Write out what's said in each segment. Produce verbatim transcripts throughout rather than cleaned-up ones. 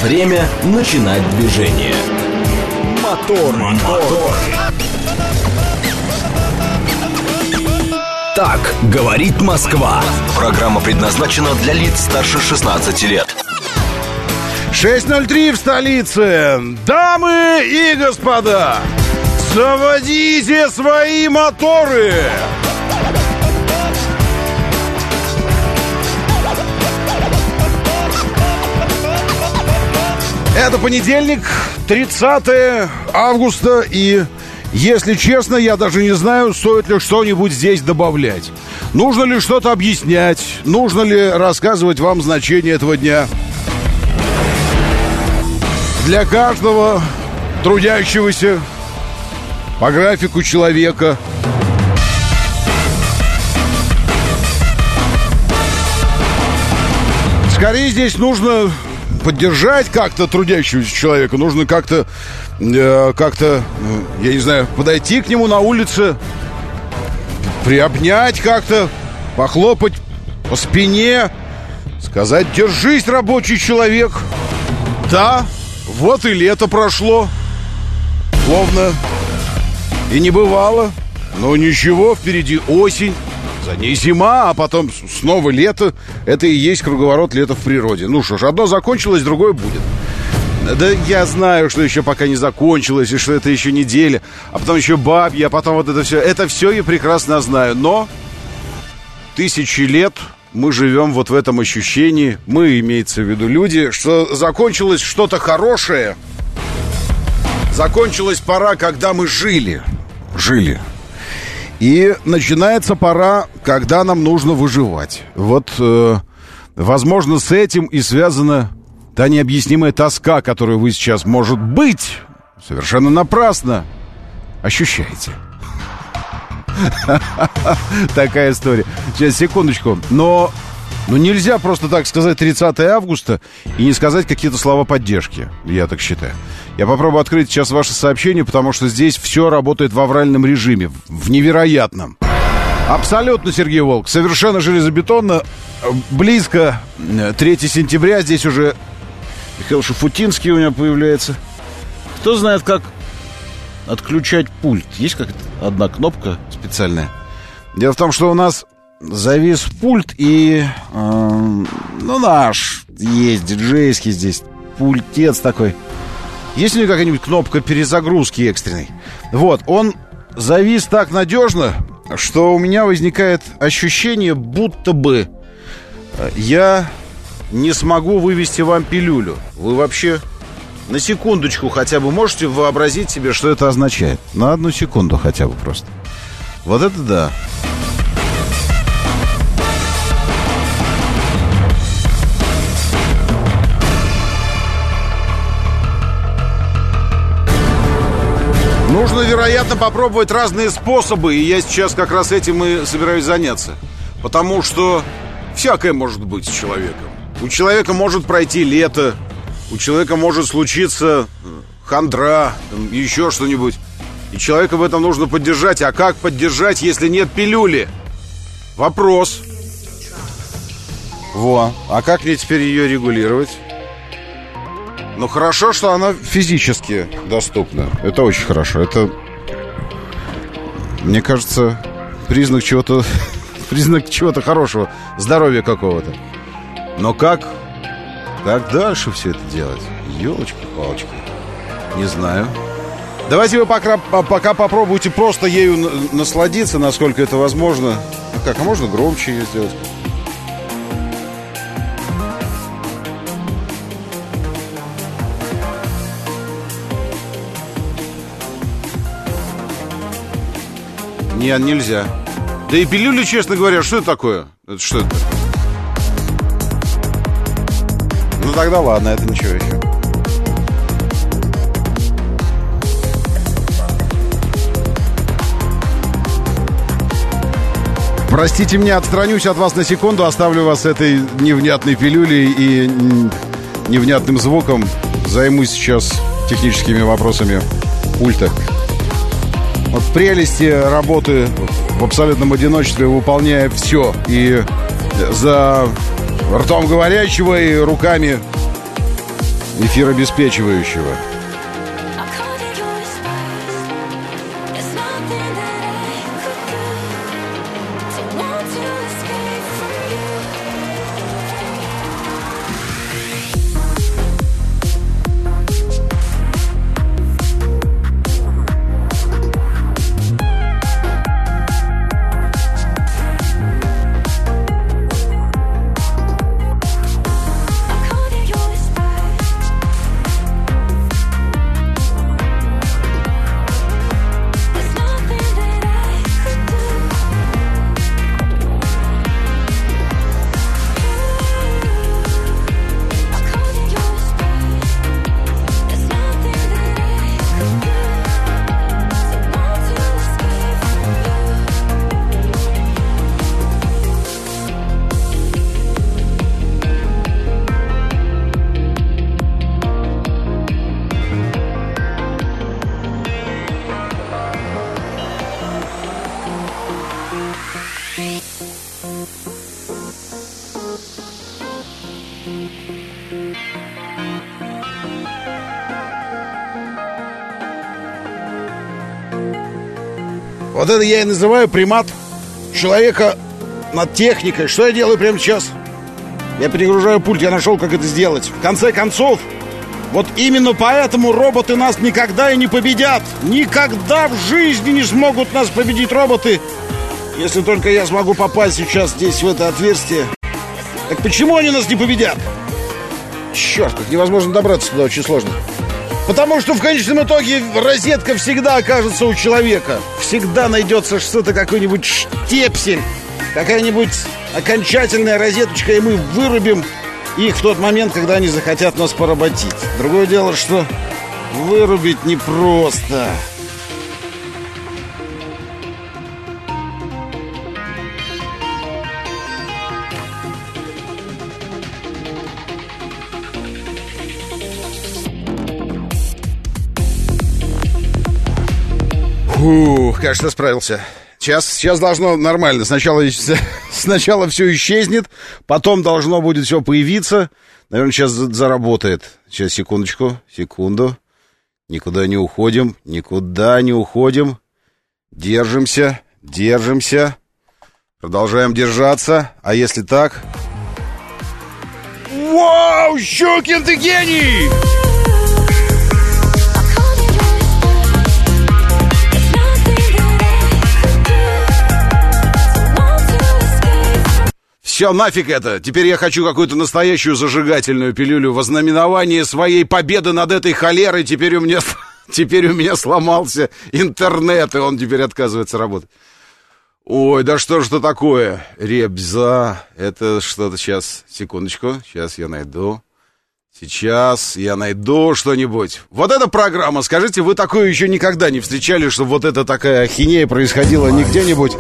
Время начинать движение. Мотор, мотор. Так говорит Москва. Программа предназначена для лиц старше шестнадцати лет. шесть ноль три в столице. Дамы и господа, заводите свои моторы. Это понедельник, тридцатое августа, и, если честно, я даже не знаю, стоит ли что-нибудь здесь добавлять. Нужно ли что-то объяснять? Нужно ли рассказывать вам значение этого дня? Для каждого трудящегося по графику человека скорее здесь нужно поддержать как-то трудящегося человека. Нужно как-то, э, как-то, э, я не знаю, подойти к нему на улице, приобнять как-то, похлопать по спине, сказать: держись, рабочий человек. Да, вот и лето прошло, словно и не бывало. Но ничего, впереди осень, за ней зима, а потом снова лето. Это и есть круговорот лета в природе. Ну что ж, одно закончилось, другое будет. Да я знаю, что еще пока не закончилось, и что это еще неделя, а потом еще бабья, а потом вот это все. Это все я прекрасно знаю. Но тысячи лет мы живем вот в этом ощущении, мы, имеется в виду люди, что закончилось что-то хорошее. Закончилась пора, когда мы жили. Жили. И начинается пора, когда нам нужно выживать. Вот, э, возможно, с этим и связана та необъяснимая тоска, которую вы сейчас, может быть, совершенно напрасно ощущаете. Такая история. Сейчас, секундочку. Но, но нельзя просто так сказать тридцатое августа и не сказать какие-то слова поддержки. Я так считаю. Я попробую открыть сейчас ваше сообщение, потому что здесь все работает в авральном режиме. В невероятном. Абсолютно, Сергей Волк. Совершенно железобетонно. Близко третьего сентября. Здесь уже Михаил Шафутинский у меня появляется. Кто знает, как отключать пульт? Есть как-то одна кнопка специальная. Дело в том, что у нас завис пульт, и э, ну, наш есть диджейский здесь пультец такой. Есть у него какая-нибудь кнопка перезагрузки экстренной? Вот, он завис так надежно, что у меня возникает ощущение, будто бы я не смогу вывести вам пилюлю. Вы вообще на секундочку хотя бы можете вообразить себе, что это означает? На одну секунду хотя бы просто. Вот это да. Нужно, вероятно, попробовать разные способы, и я сейчас как раз этим и собираюсь заняться. Потому что всякое может быть с человеком. У человека может пройти лето, у человека может случиться хандра, еще что-нибудь. И человека в этом нужно поддержать. А как поддержать, если нет пилюли? Вопрос. Во. А как мне теперь ее регулировать? Ну, хорошо, что она физически доступна. Это очень хорошо. Это, мне кажется, признак чего-то, признак чего-то хорошего, здоровья какого-то. Но как, как дальше все это делать? Ёлочки-палочки. Не знаю. Давайте вы пока, пока попробуйте просто ею насладиться, насколько это возможно. Ну как, а можно громче ее сделать? Нет, нельзя. Да и пилюли, честно говоря, что это такое? Это что это? Ну тогда ладно, это ничего еще. Простите меня, отстранюсь от вас на секунду, оставлю вас этой невнятной пилюлей и невнятным звуком. Займусь сейчас техническими вопросами пульта. Вот прелести работы в абсолютном одиночестве, выполняя все. И за ртом говорящего, и руками эфирообеспечивающего. Вот это я и называю примат человека над техникой. Что я делаю прямо сейчас? Я перегружаю пульт, я нашел, как это сделать. В конце концов, вот именно поэтому роботы нас никогда и не победят. Никогда в жизни не смогут нас победить роботы. Если только я смогу попасть сейчас здесь, в это отверстие. Так почему они нас не победят? Черт, как невозможно добраться туда, очень сложно. Потому что в конечном итоге розетка всегда окажется у человека. Всегда найдется что-то, какой-нибудь штепсель, какая-нибудь окончательная розеточка, и мы вырубим их в тот момент, когда они захотят нас поработить. Другое дело, что вырубить непросто. Фух, кажется, справился. Сейчас, сейчас должно нормально. Сначала, сначала все исчезнет, потом должно будет все появиться. Наверное, сейчас заработает. Сейчас, секундочку, секунду. Никуда не уходим, никуда не уходим. Держимся, держимся. Продолжаем держаться. А если так... Вау, Щукин, ты гений! Все, нафиг это. Теперь я хочу какую-то настоящую зажигательную пилюлю во знаменование своей победы над этой холерой. Теперь у меня, теперь у меня сломался интернет, и он теперь отказывается работать. Ой, да что ж это такое? Ребза. Это что-то сейчас. Секундочку. Сейчас я найду. Сейчас я найду что-нибудь. Вот эта программа. Скажите, вы такое еще никогда не встречали, что вот эта такая ахинея происходила не где-нибудь...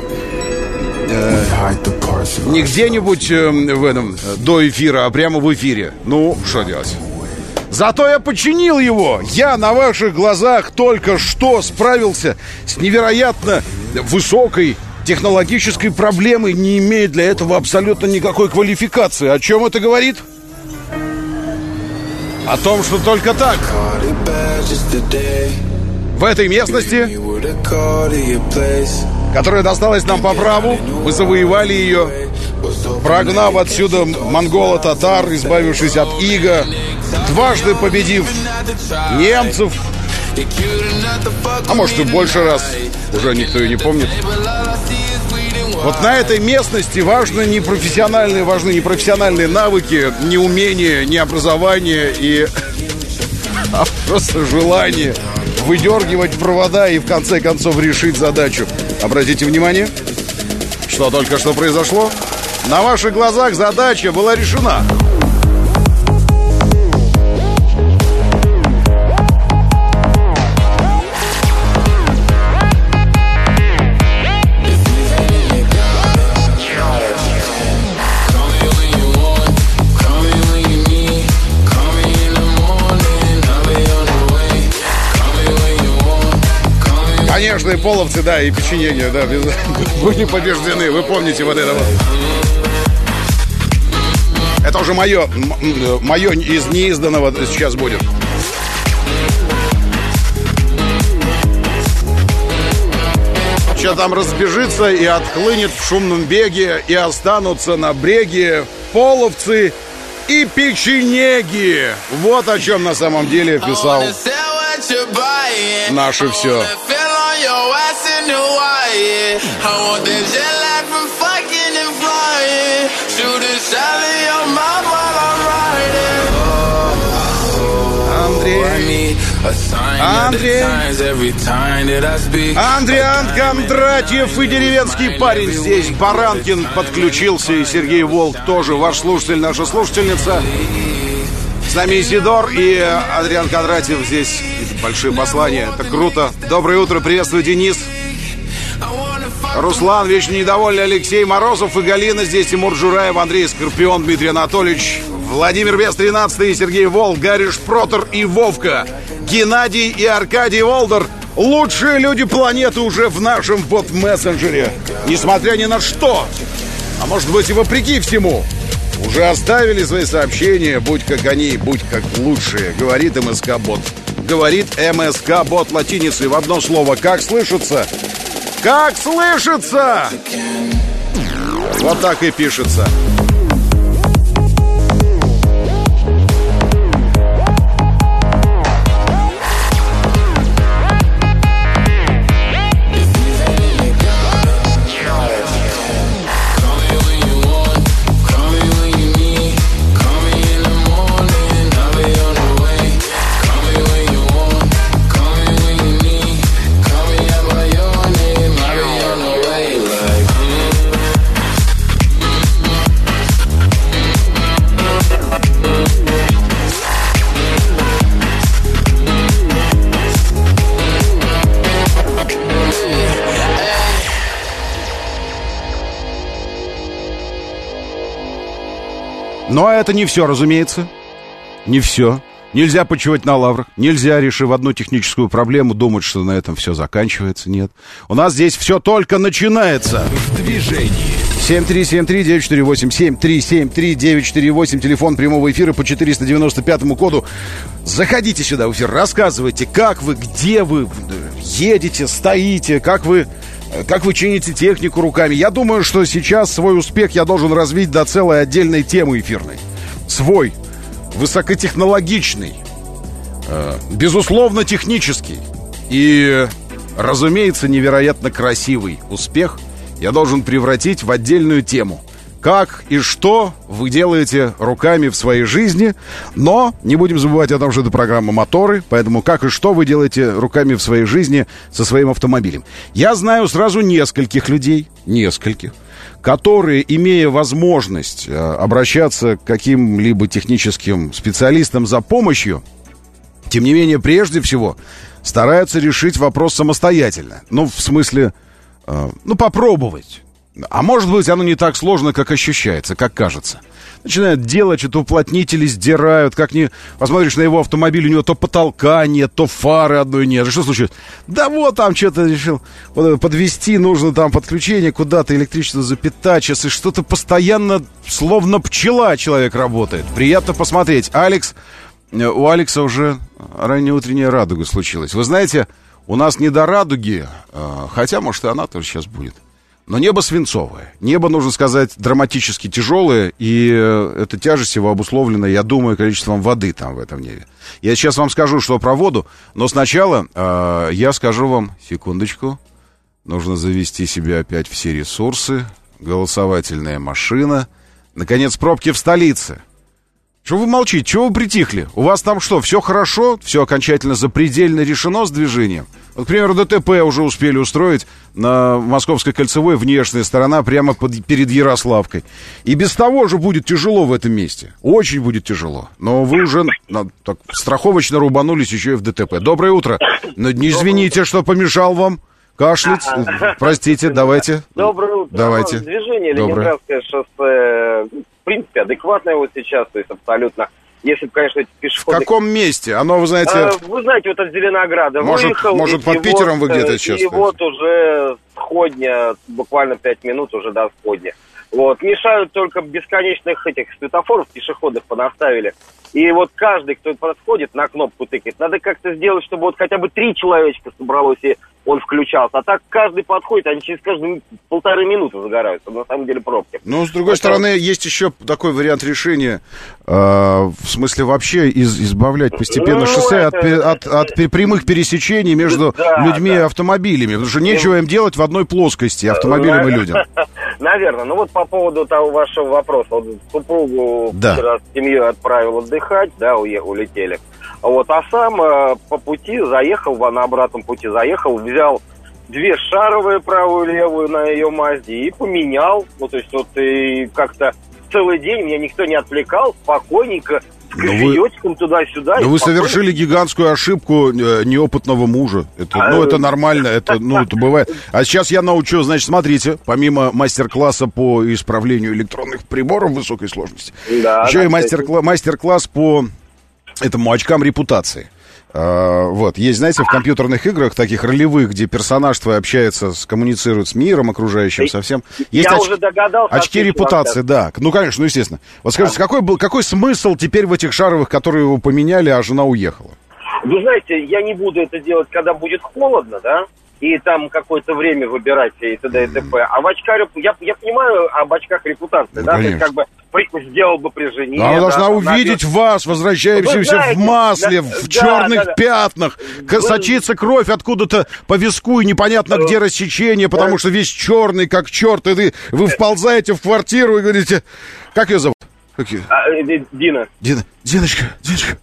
Не где-нибудь э, в этом, до эфира, а прямо в эфире. Ну, что делать? Зато я починил его. Я на ваших глазах только что справился с невероятно высокой технологической проблемой, не имея для этого абсолютно никакой квалификации. О чем это говорит? О том, что только так в этой местности, которая досталась нам по праву, мы завоевали ее, прогнав отсюда монголо-татар, избавившись от ига, дважды победив немцев, а может и больше раз, уже никто и не помнит. Вот на этой местности важны не профессиональные, важны не профессиональные навыки, не умения, не образование, и... а просто желание выдергивать провода и в конце концов решить задачу. Обратите внимание, что только что произошло. На ваших глазах задача была решена. Конечно, и половцы, да, и печенье, да, были побеждены. Вы помните вот это вот. Это уже мое, мое из неизданного сейчас будет. Сейчас там разбежится и отхлынет в шумном беге, и останутся на бреге половцы и печенеги. Вот о чем на самом деле писал наше все. Андрей, Андрей, Андриан Кондратьев и деревенский парень здесь. Баранкин подключился, и Сергей Волк тоже. Ваш слушатель, наша слушательница. С нами Исидор и Андриан Кондратьев здесь. Большие послания, это круто. Доброе утро, приветствую, Денис. Руслан, вечно недовольный Алексей Морозов и Галина здесь, Тимур Жураев, Андрей Скорпион, Дмитрий Анатольевич, Владимир Бес тринадцатый, Сергей Волк, Гарри Шпротер и Вовка, Геннадий и Аркадий Волдер. Лучшие люди планеты уже в нашем бот-мессенджере. Несмотря ни на что. А может быть и вопреки всему. Уже оставили свои сообщения. Будь как они, будь как лучшие. Говорит МСК-бот. Говорит МСК-бот латиницей в одно слово. Как слышится? Как слышится? Вот так и пишется. Но это не все, разумеется. Не все. Нельзя почивать на лаврах. Нельзя, решив одну техническую проблему, думать, что на этом все заканчивается. Нет. У нас здесь все только начинается. В движении. семь три семь три девять четыре восемь, семь три семь три девять четыре восемь, телефон прямого эфира по четыреста девяносто пятому коду. Заходите сюда в эфир, рассказывайте, как вы, где вы едете, стоите, как вы... Как вы чините технику руками. Я думаю, что сейчас свой успех я должен развить до целой отдельной темы эфирной. Свой, высокотехнологичный, э, безусловно технический и, разумеется, невероятно красивый успех я должен превратить в отдельную тему. Как и что вы делаете руками в своей жизни. Но не будем забывать о том, что это программа «Моторы». Поэтому как и что вы делаете руками в своей жизни со своим автомобилем. Я знаю сразу нескольких людей, нескольких, которые, имея возможность обращаться к каким-либо техническим специалистам за помощью, тем не менее, прежде всего, стараются решить вопрос самостоятельно. Ну, в смысле, ну, попробовать. А может быть, оно не так сложно, как ощущается, как кажется. Начинают делать, что-то уплотнители сдирают. Как ни посмотришь на его автомобиль, у него то потолка нет, то фары одной нет. Что случилось? Да вот там что-то решил подвести, нужно там подключение куда-то, электричество запитать. Сейчас и что-то постоянно, словно пчела, человек работает. Приятно посмотреть. Алекс, у Алекса уже ранняя утренняя радуга случилась. Вы знаете, у нас не до радуги, хотя, может, и она тоже сейчас будет. Но небо свинцовое. Небо, нужно сказать, драматически тяжелое. И эта тяжесть его обусловлена, я думаю, количеством воды там в этом небе. Я сейчас вам скажу, что про воду. Но сначала э, я скажу вам, секундочку. Нужно завести себе опять все ресурсы. Голосовательная машина. Наконец, пробки в столице. Чего вы молчите? Чего вы притихли? У вас там что, все хорошо? Все окончательно запредельно решено с движением? Вот, к примеру, ДТП уже успели устроить на Московской кольцевой, внешняя сторона, прямо под, перед Ярославкой. И без того же будет тяжело в этом месте. Очень будет тяжело. Но вы уже на, так, страховочно рубанулись еще и в ДТП. Доброе утро. Но не извините, что помешал вам кашлять. Простите, давайте. Доброе утро. Давайте. Движение Доброе. Ленинградское шоссе, в принципе, адекватное вот сейчас, то есть абсолютно. Если бы, конечно, эти пешеходы... В каком месте? Оно, вы знаете... А, вы знаете, вот от Зеленограда может, выехал. Может, под Питером вот, вы где-то сейчас И стоите? вот уже Сходня, буквально пять минут уже до Сходня. Вот, мешают только бесконечных этих светофоров пешеходных понаставили. И вот каждый, кто подходит, на кнопку тыкает. Надо как-то сделать, чтобы вот хотя бы три человечка собралось, и он включался. А так каждый подходит, они через каждые полторы минуты загораются. На самом деле пробки. Ну, с другой Это... стороны, есть еще такой вариант решения, э, в смысле вообще из, избавлять постепенно ну, шоссе это... от, от, от прямых пересечений между да, людьми да. и автомобилями. Потому что нечего им делать в одной плоскости, автомобилям и людям. Наверное. Ну вот по поводу того вашего вопроса. Вот супругу да. вчера с семьей отправил отдыхать, да, улетели. Вот, а сам э, по пути заехал, на обратном пути заехал, взял две шаровые, правую и левую на ее Мазде и поменял. Ну, то есть вот и как-то целый день меня никто не отвлекал, спокойненько, с кофеечком туда-сюда. Но вы совершили гигантскую ошибку э, неопытного мужа. Это, а, ну, это нормально, это, ну, это бывает. А сейчас я научу, значит, смотрите, помимо мастер-класса по исправлению электронных приборов высокой сложности, да, еще да, и мастер-класс, мастер-класс по этому очкам репутации. Uh, вот, есть, знаете, в компьютерных играх, таких ролевых, где персонаж твой общается, с, коммуницирует с миром окружающим, совсем. Есть Я оч... уже догадался. Очки репутации, да. Ну, конечно, ну, естественно. Вот скажите, да. какой был, какой смысл теперь в этих шаровых, которые его поменяли, а жена уехала? Вы знаете, я не буду это делать, когда будет холодно, да? И там какое-то время выбирать и т.д. и т.п. А в очках, я, я понимаю об очках репутации, ну, да? Конечно. То есть, как бы, сделал бы при жене. Она да, должна там, увидеть например... вас, возвращающимся в масле, да, в да, черных да, да. пятнах. Вы... Сочится кровь откуда-то по виску, и непонятно, где рассечение, потому что весь черный, как черт. И вы, вы вползаете в квартиру и говорите... Как ее зовут? Как ее? А, Дина. Дина. Диночка, Диночка.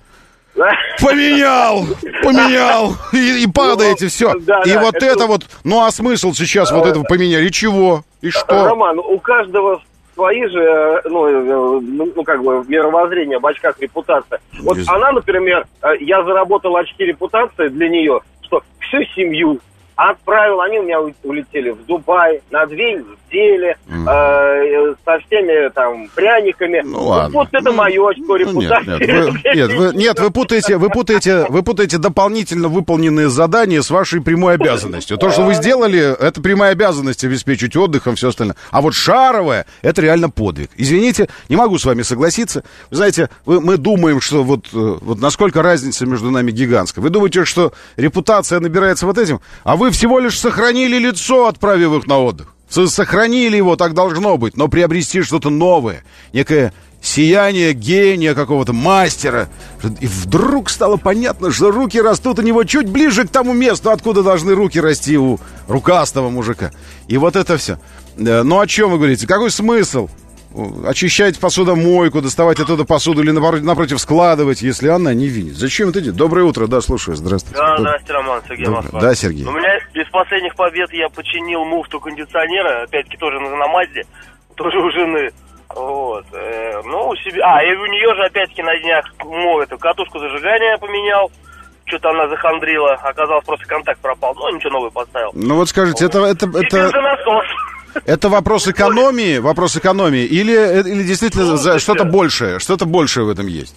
Поменял, поменял, и, и падаете, ну, все. Да, и да, вот это... это вот, ну а смысл сейчас а, вот этого поменяли? И чего? И что? Роман, у каждого свои же, ну, ну как бы, мировоззрение в очках репутации. Вот Без... она, например, я заработал очки репутации для нее, что всю семью отправил, они у меня улетели в Дубай на две недели mm. э, со всеми там пряниками. Ну, ладно. Вот это мое очко репутации. Нет, нет, вы, нет, вы, нет, вы путаете, вы путаете, вы путаете дополнительно выполненные задания с вашей прямой обязанностью. То, что вы сделали, это прямая обязанность обеспечить отдыхом, все остальное. А вот шаровая, это реально подвиг. Извините, не могу с вами согласиться. Вы знаете, вы, мы думаем, что вот, вот насколько разница между нами гигантская. Вы думаете, что репутация набирается вот этим, а вы всего лишь сохранили лицо, отправив их на отдых. Сохранили его, так должно быть, но приобрести что-то новое, некое сияние гения какого-то, мастера. И вдруг стало понятно, что руки растут у него чуть ближе к тому месту, откуда должны руки расти у рукастого мужика. И вот это все. Ну, о чем вы говорите? Какой смысл? Очищать посудомойку, доставать оттуда посуду или напротив складывать, если она не винит. Зачем это делать? Доброе утро, да, слушаю, здравствуйте. Да, здравствуйте, Роман, Сергей Москва. Да, Сергей. У меня из последних побед я починил муфту кондиционера, опять-таки тоже на, на Мазде, тоже у жены. Вот. Э, ну, у себя. А, и у нее же опять-таки на днях ну, эту катушку зажигания поменял. Что-то она захандрила, оказалось, просто контакт пропал. Ну, ничего, новый поставил. Ну вот скажите, вот. это... это, это... И бензонасос. Это вопрос экономии, вопрос экономии, или, или действительно за что-то большее, что-то большее в этом есть?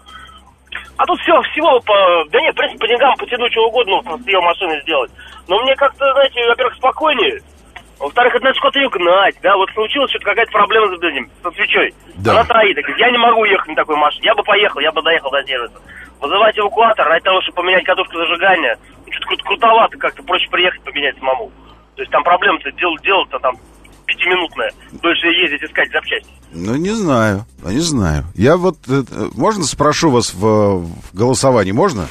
А тут все, всего, по, да нет, в принципе, по деньгам потянуть чего угодно, просто ее машины сделать. Но мне как-то, знаете, во-первых, спокойнее, во-вторых, это надо сколько-то ее гнать, да, вот случилось что-то какая-то проблема с этим, со свечой. Да. Она троит, говорит, я не могу ехать на такой машине, я бы поехал, я бы доехал до сервиса. Вызывать эвакуатор ради того, чтобы поменять катушку зажигания, что-то крутовато как-то, проще приехать поменять самому. То есть там проблема-то дел, делать-то там пятиминутная, дольше ездить искать запчасти. Ну, не знаю, не знаю. Я вот, можно спрошу вас в, в голосовании, можно?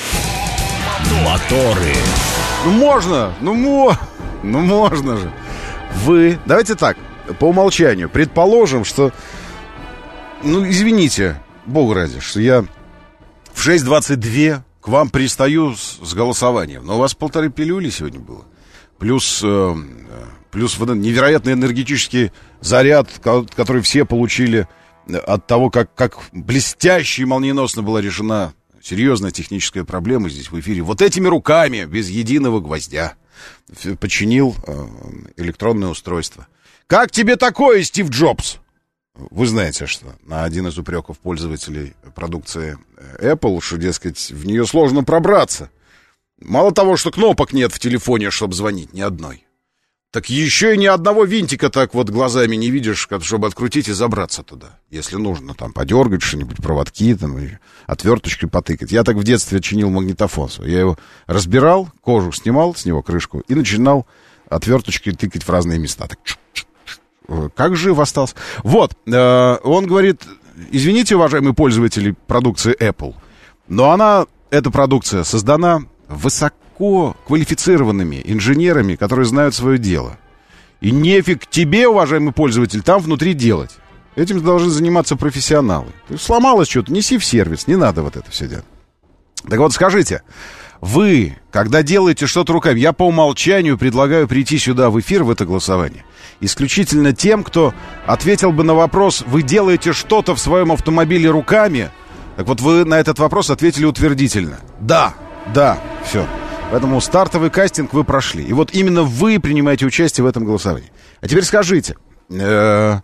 Моторы. Ну, можно, ну, мо... ну, можно же. Вы, давайте так, по умолчанию, предположим, что, ну, извините, богу ради, что я в шесть двадцать два к вам пристаю с, с голосованием, но у вас полторы пилюли сегодня было. Плюс, э, плюс вот невероятный энергетический заряд, который все получили от того, как, как блестяще и молниеносно была решена серьезная техническая проблема здесь в эфире. Вот этими руками, без единого гвоздя, починил э, электронное устройство. Как тебе такое, Стив Джобс? Вы знаете, что на один из упреков пользователей продукции Apple, что, дескать, в нее сложно пробраться. Мало того, что кнопок нет в телефоне, чтобы звонить, ни одной, Так еще и ни одного винтика так вот глазами не видишь, чтобы открутить и забраться туда. Если нужно, там, подергать что-нибудь, проводки, там, отверточкой потыкать. Я так в детстве чинил магнитофон. Я его разбирал, кожу снимал с него, крышку, и начинал отверточкой тыкать в разные места. Так, как жив остался. Вот, э, он говорит, извините, уважаемые пользователи продукции Apple, но она, эта продукция, создана высоко квалифицированными инженерами, которые знают свое дело. И нефиг тебе, уважаемый пользователь, там внутри делать. Этим должны заниматься профессионалы. Ты сломалось что-то, неси в сервис, не надо вот это все делать. Так вот, скажите, вы, когда делаете что-то руками, я по умолчанию предлагаю прийти сюда в эфир, в это голосование, исключительно тем, кто ответил бы на вопрос, вы делаете что-то в своем автомобиле руками? Так вот, вы на этот вопрос ответили утвердительно. Да, да, все. Поэтому стартовый кастинг вы прошли. И вот именно вы принимаете участие в этом голосовании. А теперь скажите, э,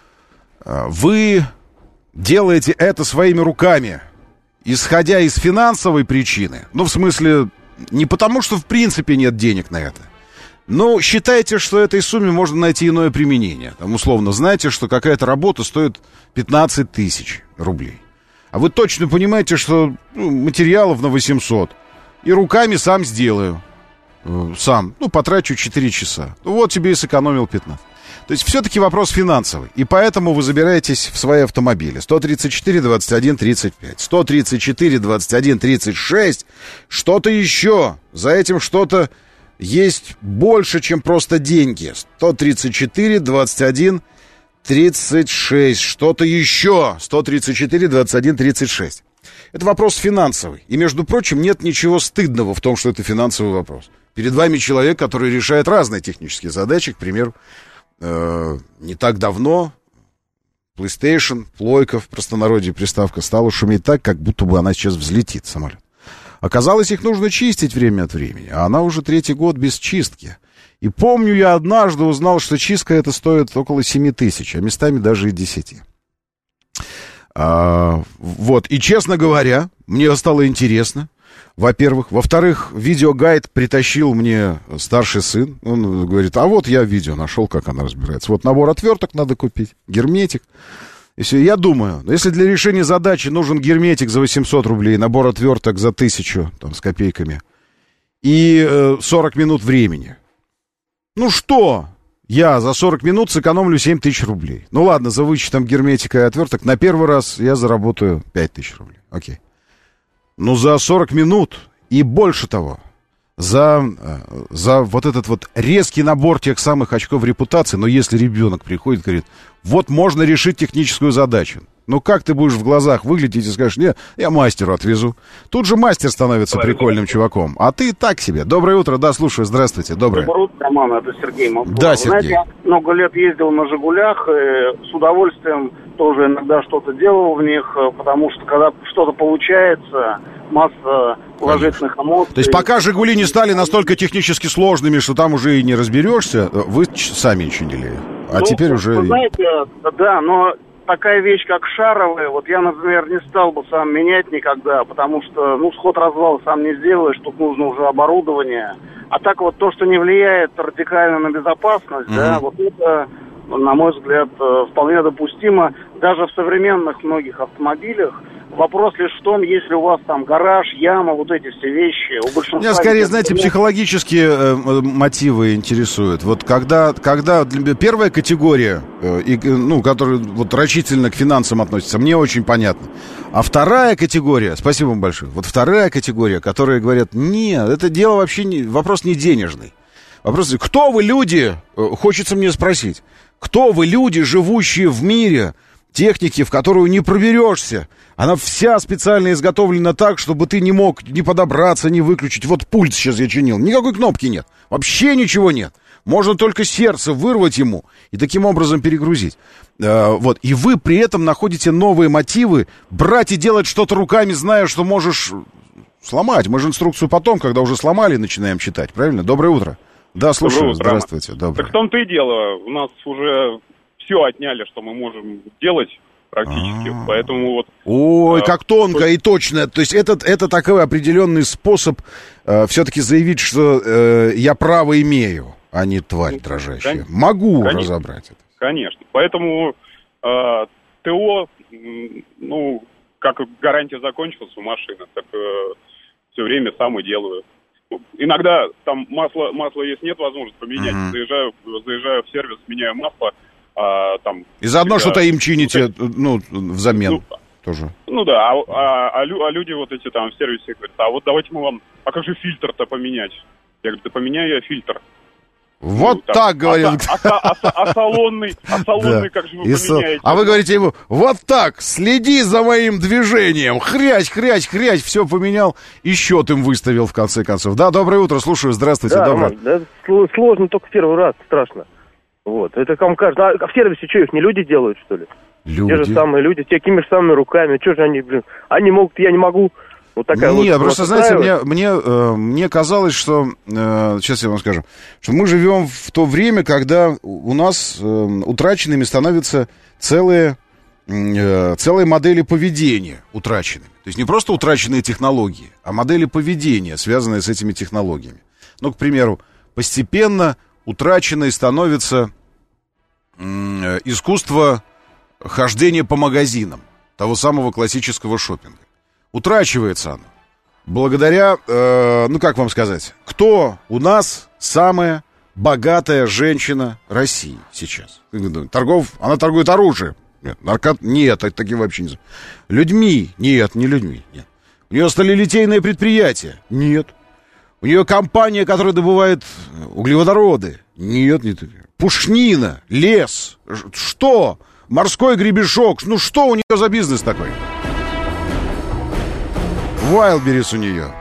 вы делаете это своими руками, исходя из финансовой причины? Ну, в смысле, не потому, что в принципе нет денег на это. Но считаете, что этой сумме можно найти иное применение. Там, условно, знаете, что какая-то работа стоит пятнадцать тысяч рублей. А вы точно понимаете, что ну, материалов на восемьсот. И руками сам сделаю. Сам. Ну, потрачу четыре часа. Ну, вот тебе и сэкономил пятнадцать. То есть все-таки вопрос финансовый. И поэтому вы забираетесь в свои автомобили. сто тридцать четыре двадцать один тридцать пять. сто тридцать четыре двадцать один тридцать шесть. Что-то еще. За этим что-то есть больше, чем просто деньги. сто тридцать четыре двадцать один тридцать шесть. Что-то еще. сто тридцать четыре двадцать один тридцать шесть. Это вопрос финансовый. И, между прочим, нет ничего стыдного в том, что это финансовый вопрос. Перед вами человек, который решает разные технические задачи. К примеру, э, не так давно PlayStation, плойка, в простонародье приставка, стала шуметь так, как будто бы она сейчас взлетит, самолет. Оказалось, их нужно чистить время от времени. А она уже третий год без чистки. И помню, я однажды узнал, что чистка это стоит около семь тысяч, а местами даже и десять. А, вот, и, честно говоря, мне стало интересно, во-первых. Во-вторых, видеогайд притащил мне старший сын. Он говорит, а вот я видео нашел, как она разбирается. Вот набор отверток надо купить, герметик. И все, я думаю, если для решения задачи нужен герметик за восемьсот рублей, набор отверток за тысячу, там, с копейками, и э, сорок минут времени. Ну что... Я за сорок минут сэкономлю семь тысяч рублей. Ну ладно, за вычетом герметика и отверток на первый раз я заработаю пять тысяч рублей. Окей. Ну за сорок минут и больше того, за, за вот этот вот резкий набор тех самых очков репутации, но если ребенок приходит и говорит, вот можно решить техническую задачу. Ну как ты будешь в глазах выглядеть и скажешь, не, я мастеру отвезу. Тут же мастер становится Доброе прикольным утро. Чуваком. А ты так себе. Доброе утро, да, слушаю, здравствуйте. Доброе. Доброе утро, Роман, это Сергей Москва. Да, Сергей. Знаете, я много лет ездил на «Жигулях, и с удовольствием тоже иногда что-то делал в них, потому что когда что-то получается, масса положительных эмоций. То есть пока «Жигули» не стали настолько технически сложными, что там уже и не разберешься, вы сами чинили. А ну, теперь уже... Вы знаете, да, но... Такая вещь, как шаровые, вот я, например, не стал бы сам менять никогда, потому что, ну, сход развала сам не сделаешь, тут нужно уже оборудование. А так вот то, что не влияет радикально на безопасность, mm-hmm. да, вот это, на мой взгляд, вполне допустимо. Даже в современных многих автомобилях. Вопрос лишь в том, если у вас там гараж, яма, вот эти все вещи. У большинства меня скорее, знаете, психологические э, мотивы интересуют. Вот когда, когда первая категория, э, и, ну, которая вот рачительно к финансам относится, мне очень понятно. А вторая категория, спасибо вам большое, вот вторая категория, которые говорят, нет, это дело вообще не, вопрос не денежный. Вопрос, кто вы люди, э, хочется мне спросить, кто вы люди, живущие в мире техники, в которую не проберешься. Она вся специально изготовлена так, чтобы ты не мог ни подобраться, ни выключить. Вот пульт сейчас я чинил. Никакой кнопки нет. Вообще ничего нет. Можно только сердце вырвать ему и таким образом перегрузить. А, вот. И вы при этом находите новые мотивы брать и делать что-то руками, зная, что можешь сломать. Мы же инструкцию потом, когда уже сломали, начинаем читать. Правильно? Доброе утро. Да, слушаю. Здравствуйте. Доброе. Так в том-то и дело. У нас уже все отняли, что мы можем делать практически. А-а-а. Поэтому вот... Ой, а, как тонко то... и точно. То есть это, это такой определенный способ э, все-таки заявить, что э, я право имею. а не тварь дрожащая. Кон... Могу Конечно. разобрать это. Конечно. Поэтому э, ТО, ну, как гарантия закончилась у машины, так э, все время сам и делаю. Иногда там масло, масло есть, нет возможности поменять. Mm-hmm. Заезжаю, заезжаю в сервис, меняю масло. А, там, и заодно когда... что-то им чините, ну, взамен ну, тоже. Ну да, а, а, а, а люди вот эти там в сервисе говорят, а вот давайте мы вам, а как же фильтр-то поменять? Я говорю, да поменяю я фильтр. Вот ну, так, так говорят. А, а, а, а, а салонный, а салонный да. как же вы и поменяете? А вы говорите ему, вот так, следи за моим движением, хрясь, хрясь, хрясь, все поменял, и счет им выставил в конце концов. Да, доброе утро, слушаю, здравствуйте, да, доброе. Да, сложно только в первый раз, страшно. Вот, это кому кажется. А в сервисе что, их не люди делают, что ли? Люди. Те же самые люди, такими же самыми руками. Что же они, блин, они могут, я не могу. Вот такая Нет, вот просто, знаете, мне, мне, э, мне казалось, что, э, сейчас я вам скажу, что мы живем в то время, когда у нас э, утраченными становятся целые, э, целые модели поведения утраченными. То есть не просто утраченные технологии, а модели поведения, связанные с этими технологиями. Ну, к примеру, постепенно утраченной становится э, искусство хождения по магазинам, того самого классического шопинга. Утрачивается оно. Благодаря, э, ну как вам сказать, кто у нас самая богатая женщина России сейчас? Торгов, она торгует оружием. Нет, наркот... Нет, такие вообще не знаю. Людьми? Нет, не людьми. Нет. У нее сталелитейное предприятие? Нет. У нее компания, которая добывает углеводороды? Нет, нет. Пушнина, лес. Что? Морской гребешок. Ну что у нее за бизнес такой? Wildberries у нее.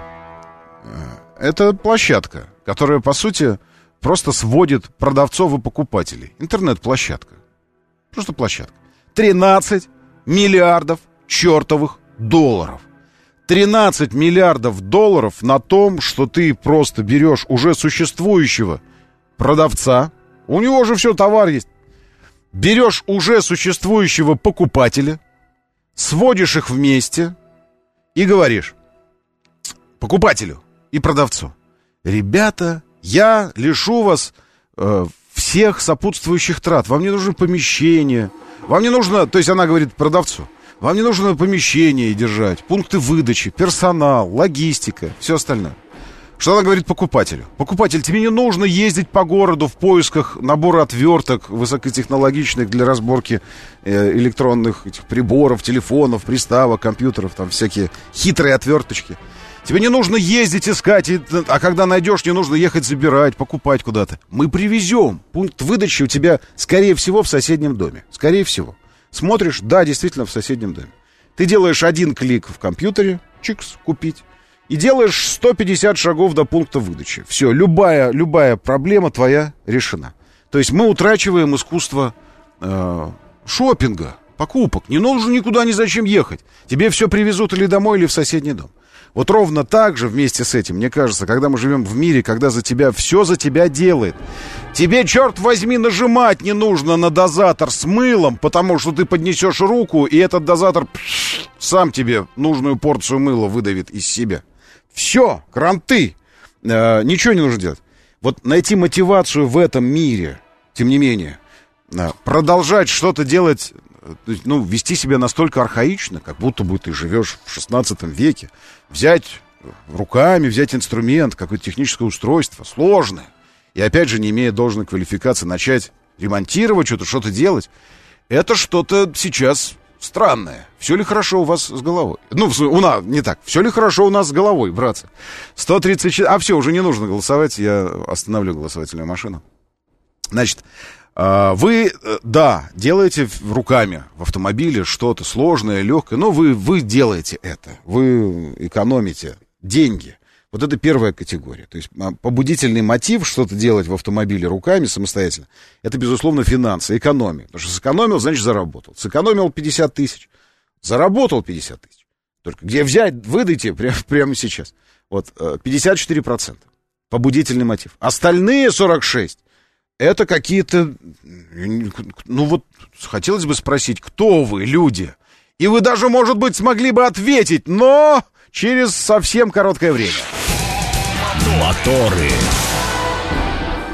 Это площадка, которая, по сути, просто сводит продавцов и покупателей. Интернет-площадка. Просто площадка. тринадцать миллиардов чертовых долларов. тринадцать миллиардов долларов на том, что ты просто берешь уже существующего продавца. У него же все, товар есть. Берешь уже существующего покупателя, сводишь их вместе и говоришь покупателю и продавцу: ребята, я лишу вас э, всех сопутствующих трат. Вам не нужно помещение. Вам не нужно, то есть она говорит продавцу, вам не нужно помещение держать, пункты выдачи, персонал, логистика, все остальное. Что она говорит покупателю? Покупатель, тебе не нужно ездить по городу в поисках набора отверток высокотехнологичных для разборки э, электронных этих приборов, телефонов, приставок, компьютеров, там всякие хитрые отверточки. Тебе не нужно ездить искать, и, а когда найдешь, не нужно ехать забирать, покупать куда-то. Мы привезем. Пункт выдачи у тебя, скорее всего, в соседнем доме. Скорее всего. Смотришь, да, действительно, в соседнем доме. Ты делаешь один клик в компьютере, чикс, купить. И делаешь сто пятьдесят шагов до пункта выдачи. Все, любая, любая проблема твоя решена. То есть мы утрачиваем искусство э, шопинга, покупок. Не нужно никуда ни зачем ехать. Тебе все привезут или домой, или в соседний дом. Вот ровно так же вместе с этим, мне кажется, когда мы живем в мире, когда за тебя все за тебя делает. Тебе, черт возьми, нажимать не нужно на дозатор с мылом, потому что ты поднесешь руку, и этот дозатор пш, сам тебе нужную порцию мыла выдавит из себя. Все, кранты. Э, ничего не нужно делать. Вот найти мотивацию в этом мире, тем не менее, э, продолжать что-то делать, э, ну, вести себя настолько архаично, как будто бы ты живешь в шестнадцатом веке, взять руками, взять инструмент, какое-то техническое устройство, сложное, и опять же, не имея должной квалификации, начать ремонтировать что-то, что-то делать, это что-то сейчас странное. Все ли хорошо у вас с головой? Ну, у нас, не так. Все ли хорошо у нас с головой, братцы? сто тридцать четыре... А все, уже не нужно голосовать. Я остановлю голосовательную машину. Значит, вы, да, делаете руками в автомобиле что-то сложное, легкое, но вы, вы делаете это. Вы экономите деньги. Вот это первая категория. То есть побудительный мотив что-то делать в автомобиле руками самостоятельно, это, безусловно, финансы, экономия. Потому что сэкономил, значит, заработал. Сэкономил пятьдесят тысяч, заработал пятьдесят тысяч. Только где взять, выдайте прямо, прямо сейчас. Вот пятьдесят четыре процента побудительный мотив. Остальные сорок шесть это какие-то... Ну вот, хотелось бы спросить, кто вы, люди? И вы даже, может быть, смогли бы ответить, но через совсем короткое время. Моторы.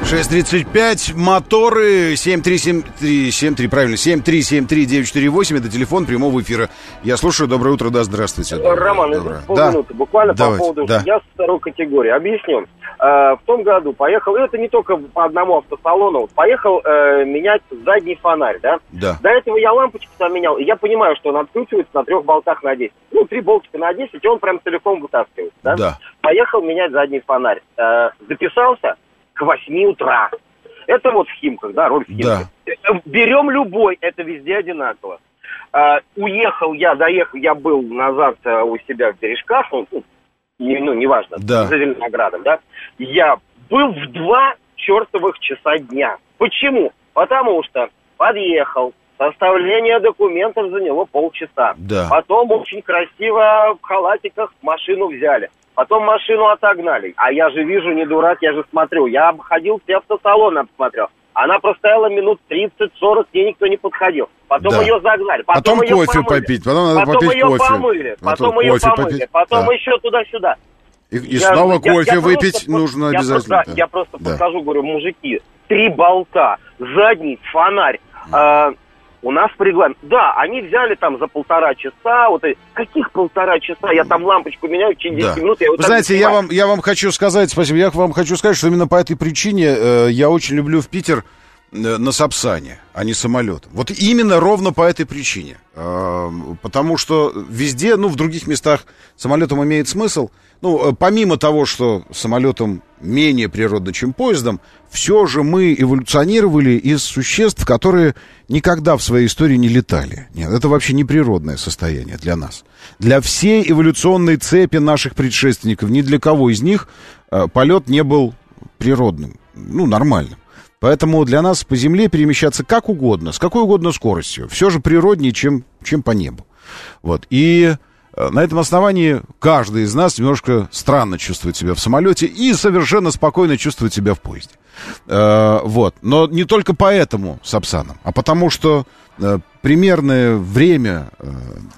шесть тридцать пять, моторы, семь три семь три, семь три, правильно, семь три семь три девять четыре восемь, это телефон прямого эфира. Я слушаю, доброе утро, да, здравствуйте. Роман, доброе. полминуты, да? Буквально Давайте, по поводу, да. Я со второй категории, объясню. Э, в том году поехал, и это не только по одному автосалону, поехал э, менять задний фонарь, да? Да. До этого я лампочку там менял, и я понимаю, что он откручивается на трех болтах на десять. Ну, три болтика на десять, и он прям целиком вытаскивается, да? Да. Поехал менять задний фонарь. Э, записался к восьми утра. Это вот в Химках, да, роль в Химках. Да. Берем любой, это везде одинаково. А, уехал я, доехал, я был назад а, у себя в Бережках, ну, не, ну неважно, да. за Зеленоградом, да. Я был в два чертовых часа дня. Почему? Потому что подъехал, составление документов заняло полчаса. Да. Потом очень красиво в халатиках машину взяли. Потом машину отогнали. А я же вижу, не дурак, я же смотрю. Я обходил все автосалоны, обсмотрел. Она простояла минут тридцать-сорок, к ней никто не подходил. Потом да. ее загнали. Потом, потом ее кофе помыли. попить. Потом надо потом попить ее кофе. Помыли. Потом, потом ее кофе помыли. попить. Потом да. еще туда-сюда. И, и я, снова я, кофе я выпить просто, нужно я обязательно. Просто, да. Я просто да. подхожу, говорю, мужики, три болта, задний, фонарь. Mm. Э, у нас по регламенту. Да, они взяли там за полтора часа. Вот, каких полтора часа? Я там лампочку меняю через десять да. минут. Я Вы знаете, я вам, я вам хочу сказать, спасибо, я вам хочу сказать, что именно по этой причине э, я очень люблю в Питер э, на Сапсане, а не самолетом. Вот именно ровно по этой причине. Э, потому что везде, ну, в других местах самолетом имеет смысл. Ну, помимо того, что самолетом менее природно, чем поездом, все же мы эволюционировали из существ, которые никогда в своей истории не летали. Нет, это вообще не природное состояние для нас. Для всей эволюционной цепи наших предшественников, ни для кого из них э, полет не был природным, ну, нормальным. Поэтому для нас по земле перемещаться как угодно, с какой угодно скоростью, все же природнее, чем, чем по небу. Вот, и... На этом основании каждый из нас немножко странно чувствует себя в самолете и совершенно спокойно чувствует себя в поезде. Э, вот. Но не только поэтому Сапсаном, а потому что э, примерное время э,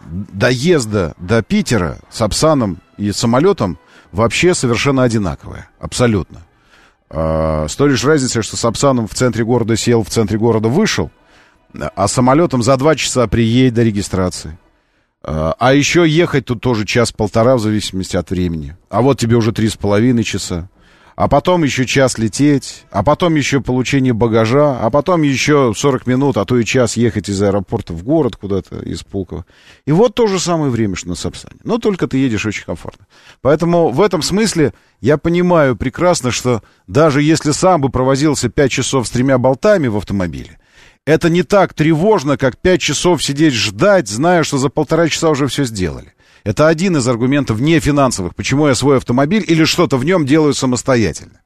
доезда до Питера Сапсаном и самолетом вообще совершенно одинаковое. Абсолютно. Э, с той лишь разницей, что Сапсаном в центре города сел, в центре города вышел, а самолетом за два часа приедет до регистрации. А еще ехать тут тоже час-полтора, в зависимости от времени. А вот тебе уже три с половиной часа. А потом еще час лететь. А потом еще получение багажа. А потом еще сорок минут, а то и час ехать из аэропорта в город куда-то, из Пулково. И вот то же самое время, что на Сапсане. Но только ты едешь очень комфортно. Поэтому в этом смысле я понимаю прекрасно, что даже если сам бы провозился пять часов с тремя болтами в автомобиле, это не так тревожно, как пять часов сидеть ждать, зная, что за полтора часа уже все сделали. Это один из аргументов не финансовых, почему я свой автомобиль или что-то в нем делаю самостоятельно.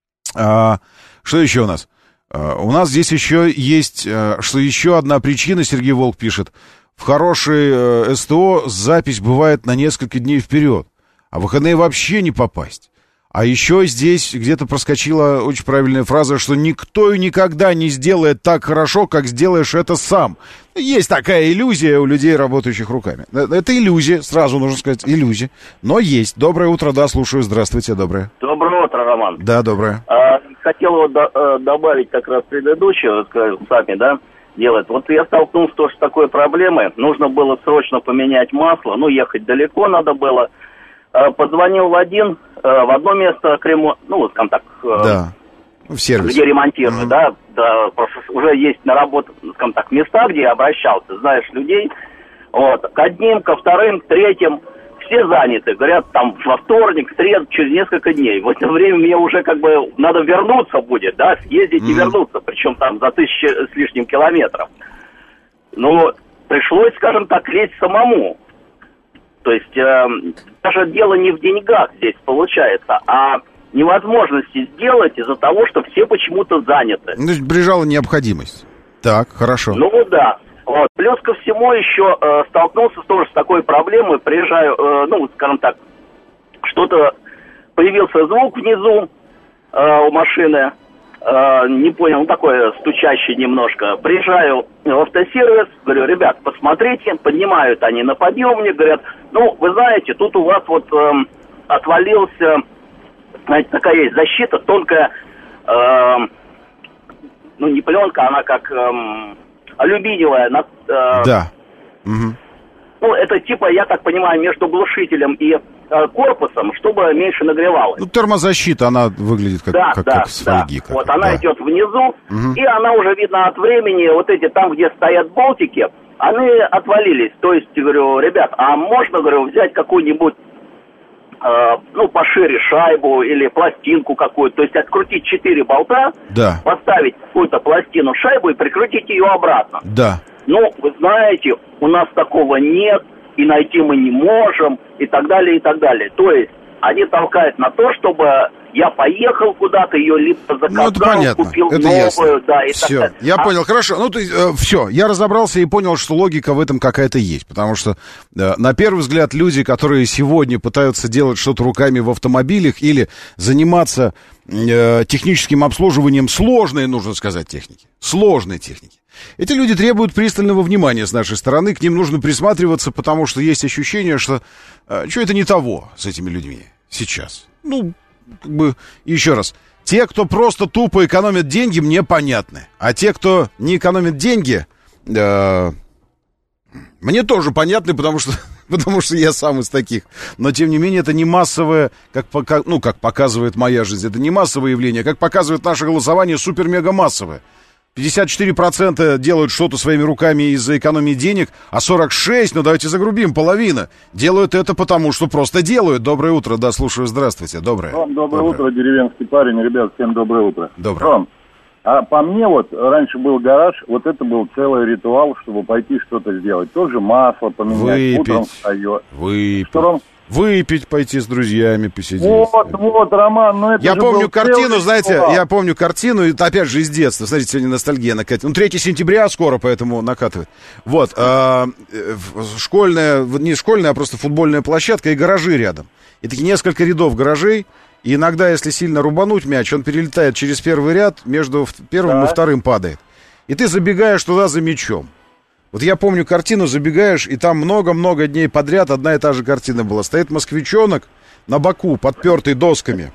А, что еще у нас? А, у нас здесь еще есть, а, что еще одна причина, Сергей Волк пишет, в хороший а, СТО запись бывает на несколько дней вперед, а в выходные вообще не попасть. А еще здесь где-то проскочила очень правильная фраза, что никто и никогда не сделает так хорошо, как сделаешь это сам. Есть такая иллюзия у людей, работающих руками. Это иллюзия, сразу нужно сказать, иллюзия. Но есть. Доброе утро, да, слушаю. Здравствуйте, доброе. Доброе утро, Роман. Да, доброе. А, хотел вот до, добавить как раз предыдущее, сказать, сами, да, делать. Вот я столкнулся тоже с такой проблемой. Нужно было срочно поменять масло, ну, ехать далеко надо было. Позвонил в один, в одно место, ну, скажем так, да. В сервис. Где ремонтируют, mm-hmm. да, да, просто уже есть наработаны, скажем так, места, где я обращался, знаешь, людей, вот, к одним, ко вторым, к третьим, все заняты, говорят, там, во вторник, в среду, через несколько дней. В это время мне уже, как бы, надо вернуться будет, да, съездить mm-hmm. и вернуться, причем там за тысячу с лишним километров. Ну, пришлось, скажем так, лезть самому. То есть э, даже дело не в деньгах здесь получается, а невозможности сделать из-за того, что все почему-то заняты. Ну, прижала необходимость. Так, хорошо. Ну да. Вот. Плюс ко всему еще э, столкнулся тоже с такой проблемой. Приезжаю, э, ну, скажем так, что-то, появился звук внизу э, у машины. Э, не понял, ну, такое стучащее немножко. Приезжаю в автосервис, говорю, ребят, посмотрите, поднимают они на подъемник, говорят, ну, вы знаете, тут у вас вот э, отвалился, знаете, такая есть защита, тонкая, э, ну, не пленка, она как э, алюминиевая. На, э, да. Угу. Ну, это типа, я так понимаю, между глушителем и э, корпусом, чтобы меньше нагревалось. Ну, термозащита, она выглядит как, да, как, да, как с фольги. да. Вот она да. идет внизу, угу. и она уже, видно, от времени, вот эти там, где стоят болтики, они отвалились. То есть, говорю, ребят, а можно, говорю, взять какую-нибудь, э, ну, пошире шайбу или пластинку какую-то, то есть открутить четыре болта, да. поставить какую-то пластину в шайбу и прикрутить ее обратно. Да. Ну, вы знаете, у нас такого нет, и найти мы не можем, и так далее, и так далее. То есть, они толкают на то, чтобы я поехал куда-то, ее либо заказал, ну, это понятно. купил это новую, ясно. да, и все, так далее. я а... понял, хорошо. Ну, то есть, э, все, я разобрался и понял, что логика в этом какая-то есть. Потому что, э, на первый взгляд, люди, которые сегодня пытаются делать что-то руками в автомобилях или заниматься э, техническим обслуживанием сложной, нужно сказать, техники, сложной техники, эти люди требуют пристального внимания с нашей стороны, к ним нужно присматриваться, потому что есть ощущение, что э, что это не того с этими людьми сейчас. Ну, как бы, еще раз, те, кто просто тупо экономит деньги, мне понятны. А те, кто не экономит деньги, э, мне тоже понятны, потому что, потому что я сам из таких. Но, тем не менее, это не массовое, как, пока, ну, как показывает моя жизнь, это не массовое явление, как показывает наше голосование, супер-мега-массовое. пятьдесят четыре процента делают что-то своими руками из-за экономии денег, а сорок шесть, ну давайте загрубим, половина, делают это потому, что просто делают. Доброе утро, да, слушаю, здравствуйте, доброе. Ром, доброе, доброе утро, утро, деревенский парень, ребят, всем доброе утро. Доброе. Ром, а по мне вот, раньше был гараж, вот это был целый ритуал, чтобы пойти что-то сделать. Тоже масло поменять, выпить, утром встаёт. Выпить. Что, Ром? Выпить, пойти с друзьями посидеть. Вот, вот, Роман, ну это Я же помню был картину, знаете, ритуал. я помню картину, и опять же из детства. Смотрите, сегодня ностальгия накатывает. Ну, третьего сентября скоро, поэтому накатывает. Вот, э, школьная, не школьная, а просто футбольная площадка и гаражи рядом. И такие несколько рядов гаражей. И иногда, если сильно рубануть мяч, он перелетает через первый ряд, между первым да. и вторым падает. И ты забегаешь туда за мячом. Вот я помню картину, забегаешь, и там много-много дней подряд одна и та же картина была. Стоит москвичонок на боку, подпертый досками.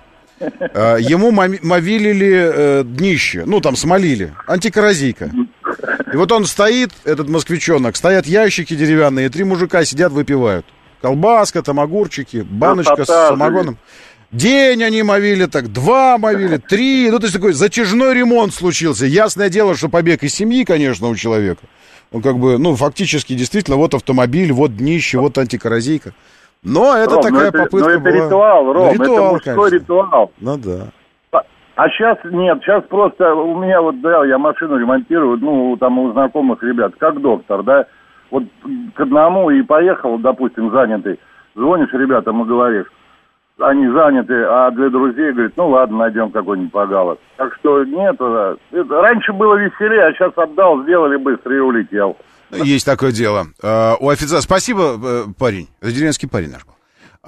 Ему мовилили днище, ну там смолили, антикоррозийка. И вот он стоит, этот москвичонок, стоят ящики деревянные, и три мужика сидят, выпивают. Колбаска, там огурчики, баночка с самогоном. День они мовили так, два мовили, три. Ну, то есть такой затяжной ремонт случился. Ясное дело, что побег из семьи, конечно, у человека. Он как бы, ну, фактически, действительно, вот автомобиль, вот днище, вот антикоррозийка. Но это Ром, такая это, попытка это была. ритуал, Ром, ритуал, это мужской конечно. ритуал. Ну да. А, а сейчас нет, сейчас просто у меня вот, да, я машину ремонтирую, ну, там у знакомых ребят, как доктор, да, вот к одному и поехал, допустим, занятый, звонишь ребятам и говоришь, они заняты, а для друзей, говорит, ну ладно, найдем какой-нибудь погалок. Так что нет, это, раньше было веселее, а сейчас отдал, сделали быстро и улетел. Есть такое дело. Uh, у официальных... Спасибо, uh, парень. Это деревенский парень наш был.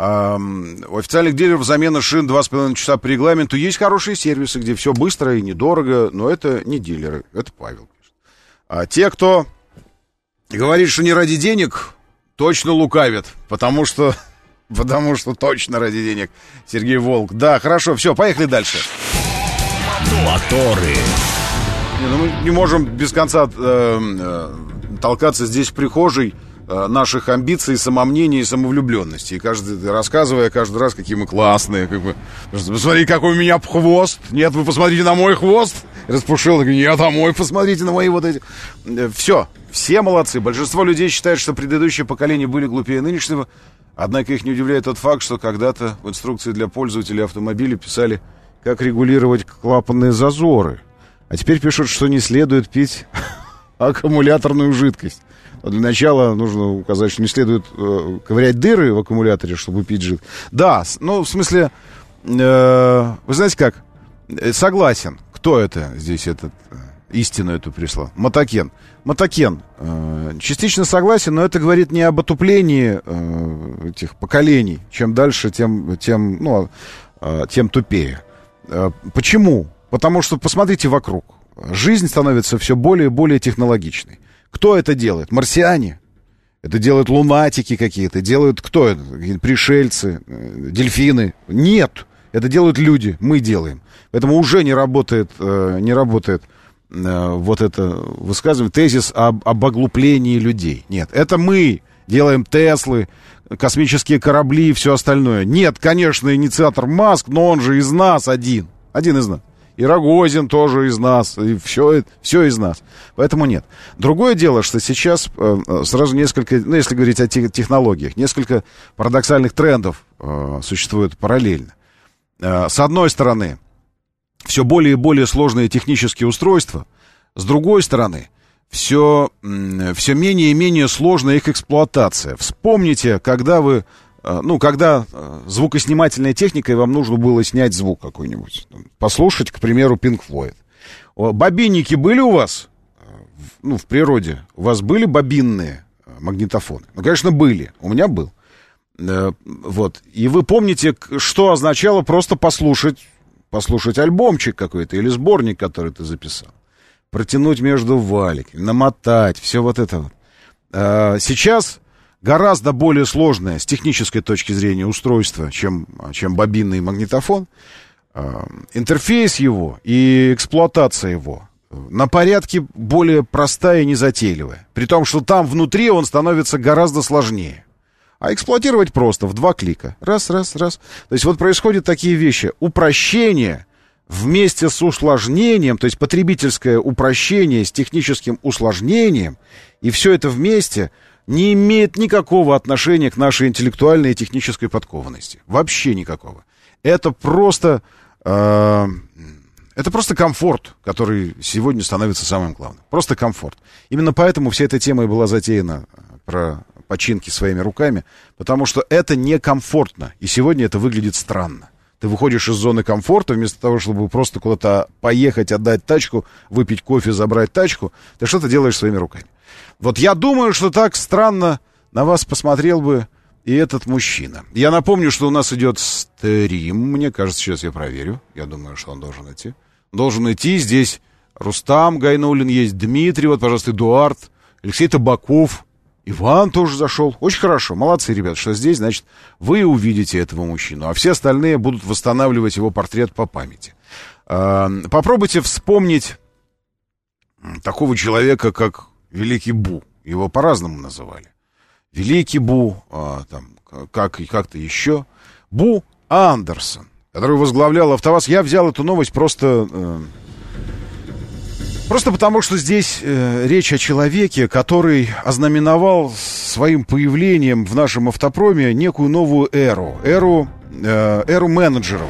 Uh, у официальных дилеров замена шин два с половиной часа по регламенту. Есть хорошие сервисы, где все быстро и недорого, но это не дилеры, это Павел. А те, кто говорит, что не ради денег, точно лукавят, потому что, потому что точно ради денег. Сергей Волк. Да, хорошо, все, поехали дальше. Моторы. Не, ну мы не можем без конца... Э, э, толкаться здесь в прихожей э, наших амбиций, самомнений и самовлюбленности. И каждый, рассказывая каждый раз, какие мы классные. Как бы, посмотри, какой у меня хвост. Нет, вы посмотрите на мой хвост. Распушил. Нет, а мой посмотрите на мои вот эти. Э, все. Все молодцы. Большинство людей считают, что предыдущие поколения были глупее нынешнего. Однако их не удивляет тот факт, что когда-то в инструкции для пользователей автомобиля писали, как регулировать клапанные зазоры. А теперь пишут, что не следует пить... аккумуляторную жидкость. Но для начала нужно указать, что не следует э, ковырять дыры в аккумуляторе, чтобы пить жидкость. Да, ну, в смысле, э, вы знаете как? Согласен. Кто это здесь, этот, э, истину эту прислал? Мотокен. Мотокен. Э, частично согласен, но это говорит не об отуплении э, этих поколений. Чем дальше, тем, тем, ну, э, тем тупее. Э, почему? Потому что посмотрите вокруг. Жизнь становится все более и более технологичной. Кто это делает? Марсиане? Это делают лунатики какие-то. Делают кто это? Пришельцы? Дельфины? Нет. Это делают люди, мы делаем. Поэтому уже не работает, э, не работает э, вот это высказывание, тезис об, об оглуплении людей. Нет, это мы делаем Теслы, космические корабли и все остальное. Нет, конечно, инициатор Маск, но он же из нас один. Один из нас. И Рогозин тоже из нас, и все, все из нас. Поэтому нет. Другое дело, что сейчас э, сразу несколько, ну, если говорить о тех, технологиях, несколько парадоксальных трендов э, существует параллельно. Э, с одной стороны, все более и более сложные технические устройства. С другой стороны, все, э, все менее и менее сложная их эксплуатация. Вспомните, когда вы... Ну, когда звукоснимательной техникой вам нужно было снять звук какой-нибудь. Послушать, к примеру, Pink Floyd. Бобинники были у вас? Ну, в природе. У вас были бобинные магнитофоны? Ну, конечно, были. У меня был. Вот. И вы помните, что означало просто послушать, послушать альбомчик какой-то или сборник, который ты записал. Протянуть между валиками, намотать, все вот это вот. Сейчас... гораздо более сложное с технической точки зрения устройство, чем, чем бобинный магнитофон. Интерфейс его и эксплуатация его на порядке более простая и незатейливая. При том, что там внутри он становится гораздо сложнее. А эксплуатировать просто в два клика. Раз, раз, раз. То есть вот происходят такие вещи. Упрощение вместе с усложнением, то есть потребительское упрощение с техническим усложнением, и все это вместе... не имеет никакого отношения к нашей интеллектуальной и технической подкованности. Вообще никакого. Это просто, э, это просто комфорт, который сегодня становится самым главным. Просто комфорт. Именно поэтому вся эта тема и была затеяна про починки своими руками, потому что это некомфортно. И сегодня это выглядит странно. Ты выходишь из зоны комфорта, вместо того, чтобы просто куда-то поехать, отдать тачку, выпить кофе, забрать тачку, ты что-то делаешь своими руками. Вот я думаю, что так странно на вас посмотрел бы и этот мужчина. Я напомню, что у нас идет стрим. Мне кажется, сейчас я проверю. Я думаю, что он должен идти. Должен идти. Здесь Рустам Гайнуллин есть, Дмитрий, вот, пожалуйста, Эдуард, Алексей Табаков, Иван тоже зашел. Очень хорошо. Молодцы, ребят, что здесь, значит, вы увидите этого мужчину, а все остальные будут восстанавливать его портрет по памяти. Попробуйте вспомнить такого человека, как Великий Бу. Его по-разному называли. Великий Бу, а, там, как, как-то еще. Бу Андерсон, который возглавлял АвтоВАЗ. Я взял эту новость просто... Э, просто потому, что здесь э, речь о человеке, который ознаменовал своим появлением в нашем автопроме некую новую эру. Эру, э, эру менеджеров.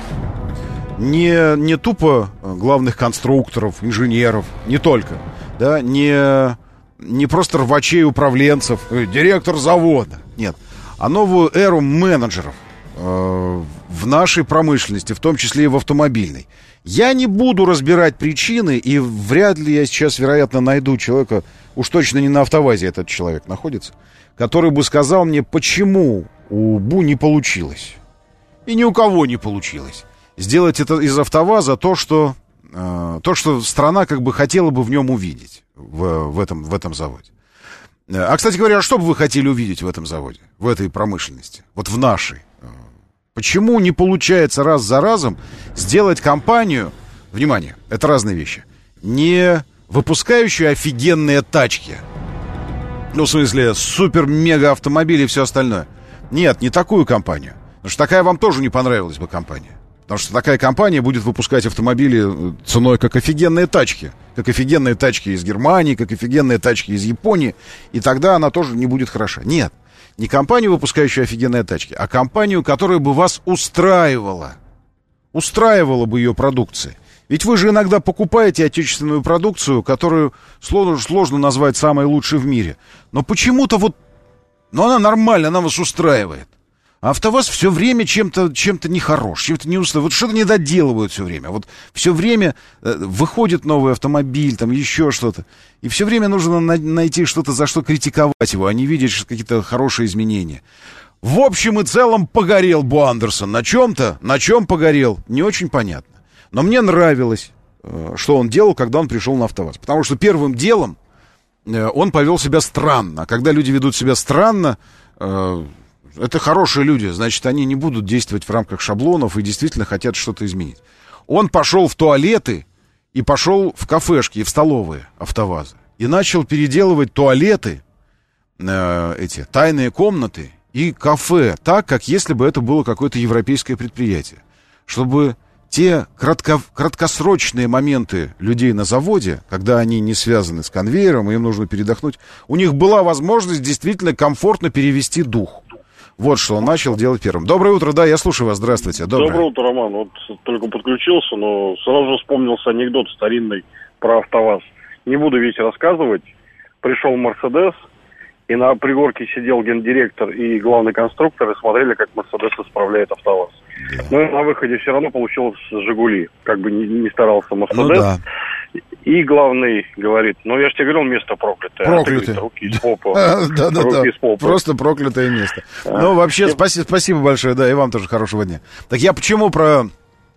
Не, не тупо главных конструкторов, инженеров, не только. Да, не... Не просто рвачей управленцев, директор завода. Нет. А новую эру менеджеров э, в нашей промышленности, в том числе и в автомобильной. Я не буду разбирать причины, и вряд ли я сейчас, вероятно, найду человека, уж точно не на АвтоВАЗе этот человек находится, который бы сказал мне, почему у Бу не получилось. И ни у кого не получилось. Сделать это из АвтоВАЗа то, что, э, то, что страна как бы хотела бы в нем увидеть. В, в, этом, в этом заводе. А, кстати говоря, что бы вы хотели увидеть в этом заводе, в этой промышленности, вот в нашей? Почему не получается раз за разом сделать компанию, внимание, это разные вещи, не выпускающую офигенные тачки, ну, в смысле, супер-мега-автомобили и все остальное. Нет, не такую компанию, потому что такая вам тоже не понравилась бы компания. Потому что такая компания будет выпускать автомобили ценой как офигенные тачки. Как офигенные тачки из Германии, как офигенные тачки из Японии. И тогда она тоже не будет хороша. Нет, не компанию, выпускающую офигенные тачки, а компанию, которая бы вас устраивала. Устраивала бы ее продукция. Ведь вы же иногда покупаете отечественную продукцию, которую сложно, сложно назвать самой лучшей в мире. Но почему-то вот... Но она нормальная, она вас устраивает. А АвтоВАЗ все время чем-то, чем-то нехорош, чем-то не устраивает. Вот что-то не доделывают все время. Вот все время э, выходит новый автомобиль, там еще что-то. И все время нужно на- найти что-то, за что критиковать его, а не видеть какие-то хорошие изменения. В общем и целом погорел Бу Андерсон. На чем-то, на чем погорел, не очень понятно. Но мне нравилось, э, что он делал, когда он пришел на АвтоВАЗ. Потому что первым делом э, он повел себя странно. А когда люди ведут себя странно... Э, это хорошие люди, значит, они не будут действовать в рамках шаблонов и действительно хотят что-то изменить. Он пошел в туалеты и пошел в кафешки и в столовые АвтоВАЗа. И начал переделывать туалеты, э, эти тайные комнаты и кафе так, как если бы это было какое-то европейское предприятие. Чтобы те кратко, краткосрочные моменты людей на заводе, когда они не связаны с конвейером, и им нужно передохнуть, у них была возможность действительно комфортно перевести дух. Вот что он начал делать первым. Доброе утро, да, я слушаю вас, здравствуйте. Доброе, Доброе утро, Роман. Вот только подключился, но сразу же вспомнился анекдот старинный про АвтоВАЗ. Не буду весь рассказывать. Пришел Мерседес, и на пригорке сидел гендиректор и главный конструктор, и смотрели, как Мерседес исправляет АвтоВАЗ. Да. Но на выходе все равно получилось Жигули. Как бы не, не старался Мерседес. Ну, да. И главный говорит, ну я же тебе говорил, место проклятое. Проклятое. А руки из попы. Да-да-да, просто проклятое место. Ну, вообще, спасибо большое, да, и вам тоже хорошего дня. Так я почему про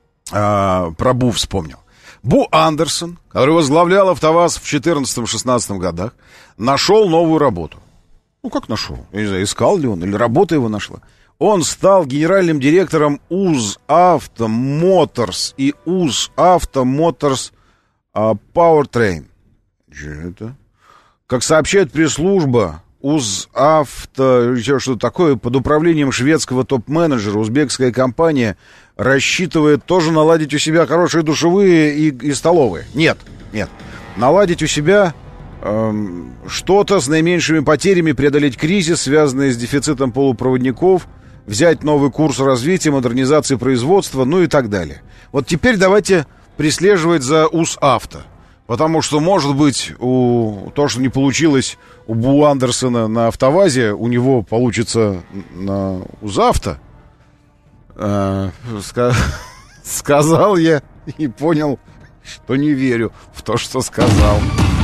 Бу вспомнил? Бу Андерсон, который возглавлял АвтоВАЗ в четырнадцатом-шестнадцатом годах, нашел новую работу. Ну, как нашел? Я не знаю, искал ли он, или работа его нашла. Он стал генеральным директором УЗАвто Моторс и УЗАвто Моторс Powertrain. Что это? Как сообщает пресс-служба, УЗАвто, что-то такое, под управлением шведского топ-менеджера, узбекская компания рассчитывает тоже наладить у себя хорошие душевые и, и столовые. Нет, нет. Наладить у себя эм, что-то с наименьшими потерями, преодолеть кризис, связанный с дефицитом полупроводников, взять новый курс развития, модернизации производства, ну и так далее. Вот теперь давайте прислеживать за УЗАвто. Потому что, может быть, у, то, что не получилось у Бу Андерсона на АвтоВАЗе, у него получится на УЗАвто. Э, ска- сказал я и понял, что не верю в то, что сказал.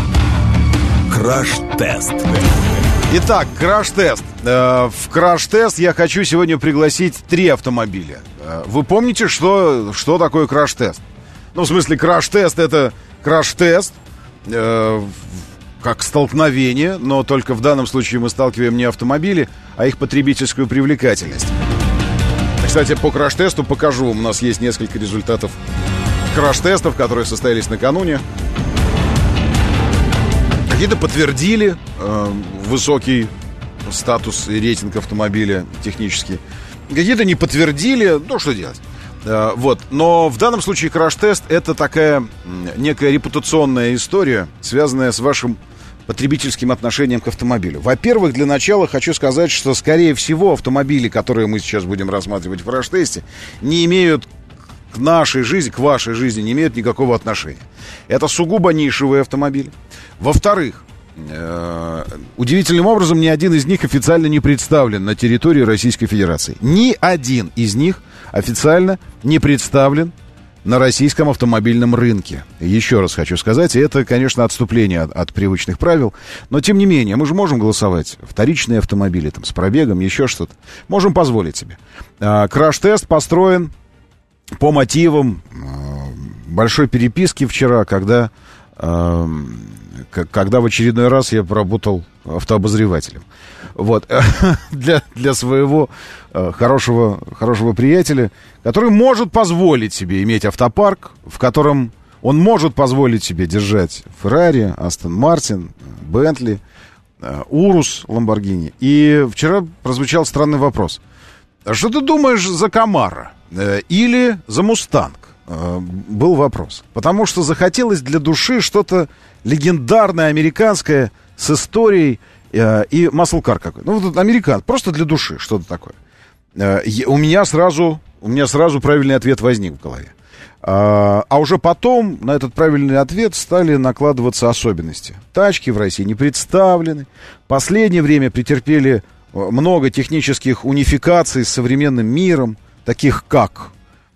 Краш-тест. Итак, краш-тест. Э, в краш-тест я хочу сегодня пригласить три автомобиля. Э, вы помните, что, что такое краш-тест? Ну, в смысле, краш-тест — это краш-тест, э, как столкновение, но только в данном случае мы сталкиваем не автомобили, а их потребительскую привлекательность. Кстати, по краш-тесту покажу. У нас есть несколько результатов краш-тестов, которые состоялись накануне. Какие-то подтвердили э, высокий статус и рейтинг автомобиля технически. Какие-то не подтвердили. Ну, что делать? Вот. Но в данном случае краш-тест — это такая некая репутационная история, связанная с вашим потребительским отношением к автомобилю. Во-первых, для начала хочу сказать, что, скорее всего, автомобили, которые мы сейчас будем рассматривать в краш-тесте, не имеют к нашей жизни, к вашей жизни, не имеют никакого отношения. Это сугубо нишевые автомобили. Во-вторых, э- удивительным образом ни один из них официально не представлен на территории Российской Федерации. Ни один из них официально не представлен на российском автомобильном рынке. Еще раз хочу сказать, и это, конечно, отступление от, от привычных правил, но, тем не менее, мы же можем голосовать. Вторичные автомобили там, с пробегом, еще что-то. Можем позволить себе. А, краш-тест построен по мотивам а, большой переписки вчера, когда, а, к- когда в очередной раз я поработал автообозревателем. Вот, для, для своего э, хорошего, хорошего приятеля, который может позволить себе иметь автопарк, в котором он может позволить себе держать Феррари, Астон Мартин, Бентли, э, Урус, Ламборгини. И вчера прозвучал странный вопрос. А что ты думаешь за Камаро э, или за Мустанг? Э, был вопрос. Потому что захотелось для души что-то легендарное, американское, с историей, и маслкар какой. Ну, вот американ, просто для души что-то такое. У меня сразу, у меня сразу правильный ответ возник в голове. А, а уже потом на этот правильный ответ стали накладываться особенности. Тачки в России не представлены. В последнее время претерпели много технических унификаций с современным миром, таких как,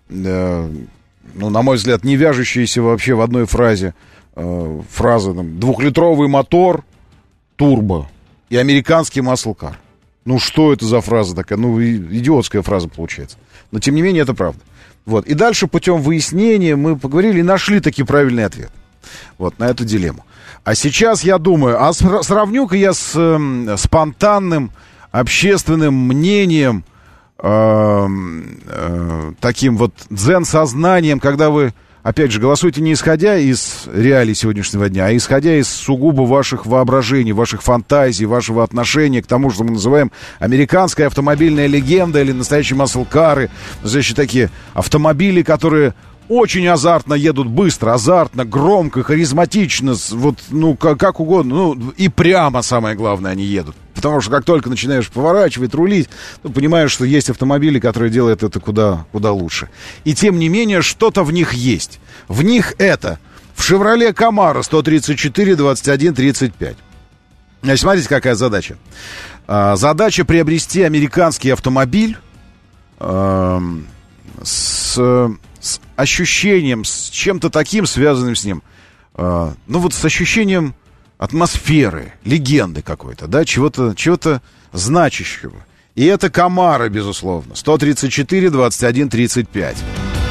э, ну, на мой взгляд, не вяжущиеся вообще в одной фразе э, фразы там, двухлитровый мотор, турбо и американский маслкар. Ну, что это за фраза такая? Ну, идиотская фраза получается. Но, тем не менее, это правда. Вот. И дальше путем выяснения мы поговорили и нашли таки правильный ответ. Вот, на эту дилемму. А сейчас я думаю, а сравню-ка я с э, спонтанным общественным мнением, э, э, таким вот дзен-сознанием, когда вы, опять же, голосуете не исходя из реалий сегодняшнего дня, а исходя из сугубо ваших воображений, ваших фантазий, вашего отношения к тому, что мы называем американская автомобильная легенда или настоящие маслкары, настоящие такие автомобили, которые очень азартно едут, быстро, азартно, громко, харизматично, вот, ну, как, как угодно, ну, и прямо, самое главное, они едут. Потому что как только начинаешь поворачивать, рулить, ты понимаешь, что есть автомобили, которые делают это куда, куда лучше. И тем не менее, что-то в них есть. В них это. В «Шевроле Камаро» сто тридцать четыре двадцать один тридцать пять. Значит, смотрите, какая задача. А, задача приобрести американский автомобиль а, с, с ощущением, с чем-то таким, связанным с ним. А, ну вот с ощущением атмосферы, легенды какой-то, да, чего-то, чего-то значащего. И это Камаро, безусловно. сто тридцать четыре двадцать один тридцать пять.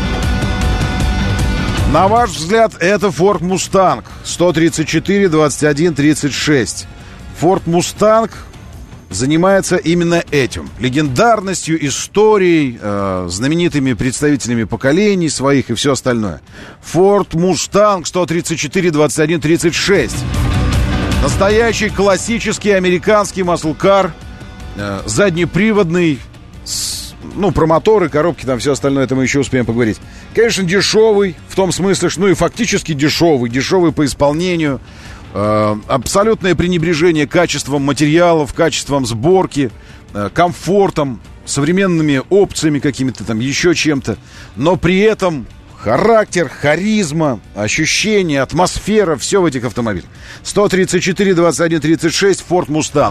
На ваш взгляд, это Ford Mustang. сто тридцать четыре двадцать один тридцать шесть. Ford Mustang занимается именно этим. Легендарностью, историей, э, знаменитыми представителями поколений своих и все остальное. Ford Mustang сто тридцать четыре двадцать один тридцать шесть. Настоящий классический американский маслкар, э, заднеприводный, с, ну, про моторы, коробки, там все остальное, это мы еще успеем поговорить. Конечно, дешевый, в том смысле, что, ну и фактически дешевый, дешевый по исполнению, э, абсолютное пренебрежение качеством материалов, качеством сборки, э, комфортом, современными опциями какими-то там, еще чем-то, но при этом характер, харизма, ощущения, атмосфера, все в этих автомобилях. сто тридцать четыре двадцать один тридцать шесть, Ford Mustang.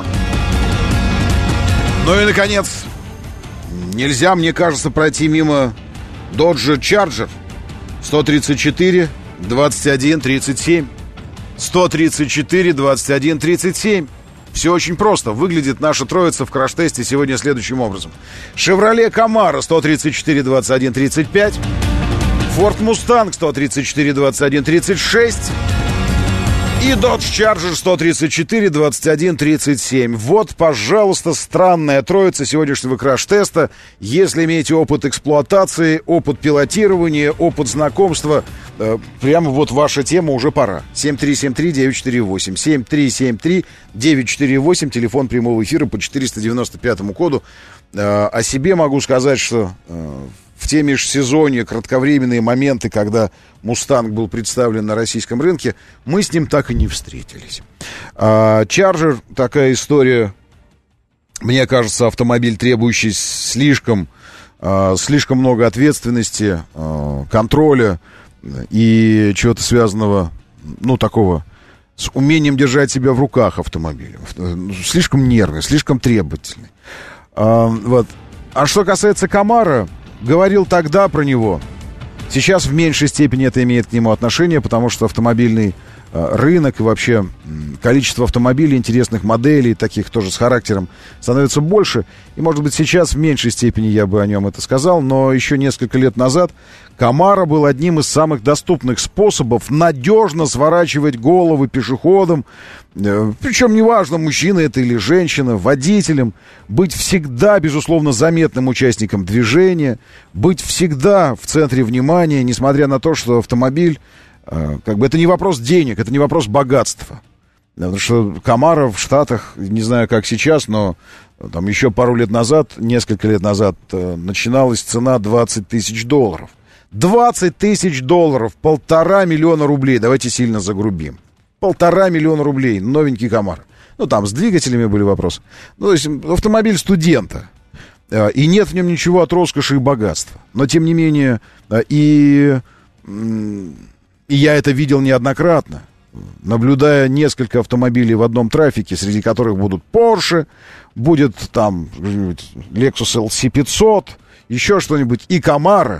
Ну и, наконец, нельзя, мне кажется, пройти мимо Dodge Charger. сто тридцать четыре двадцать один тридцать семь. сто тридцать четыре двадцать один тридцать семь. Все очень просто. Выглядит наша троица в краш-тесте сегодня следующим образом. Chevrolet Camaro сто тридцать четыре двадцать один тридцать пять. Ford Mustang сто тридцать четыре двадцать один тридцать шесть и Dodge Charger сто тридцать четыре двадцать один тридцать семь. Вот, пожалуйста, странная троица сегодняшнего краш-теста. Если имеете опыт эксплуатации, опыт пилотирования, опыт знакомства, э, прямо вот ваша тема, уже пора. семь три семь три девять четыре восемь. семь три семь три девять четыре восемь. Телефон прямого эфира по четыреста девяносто пятому коду. Э, о себе могу сказать, что Э, в те межсезонье, кратковременные моменты, когда «Мустанг» был представлен на российском рынке, мы с ним так и не встретились. «Чарджер» — такая история, мне кажется, автомобиль, требующий слишком, слишком много ответственности, контроля и чего-то связанного, ну, такого, с умением держать себя в руках автомобиля. Слишком нервный, слишком требовательный. Вот. А что касается «Камаро», говорил тогда про него. Сейчас в меньшей степени это имеет к нему отношение, потому что автомобильный э, рынок и вообще э, количество автомобилей, интересных моделей, таких тоже с характером, становится больше. И, может быть, сейчас в меньшей степени я бы о нем это сказал, но еще несколько лет назад Камаро был одним из самых доступных способов надежно сворачивать головы пешеходам, э, причем неважно, мужчина это или женщина, водителем, быть всегда, безусловно, заметным участником движения, быть всегда в центре внимания, несмотря на то, что автомобиль, э, как бы это не вопрос денег, это не вопрос богатства. Потому что Камаро в Штатах, не знаю, как сейчас, но там еще пару лет назад, несколько лет назад, э, начиналась цена двадцать тысяч долларов. двадцать тысяч долларов, полтора миллиона рублей, давайте сильно загрубим. Полтора миллиона рублей, новенький Камаро. Ну, там с двигателями были вопросы. Ну, то есть автомобиль студента. И нет в нем ничего от роскоши и богатства. Но, тем не менее, и, и я это видел неоднократно, наблюдая несколько автомобилей в одном трафике, среди которых будут Porsche, будет там Lexus эл си пятьсот, еще что-нибудь, и Camaro.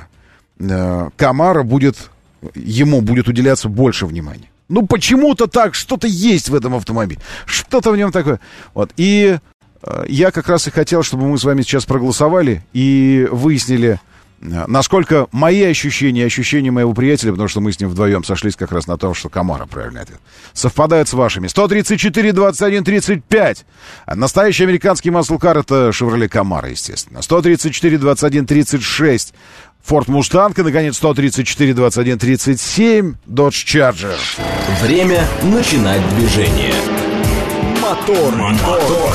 Камаро будет, ему будет уделяться больше внимания. Ну, почему-то так, что-то есть в этом автомобиле. Что-то в нем такое. Вот. И э, я как раз и хотел, чтобы мы с вами сейчас проголосовали и выяснили, насколько мои ощущения и ощущения моего приятеля, потому что мы с ним вдвоем сошлись как раз на том, что Камара правильный ответ, совпадают с вашими. сто тридцать четыре двадцать один тридцать пять. Настоящий американский маслкар — это Chevrolet Camaro, естественно. сто тридцать четыре двадцать один тридцать шесть. Ford Mustang. И, наконец, сто тридцать четыре двадцать один тридцать семь. Dodge Charger. Время начинать движение. Мотор. Мотор.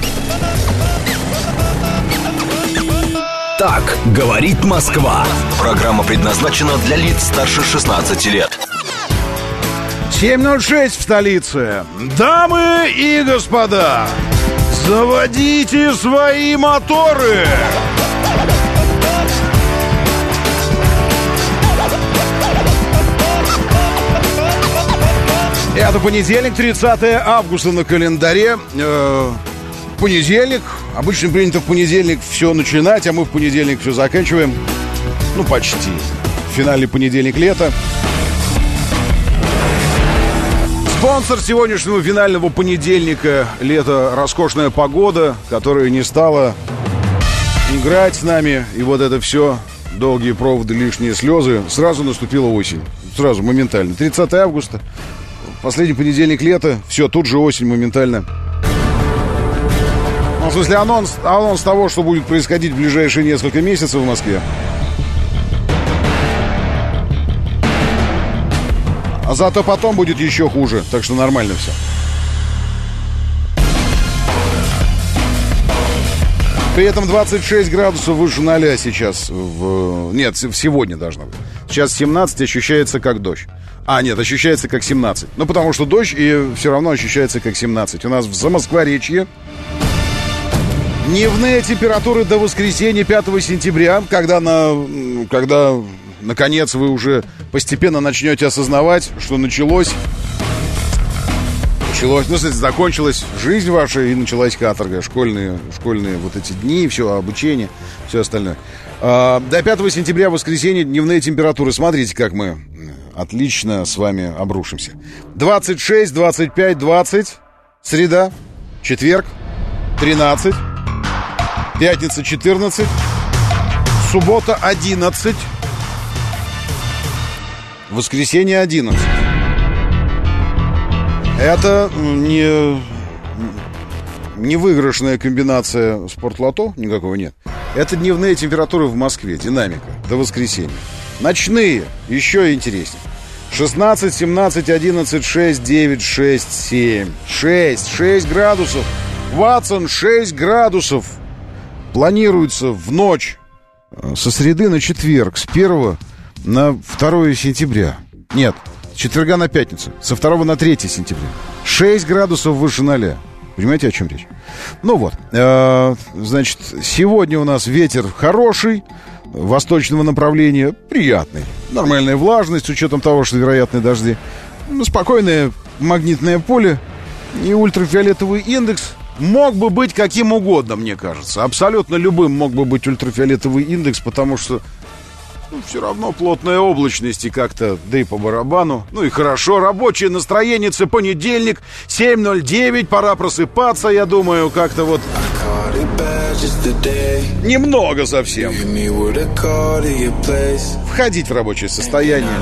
Так говорит Москва. Программа предназначена для лиц старше шестнадцати лет. семь ноль шесть в столице. Дамы и господа, заводите свои моторы. Это понедельник, тридцатое августа на календаре. Э, понедельник. Обычно принято в понедельник все начинать, а мы в понедельник все заканчиваем. Ну, почти. Финальный понедельник лета. Спонсор сегодняшнего финального понедельника лета — роскошная погода, которая не стала играть с нами. И вот это все, долгие проводы, лишние слезы. Сразу наступила осень. Сразу, моментально. тридцатое августа. Последний понедельник лета. Все, тут же осень моментально. Ну, в смысле, анонс, анонс того, что будет происходить в ближайшие несколько месяцев в Москве. А зато потом будет еще хуже. Так что нормально все. При этом двадцать шесть градусов выше ноля сейчас. В... Нет, сегодня должно быть. Сейчас семнадцать, ощущается как дождь. А, нет, ощущается как семнадцать. Ну, потому что дождь, и все равно ощущается как семнадцать. У нас в Замоскворечье дневные температуры до воскресенья пятого сентября, когда, на, когда наконец вы уже постепенно начнете осознавать, что началось... Началось, ну, кстати, закончилась жизнь ваша, и началась каторга. Школьные, школьные вот эти дни, все, обучение, все остальное. А, до пятого сентября, воскресенье, дневные температуры. Смотрите, как мы отлично с вами обрушимся. двадцать шесть, двадцать пять, двадцать. Среда, четверг, тринадцать. Пятница, четырнадцать. Суббота, одиннадцать. Воскресенье, одиннадцать. Это не, не выигрышная комбинация спортлото, никакого нет. Это дневные температуры в Москве, динамика, до воскресенья. Ночные, еще интереснее. шестнадцать, семнадцать, одиннадцать, шесть, девять, шесть, семь. шесть, шесть градусов. Ватсон, шесть градусов. Планируется в ночь со среды на четверг, с первого на второе сентября. Нет, с четверга на пятницу, со второго на третье сентября. шесть градусов выше ноля. Понимаете, о чем речь? Ну вот, э, значит, сегодня у нас ветер хороший, восточного направления, приятный. Нормальная влажность, с учетом того, что вероятны дожди. Спокойное магнитное поле и ультрафиолетовый индекс мог бы быть каким угодно, мне кажется. Абсолютно любым мог бы быть ультрафиолетовый индекс, потому что ну, все равно плотная облачность и как-то, да и по барабану. Ну и хорошо, рабочее настроение, понедельник, семь ноль девять, пора просыпаться, я думаю, как-то вот немного совсем входить в рабочее состояние.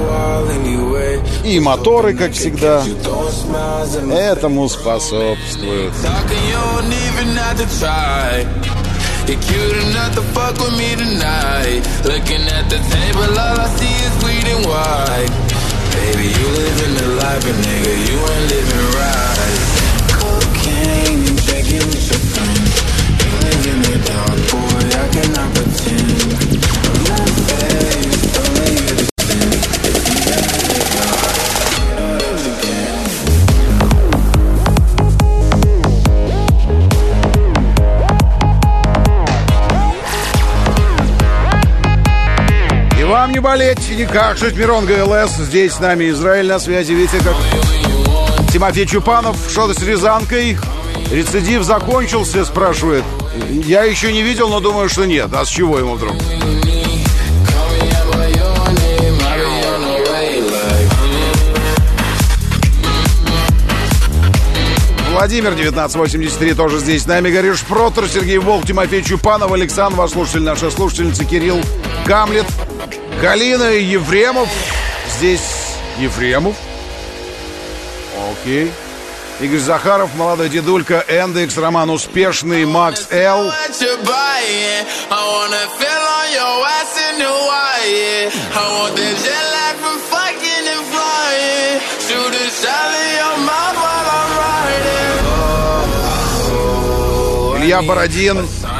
И моторы, как всегда, этому способствуют. You're cute enough to fuck with me tonight. Looking at the table, all I see is sweet and white. Baby, you living the life, but nigga, you ain't living right. Cocaine and drinking with your friends. You live in the dark, boy, I cannot pretend. I'm not faced, only you to sin. If you got the dark, do it again. Вам не болеть, не кашлять, Мирон ГЛС. Здесь с нами Израиль на связи. Видите, как Тимофей Чупанов, что-то с Рязанкой. Рецидив закончился, спрашивает. Я еще не видел, но думаю, что нет. А с чего ему вдруг? Владимир, девятнадцать восемьдесят три, тоже здесь с нами. Горюш Протор, Сергей Волк, Тимофей Чупанов, Александр, ваш слушатель, наша слушательница, Кирилл Гамлет, Галина Ефремов. Здесь Ефремов. Окей. Игорь Захаров, молодой дедулька, Эндекс, Роман Успешный, Макс Л. Илья Бородин.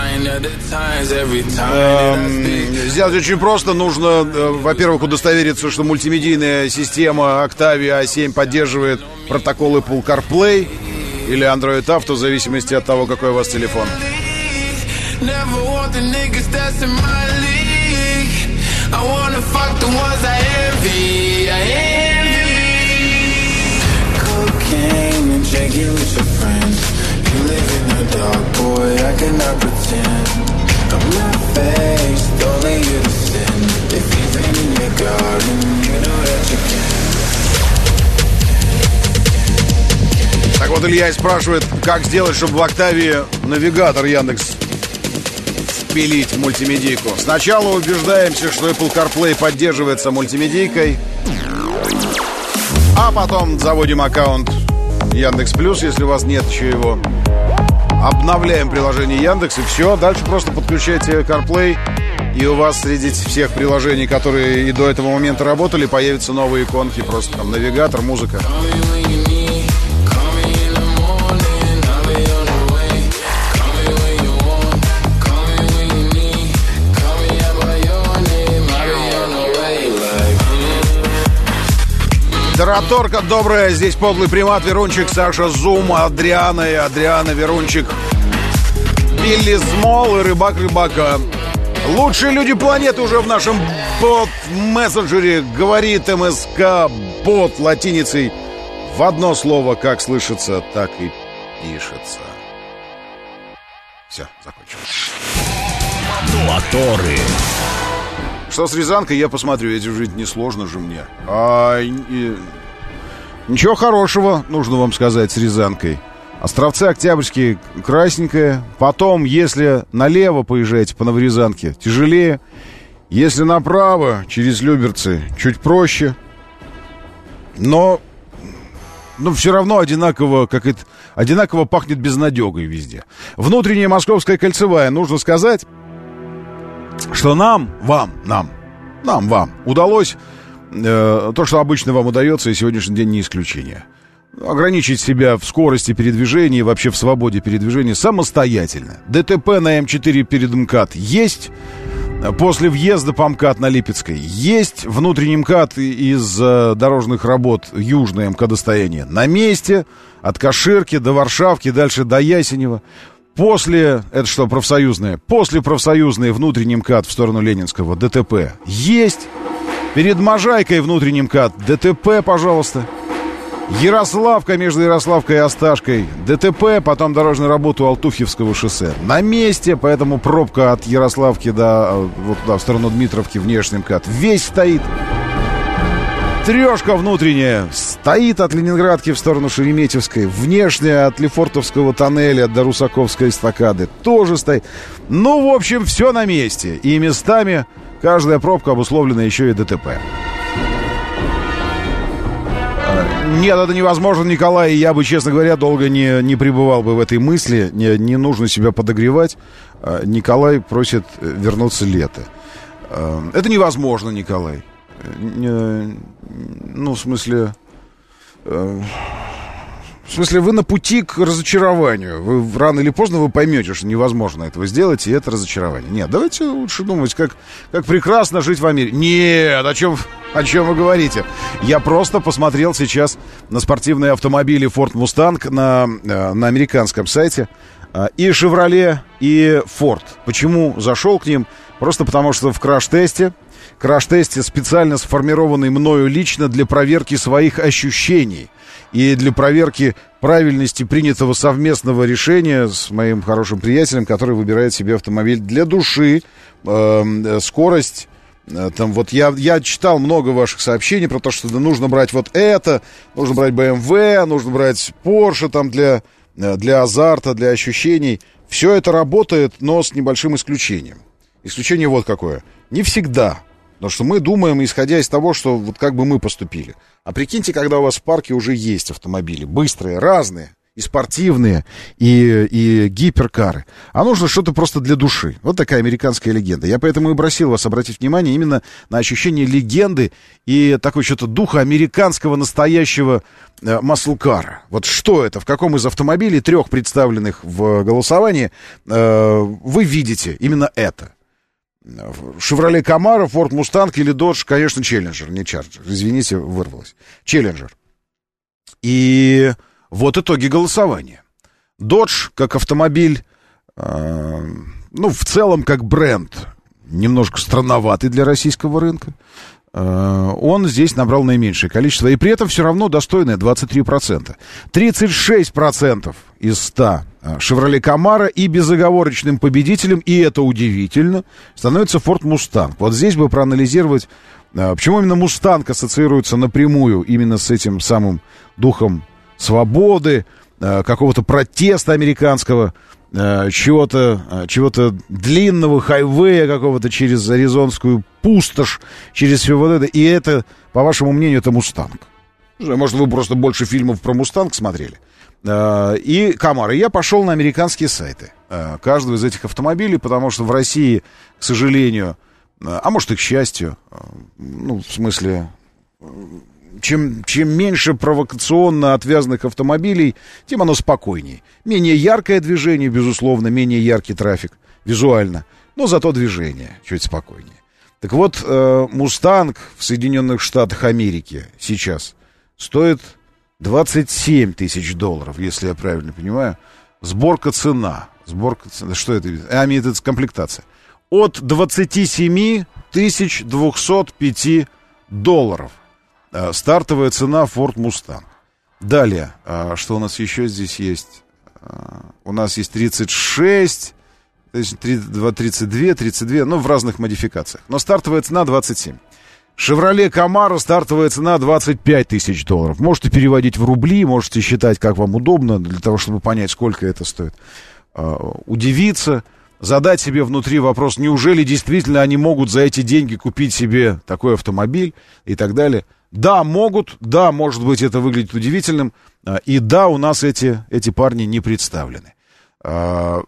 Эм, сделать очень просто. Нужно, э, во-первых, удостовериться, что мультимедийная система Octavia а семь поддерживает протокол Apple CarPlay или Android Auto, в зависимости от того, какой у вас телефон. You live in the dark, boy, I cannot pretend. I'm not faced, only you to sin. If you've been in your garden, you know that you can. Так вот, Илья спрашивает, как сделать, чтобы в Октавии навигатор Яндекс впилить в мультимедийку. Сначала убеждаемся, что Apple CarPlay поддерживается мультимедийкой, а потом заводим аккаунт Яндекс Плюс, если у вас нет еще его. Обновляем приложение Яндекс, и все. Дальше просто подключайте CarPlay, и у вас среди всех приложений, которые и до этого момента работали, появятся новые иконки. Просто там навигатор, музыка. Тараторка добрая, здесь подлый примат, Верунчик, Саша Зум, Адриана и Адриана, Верунчик, Билли Смол и Рыбак Рыбака. Лучшие люди планеты уже в нашем бот-мессенджере. Говорит МСК бот латиницей. В одно слово, как слышится, так и пишется. Все, закончилось. Моторы. Что с Рязанкой, я посмотрю. Ведь уже несложно же мне. А, и, ничего хорошего, нужно вам сказать, с Рязанкой. Островцы Октябрьские, красненькое. Потом, если налево поезжаете по Новорязанке, тяжелее. Если направо, через Люберцы, чуть проще. Но, но все равно одинаково, как это, одинаково пахнет безнадегой везде. Внутренняя Московская кольцевая, нужно сказать, что нам, вам, нам, нам, вам удалось э, то, что обычно вам удается, и сегодняшний день не исключение. Ограничить себя в скорости передвижения и вообще в свободе передвижения самостоятельно. ДТП на Эм четыре перед МКАД есть. После въезда по МКАД на Липецкой есть. Внутренний МКАД из э, дорожных работ южное МКАДостояние на месте. От Каширки до Варшавки, дальше до Ясенева. После, это что, профсоюзное? После профсоюзное внутренний МКАД в сторону Ленинского ДТП есть. Перед Можайкой внутренний МКАД ДТП, пожалуйста. Ярославка между Ярославкой и Осташкой ДТП, потом дорожная работа у Алтуфьевского шоссе на месте, поэтому пробка от Ярославки до вот туда, в сторону Дмитровки, внешний МКАД весь стоит. Трешка внутренняя стоит от Ленинградки в сторону Шереметьевской. Внешняя от Лефортовского тоннеля до Русаковской эстакады тоже стоит. Ну, в общем, все на месте. И местами каждая пробка обусловлена еще и ДТП. Нет, это невозможно, Николай. Я бы, честно говоря, долго не, не пребывал бы в этой мысли. Не, не нужно себя подогревать. Николай просит вернуться лето. Это невозможно, Николай. Ну, в смысле... В смысле, вы на пути к разочарованию. Вы рано или поздно вы поймете, что невозможно этого сделать, и это разочарование. Нет, давайте лучше думать, как, как прекрасно жить в Америке. Нет, о чем, о чем вы говорите? Я просто посмотрел сейчас на спортивные автомобили Ford Mustang на, на американском сайте. И Chevrolet, и Ford. Почему зашел к ним? Просто потому, что в краш-тесте, краш-тесте специально сформированный мною лично для проверки своих ощущений и для проверки правильности принятого совместного решения с моим хорошим приятелем, который выбирает себе автомобиль для души, э, скорость. Э, там вот я, я читал много ваших сообщений про то, что нужно брать вот это, нужно брать бэ эм вэ, нужно брать Porsche там для для азарта, для ощущений. Все это работает, но с небольшим исключением. Исключение вот какое. Не всегда. Потому что мы думаем, исходя из того, что вот как бы мы поступили. А прикиньте, когда у вас в парке уже есть автомобили. Быстрые, разные. И спортивные, и, и гиперкары. А нужно что-то просто для души. Вот такая американская легенда. Я поэтому и просил вас обратить внимание именно на ощущение легенды и такой что-то духа американского настоящего э, маслкара. Вот что это? В каком из автомобилей, трех представленных в голосовании, э, вы видите именно это? Chevrolet Camaro, Ford Mustang или Dodge, конечно, Challenger, не Charger. Извините, вырвалось. Challenger. И... Вот итоги голосования. Dodge как автомобиль, э, ну, в целом как бренд, немножко странноватый для российского рынка. Э, он здесь набрал наименьшее количество. И при этом все равно достойное двадцать три процента. тридцать шесть процентов из ста Chevrolet Camaro, и безоговорочным победителем, и это удивительно, становится Ford Mustang. Вот здесь бы проанализировать, э, почему именно Mustang ассоциируется напрямую именно с этим самым духом свободы, какого-то протеста американского, чего-то, чего-то длинного хайвея какого-то через аризонскую пустошь, через все вот это. И это, по вашему мнению, это Мустанг. Может, вы просто больше фильмов про Мустанг смотрели. И Камаро. Я пошел на американские сайты каждого из этих автомобилей, потому что в России, к сожалению, а может и к счастью, ну, в смысле... Чем, чем меньше провокационно отвязанных автомобилей, тем оно спокойнее. Менее яркое движение, безусловно, менее яркий трафик визуально, но зато движение чуть спокойнее. Так вот, «Мустанг» в Соединенных Штатах Америки сейчас стоит двадцать семь тысяч долларов, если я правильно понимаю. Сборка цена. Сборка цена. Что это? А, это комплектация. От двадцать семь тысяч двести пять долларов. Стартовая цена Ford Mustang. Далее, что у нас еще здесь есть? У нас есть тридцать шесть, тридцать два, тридцать два, тридцать два, ну, в разных модификациях. Но стартовая цена двадцать семь. Chevrolet Camaro, стартовая цена двадцать пять тысяч долларов. Можете переводить в рубли, можете считать, как вам удобно, для того, чтобы понять, сколько это стоит. Удивиться, задать себе внутри вопрос, неужели действительно они могут за эти деньги купить себе такой автомобиль и так далее. Да, могут, да, может быть, это выглядит удивительным, и да, у нас эти, эти парни не представлены. Это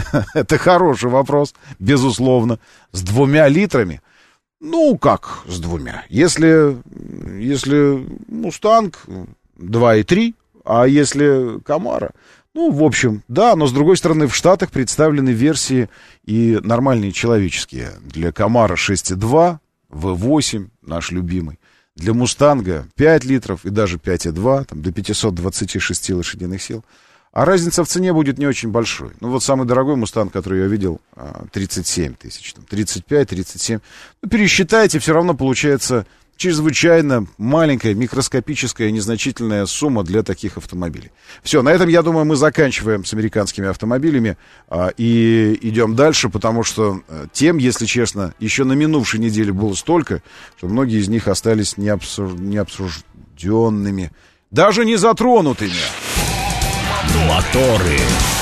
хороший вопрос, безусловно. С двумя литрами? Ну, как с двумя? Если, если Мустанг два и три, а если Камаро, ну, в общем, да, но с другой стороны, в Штатах представлены версии и нормальные человеческие. Для Камаро шесть и два, вэ восемь, наш любимый. Для Мустанга пять литров и даже пять и два, там, до пятьсот двадцать шесть лошадиных сил. А разница в цене будет не очень большой. Ну, вот самый дорогой Мустанг, который я видел, тридцать семь тысяч, там, тридцать пять, тридцать семь. Ну, пересчитайте, все равно получается чрезвычайно маленькая, микроскопическая, незначительная сумма для таких автомобилей. Все, на этом, я думаю, мы заканчиваем с американскими автомобилями а, и идем дальше, потому что а, тем, если честно, еще на минувшей неделе было столько, что многие из них остались необсуж... необсужденными, даже не затронутыми. Моторы.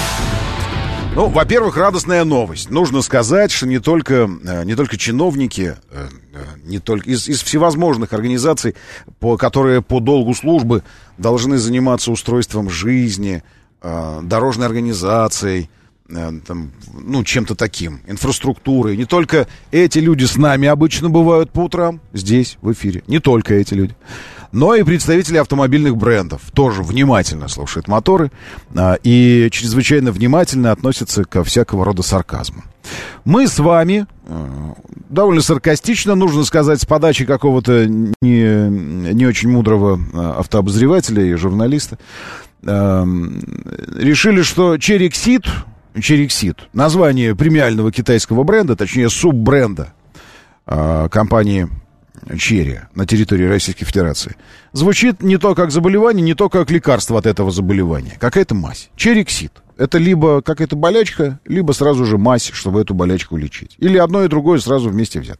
Ну, во-первых, радостная новость. Нужно сказать, что не только, не только чиновники, не только из, из всевозможных организаций, по, которые по долгу службы должны заниматься устройством жизни, дорожной организацией, там, ну, чем-то таким, инфраструктурой. Не только эти люди с нами обычно бывают по утрам здесь, в эфире. Не только эти люди. Но и представители автомобильных брендов тоже внимательно слушают моторы а, и чрезвычайно внимательно относятся ко всякого рода сарказму. Мы с вами а, довольно саркастично, нужно сказать, с подачи какого-то не, не очень мудрого а, автообозревателя и журналиста, а, решили, что Чериксид, Чериксид, название премиального китайского бренда, точнее суббренда а, компании Черри на территории Российской Федерации, звучит не то как заболевание, не то как лекарство от этого заболевания. Какая-то мазь. Чериксид. Это либо какая-то болячка, либо сразу же мазь, чтобы эту болячку лечить. Или одно и другое сразу вместе взято.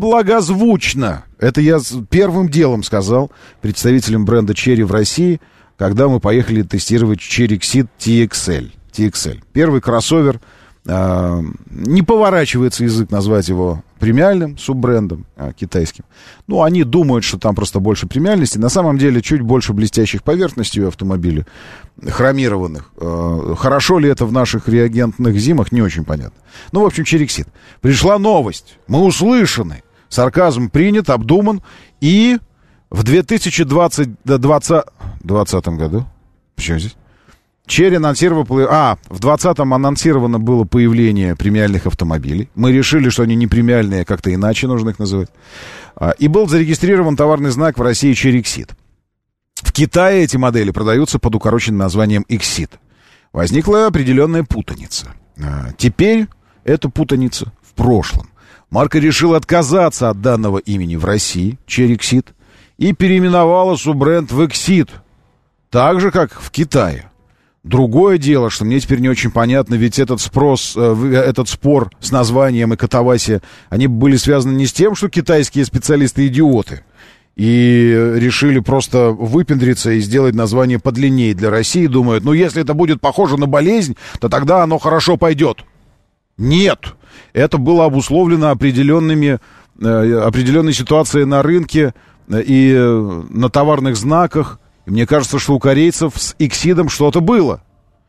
Неблагозвучно. Это я первым делом сказал представителям бренда Черри в России. когда мы поехали тестировать Cherry Exit ти экс эль. ти экс эль. Первый кроссовер. Э, не поворачивается язык назвать его премиальным суббрендом э, китайским. Ну, они думают, что там просто больше премиальности. На самом деле, чуть больше блестящих поверхностей у автомобиля, хромированных. Э, хорошо ли это в наших реагентных зимах, не очень понятно. Ну, в общем, Cherry Exit. Пришла новость. Мы услышаны. Сарказм принят, обдуман. И в две тысячи двадцатом году... Почему здесь? Черри анонсировал... А, в двадцатом анонсировано было появление премиальных автомобилей. Мы решили, что они не премиальные, как-то иначе нужно их называть. И был зарегистрирован товарный знак в России Cherry Exit. В Китае эти модели продаются под укороченным названием Exit. Возникла определенная путаница. Теперь эта путаница в прошлом. Марка решила отказаться от данного имени в России, Cherry Exit, и переименовала суббренд в Exit. Так же, как в Китае. Другое дело, что мне теперь не очень понятно, ведь этот спрос, э, этот спор с названием и катавасия, они были связаны не с тем, что китайские специалисты идиоты и решили просто выпендриться и сделать название подлиннее для России, думают, ну если это будет похоже на болезнь, то тогда оно хорошо пойдет. Нет, это было обусловлено определенными, э, определенной ситуацией на рынке и э, на товарных знаках. Мне кажется, что у корейцев с Exid'ом что-то было.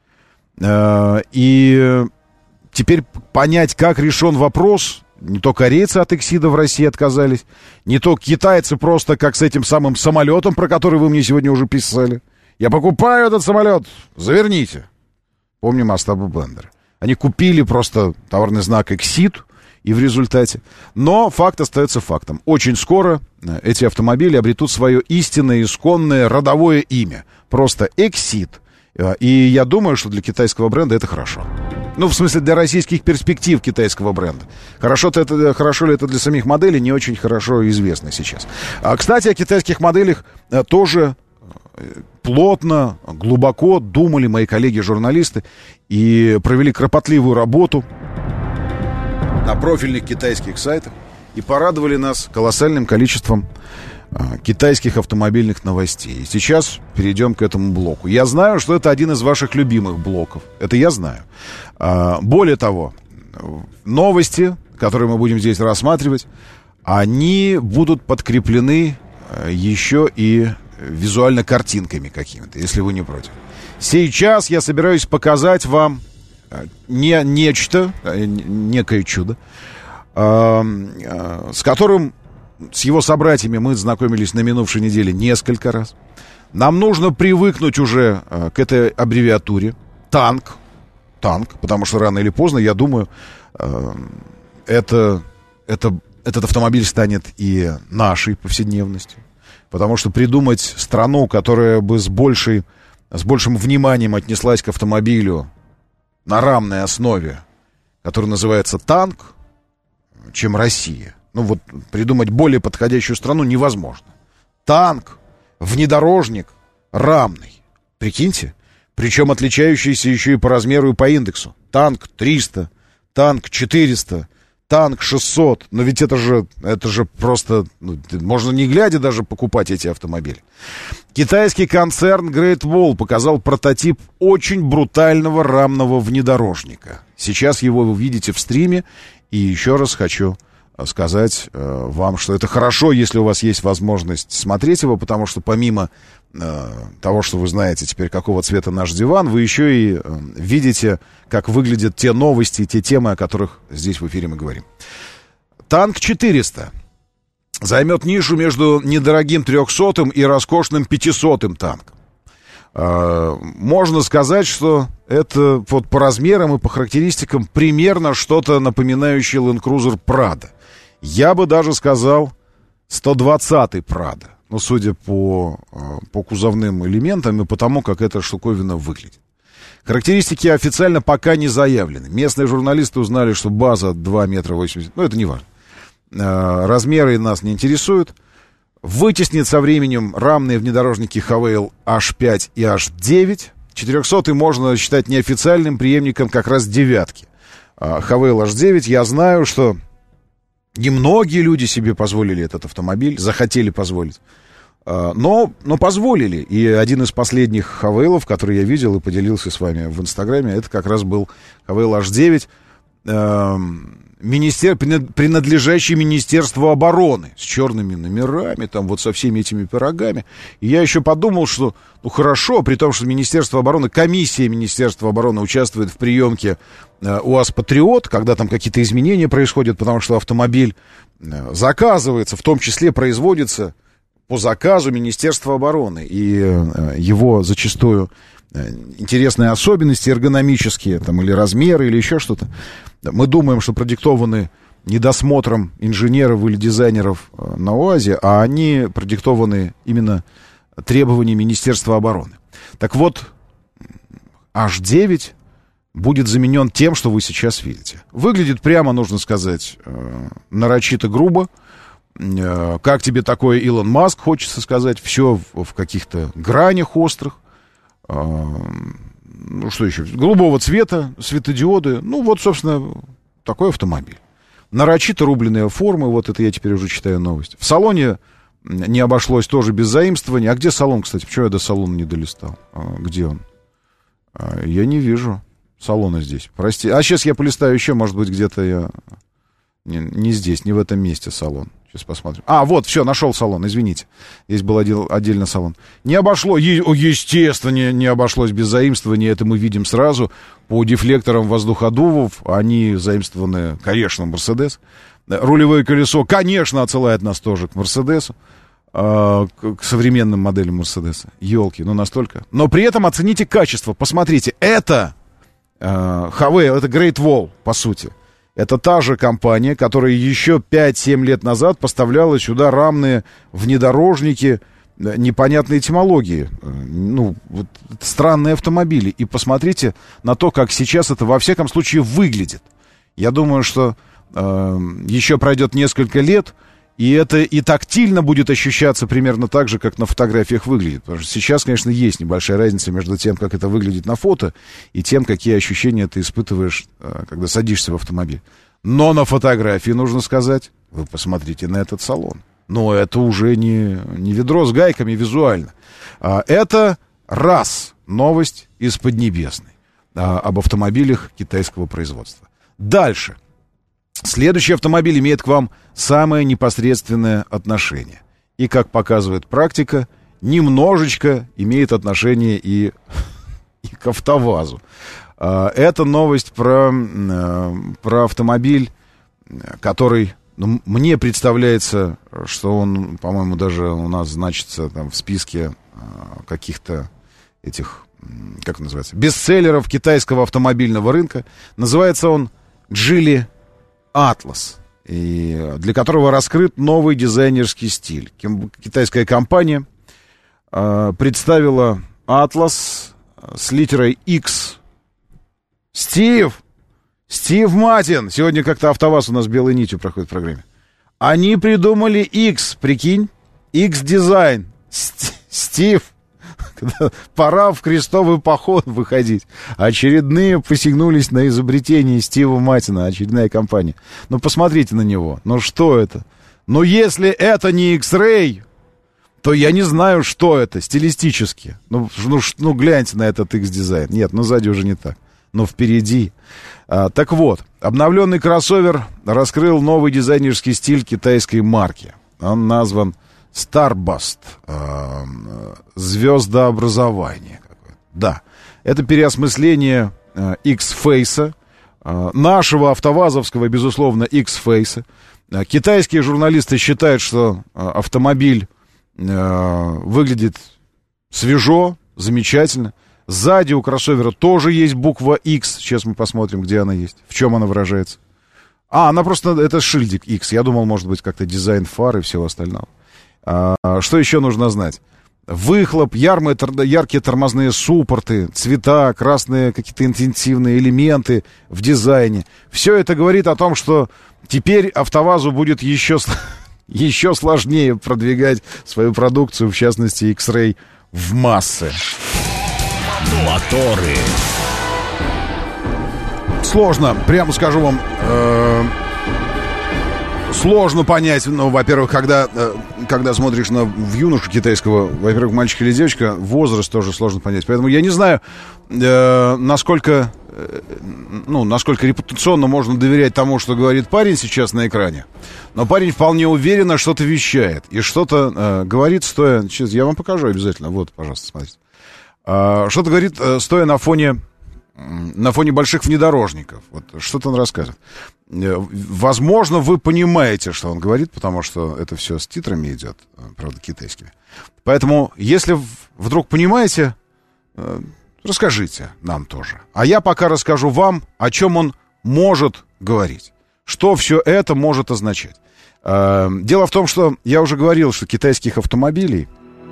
И теперь понять, как решен вопрос, не то корейцы от Exid'a в России отказались, не то китайцы просто как с этим самым самолетом, про который вы мне сегодня уже писали. Я покупаю этот самолет, заверните. Помним Остапа Бендера. Они купили просто товарный знак Exid, и в результате. Но факт остается фактом. Очень скоро эти автомобили обретут свое истинное, исконное, родовое имя. Просто Exid. И я думаю, что для китайского бренда это хорошо. Ну, в смысле, для российских перспектив китайского бренда. Хорошо, это, хорошо ли это для самих моделей, не очень хорошо известно сейчас. А, кстати, о китайских моделях тоже плотно, глубоко думали мои коллеги-журналисты и провели кропотливую работу на профильных китайских сайтах и порадовали нас колоссальным количеством а, китайских автомобильных новостей. И сейчас перейдем к этому блоку. Я знаю, что это один из ваших любимых блоков. Это я знаю. А, более того, новости, которые мы будем здесь рассматривать, они будут подкреплены а, еще и визуально картинками какими-то, если вы не против. Сейчас я собираюсь показать вам Не, нечто, некое чудо, э, э, с которым, с его собратьями мы знакомились на минувшей неделе несколько раз. Нам нужно привыкнуть уже э, к этой аббревиатуре. Танк. Танк, потому что рано или поздно, я думаю, э, это, это, этот автомобиль станет и нашей повседневностью. Потому что придумать страну, которая бы с, большей, с большим вниманием отнеслась к автомобилю на рамной основе, который называется танк, чем Россия. Ну вот придумать более подходящую страну невозможно. Танк, внедорожник, рамный. Прикиньте. Причем отличающийся еще и по размеру и по индексу. Танк триста, танк четыреста, танк шестьсот. Но ведь это же, это же просто... Ну, можно не глядя даже покупать эти автомобили. Китайский концерн Great Wall показал прототип очень брутального рамного внедорожника. Сейчас его вы видите в стриме. И еще раз хочу сказать э, вам, что это хорошо, если у вас есть возможность смотреть его, потому что помимо э, того, что вы знаете теперь, какого цвета наш диван, вы еще и э, видите, как выглядят те новости, те темы, о которых здесь в эфире мы говорим. Танк четыреста займет нишу между недорогим трехсотым и роскошным пятисотым танком. Э, можно сказать, что это вот по размерам и по характеристикам примерно что-то напоминающее Land Cruiser Prado. Я бы даже сказал сто двадцатый Prado. Ну, судя по, по кузовным элементам и по тому, как эта штуковина выглядит. Характеристики официально пока не заявлены. Местные журналисты узнали, что база два метра восемьдесят. Ну, это не важно. Размеры нас не интересуют. Вытеснит со временем рамные внедорожники Хавейл эйч пять и эйч девять. четырехсотый можно считать неофициальным преемником как раз девятки. Хавейл эйч девять, я знаю, что немногие люди себе позволили этот автомобиль, захотели позволить. Но, но позволили. И один из последних Хавейлов, который я видел и поделился с вами в Инстаграме, это как раз был Хавейл эйч девять, министер, принадлежащий Министерству обороны, с черными номерами, там вот со всеми этими пирогами. И я еще подумал, что, ну хорошо, при том, что Министерство обороны, комиссия Министерства обороны участвует в приемке УАЗ «Патриот», когда там какие-то изменения происходят, потому что автомобиль заказывается, в том числе производится по заказу Министерства обороны, и э, его зачастую э, интересные особенности эргономические, там, или размеры, или еще что-то, мы думаем, что продиктованы недосмотром инженеров или дизайнеров э, на УАЗе, а они продиктованы именно требованиями Министерства обороны. Так вот, эйч девять будет заменен тем, что вы сейчас видите. Выглядит прямо, нужно сказать, э, нарочито грубо. Как тебе такое, Илон Маск, хочется сказать, все в, в каких-то гранях острых, ну что еще, голубого цвета, светодиоды, ну вот, собственно, такой автомобиль. Нарочито рубленые формы, вот это я теперь уже читаю новость. В салоне не обошлось тоже без заимствования. А где салон, кстати, почему я до салона не долистал? Где он? Я не вижу салона здесь, прости. А сейчас я полистаю еще, может быть, где-то я... Не, не здесь, не в этом месте салон. Сейчас посмотрим. А, вот, все, нашел салон, извините. Здесь был один, отдельно салон. Не обошло, е- естественно, не, не обошлось без заимствования. Это мы видим сразу по дефлекторам воздуходувов. Они заимствованы, конечно, Мерседес. Рулевое колесо, конечно, отсылает нас тоже к Мерседесу. Э, к, к современным моделям Мерседеса. Елки, ну настолько. Но при этом оцените качество. Посмотрите, это э, Хавейл, это Great Wall, по сути. Это та же компания, которая еще пять-семь лет назад поставляла сюда рамные внедорожники непонятной этимологии. Ну, вот, странные автомобили. И посмотрите на то, как сейчас это во всяком случае выглядит. Я думаю, что э, еще пройдет несколько лет, и это и тактильно будет ощущаться примерно так же, как на фотографиях выглядит. Потому что сейчас, конечно, есть небольшая разница между тем, как это выглядит на фото, и тем, какие ощущения ты испытываешь, когда садишься в автомобиль. Но на фотографии, нужно сказать, вы посмотрите на этот салон. Но это уже не, не ведро с гайками визуально. Это раз новость из Поднебесной об автомобилях китайского производства. Дальше. Следующий автомобиль имеет к вам самое непосредственное отношение. И, как показывает практика, немножечко имеет отношение и, и к АвтоВАЗу. Это новость про, про автомобиль, который, ну, мне представляется, что он, по-моему, даже у нас значится там в списке каких-то этих, как называется, бестселлеров китайского автомобильного рынка. Называется он Geely Atlas, и для которого раскрыт новый дизайнерский стиль. Китайская компания э, представила Atlas с литерой X. Стив! Стив Матин! Сегодня как-то АвтоВАЗ у нас белой нитью проходит в программе. Они придумали X, прикинь? X-дизайн. Стив! Пора в крестовый поход выходить. Очередные посягнулись на изобретение Стива Матина, очередная компания. Ну, посмотрите на него. Ну, что это? Ну, если это не X-Ray, то я не знаю, что это стилистически. Ну, ну, ну гляньте на этот X-дизайн. Нет, ну, сзади уже не так. Но впереди. А, так вот, обновленный кроссовер раскрыл новый дизайнерский стиль китайской марки. Он назван Starburst, э, звездообразование. Да, это переосмысление э, X-Face, э, нашего автовазовского, безусловно, X-Face. Э, китайские журналисты считают, что э, автомобиль э, выглядит свежо, замечательно. Сзади у кроссовера тоже есть буква X. Сейчас мы посмотрим, где она есть, в чем она выражается. А, она просто, это шильдик X. Я думал, может быть, как-то дизайн фар и всего остального. А, что еще нужно знать? Выхлоп, ярмые, яркие тормозные суппорты, цвета, красные какие-то интенсивные элементы в дизайне. Все это говорит о том, что теперь АвтоВАЗу будет еще, еще сложнее продвигать свою продукцию, в частности, X-Ray, в массы. Моторы. Сложно, прямо скажу вам, э, сложно понять. Ну, во-первых, когда, когда смотришь на в юношу китайского, во-первых, мальчик или девочка, возраст тоже сложно понять. Поэтому я не знаю, э, насколько, э, ну, насколько репутационно можно доверять тому, что говорит парень сейчас на экране. Но парень вполне уверенно что-то вещает. И что-то э, говорит, стоя... Сейчас я вам покажу обязательно. Вот, пожалуйста, смотрите. Э, что-то говорит, э, стоя на фоне... на фоне больших внедорожников. Вот что-то он рассказывает. Возможно, вы понимаете, что он говорит, потому что это все с титрами идет, правда, китайскими. Поэтому, если вдруг понимаете, расскажите нам тоже. А я пока расскажу вам, о чем он может говорить. Что все это может означать. Дело в том, что я уже говорил, что китайских автомобилей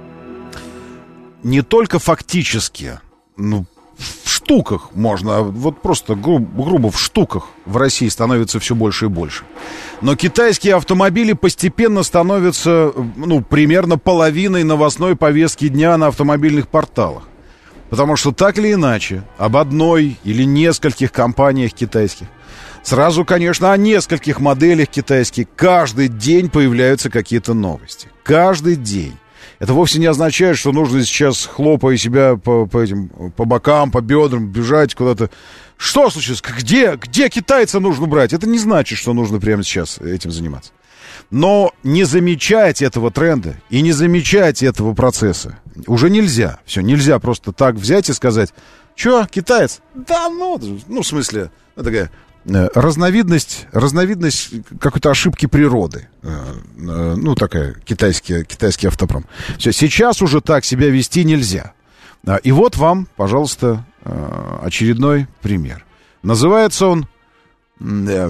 не только фактически, ну, в штуках можно, вот просто гру- грубо в штуках в России становится все больше и больше. Но китайские автомобили постепенно становятся, ну, примерно половиной новостной повестки дня на автомобильных порталах. Потому что так или иначе, об одной или нескольких компаниях китайских, сразу, конечно, о нескольких моделях китайских, каждый день появляются какие-то новости. Каждый день. Это вовсе не означает, что нужно сейчас, хлопая себя по, по, этим, по бокам, по бедрам, бежать куда-то. Что случилось? Где, где китайца нужно брать? Это не значит, что нужно прямо сейчас этим заниматься. Но не замечать этого тренда и не замечать этого процесса уже нельзя. Все, нельзя просто так взять и сказать: что, китаец? Да, ну, ну, в смысле, ну, такая... Разновидность, разновидность какой-то ошибки природы. Ну, такая, китайский, китайский автопром. Все, сейчас уже так себя вести нельзя. И вот вам, пожалуйста, очередной пример. Называется он... Я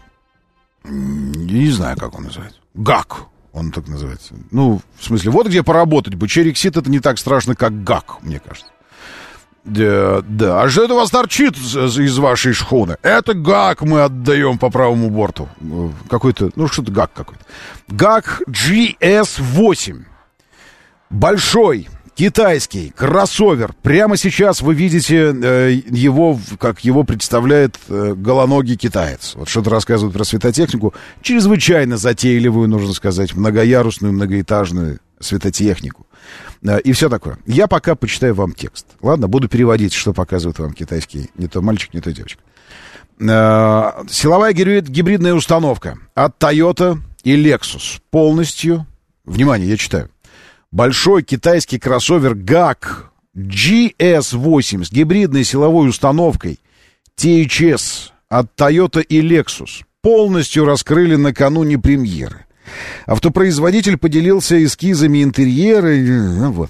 не знаю, как он называется. ГАК. Он так называется. Ну, в смысле, вот где поработать бы. Чериксид — это не так страшно, как ГАК, мне кажется. Да, да. А что это у вас торчит из вашей шхуны? Это ГАК мы отдаем по правому борту. Какой-то, ну что-то ГАК какой-то. ГАК джи эс восемь. Большой китайский кроссовер. Прямо сейчас вы видите э, его, как его представляет э, голоногий китаец. Вот что-то рассказывают про светотехнику. Чрезвычайно затейливую, нужно сказать, многоярусную, многоэтажную светотехнику. И все такое. Я пока почитаю вам текст. Ладно, буду переводить, что показывает вам китайский не то мальчик, не то девочка. Силовая гибридная установка от Toyota и Lexus. Полностью, внимание, я читаю. Большой китайский кроссовер ГАК джи эс восемь с гибридной силовой установкой ти эйч эс от Toyota и Lexus полностью раскрыли накануне премьеры. Автопроизводитель поделился эскизами интерьера. Ну, вот.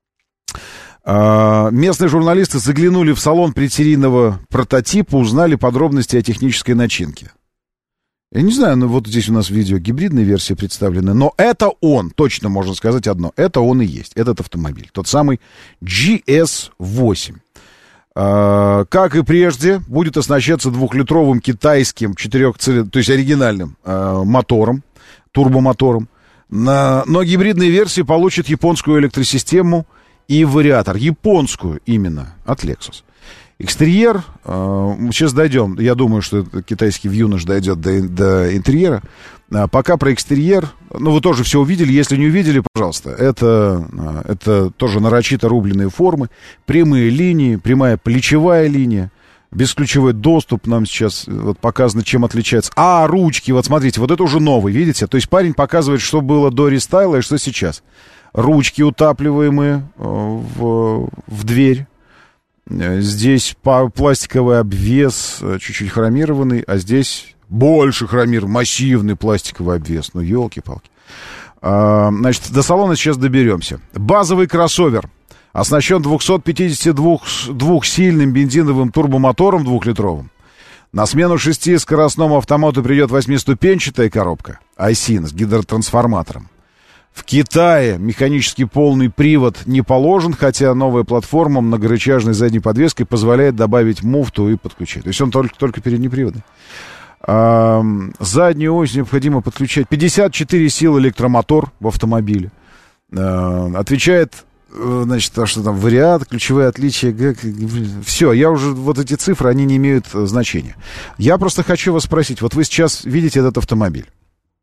а, местные журналисты заглянули в салон предсерийного прототипа, узнали подробности о технической начинке. Я не знаю, но вот здесь у нас видео гибридной версии представлены, но это он, точно можно сказать одно, это он и есть, этот автомобиль, тот самый джи эс восемь. А, как и прежде, будет оснащаться двухлитровым китайским четырехцилиндровым, то есть оригинальным а, мотором, турбомотором. На, но гибридные версии получат японскую электросистему и вариатор. Японскую именно, от Lexus. Экстерьер, э, сейчас дойдем, я думаю, что китайский вьюнош дойдет до, до интерьера. А пока про экстерьер, ну вы тоже все увидели, если не увидели, пожалуйста, это, это тоже нарочито рубленые формы, прямые линии, прямая плечевая линия. Бесключевой доступ нам сейчас вот показано, чем отличается. А, ручки, вот смотрите, вот это уже новый, видите? То есть парень показывает, что было до рестайла и что сейчас. Ручки утапливаемые в, в дверь. Здесь пластиковый обвес, чуть-чуть хромированный, а здесь больше хромир, массивный пластиковый обвес. Ну, елки-палки. А, значит, до салона сейчас доберемся. Базовый кроссовер. Оснащен двухсотпятидесятидвухсильным бензиновым турбомотором двухлитровым. На смену шестискоростному автомату придет восьмиступенчатая коробка ай син с гидротрансформатором. В Китае механический полный привод не положен, хотя новая платформа многорычажной задней подвеской позволяет добавить муфту и подключить. То есть он только, только переднеприводный. А, заднюю ось необходимо подключать. пятьдесят четыре силы электромотор в автомобиле. А, отвечает... Значит, то, что там вариант, ключевые отличия, все, я уже, вот эти цифры, они не имеют значения. Я просто хочу вас спросить, вот вы сейчас видите этот автомобиль,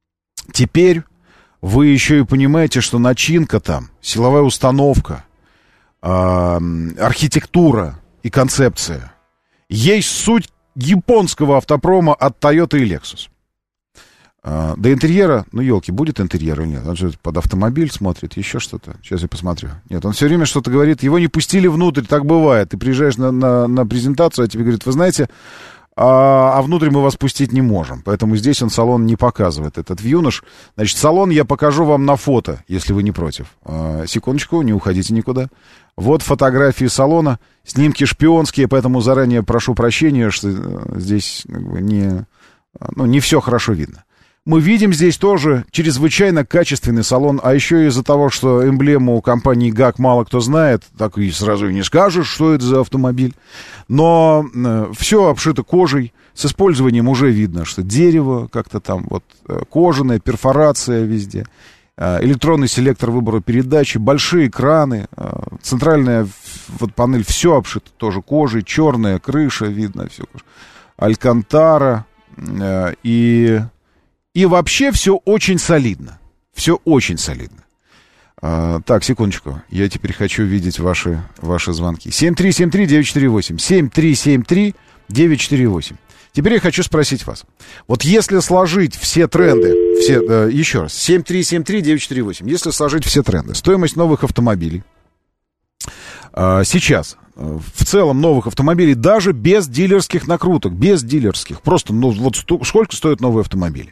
Теперь вы еще и понимаете, что начинка там, силовая установка, э, архитектура и концепция есть суть японского автопрома от Toyota и Lexus. Э, до интерьера, ну, елки, будет интерьер или нет? Он же под автомобиль смотрит, еще что-то. Сейчас я посмотрю. Нет, он все время что-то говорит. Его не пустили внутрь, так бывает. Ты приезжаешь на, на, на презентацию, а тебе говорят, вы знаете... А, а внутрь мы вас пустить не можем. Поэтому здесь он салон не показывает, этот вьюнош. Значит, салон я покажу вам на фото, если вы не против. А, секундочку, не уходите никуда. Вот фотографии салона. Снимки шпионские, поэтому заранее прошу прощения, что здесь не, ну, не все хорошо видно. Мы видим здесь тоже чрезвычайно качественный салон, а еще из-за того, что эмблему компании ГАК мало кто знает, так и сразу и не скажешь, что это за автомобиль. Но э, все обшито кожей, с использованием уже видно, что дерево как-то там, вот э, кожаная, перфорация везде, э, электронный селектор выбора передачи, большие экраны, э, центральная вот, панель, все обшито тоже кожей, черная крыша, видно все, алькантара э, и... И вообще все очень солидно. Все очень солидно. А, так, секундочку. Я теперь хочу видеть ваши, ваши звонки. семь три семь три девять четыре восемь. семь три семь три девять четыре восемь. Теперь я хочу спросить вас. Вот если сложить все тренды... Все, э, еще раз. семь три семь три девять четыре восемь. Если сложить все тренды. Стоимость новых автомобилей. Э, сейчас... В целом новых автомобилей, даже без дилерских накруток. Без дилерских. Просто, ну, вот сто, сколько стоят новые автомобили?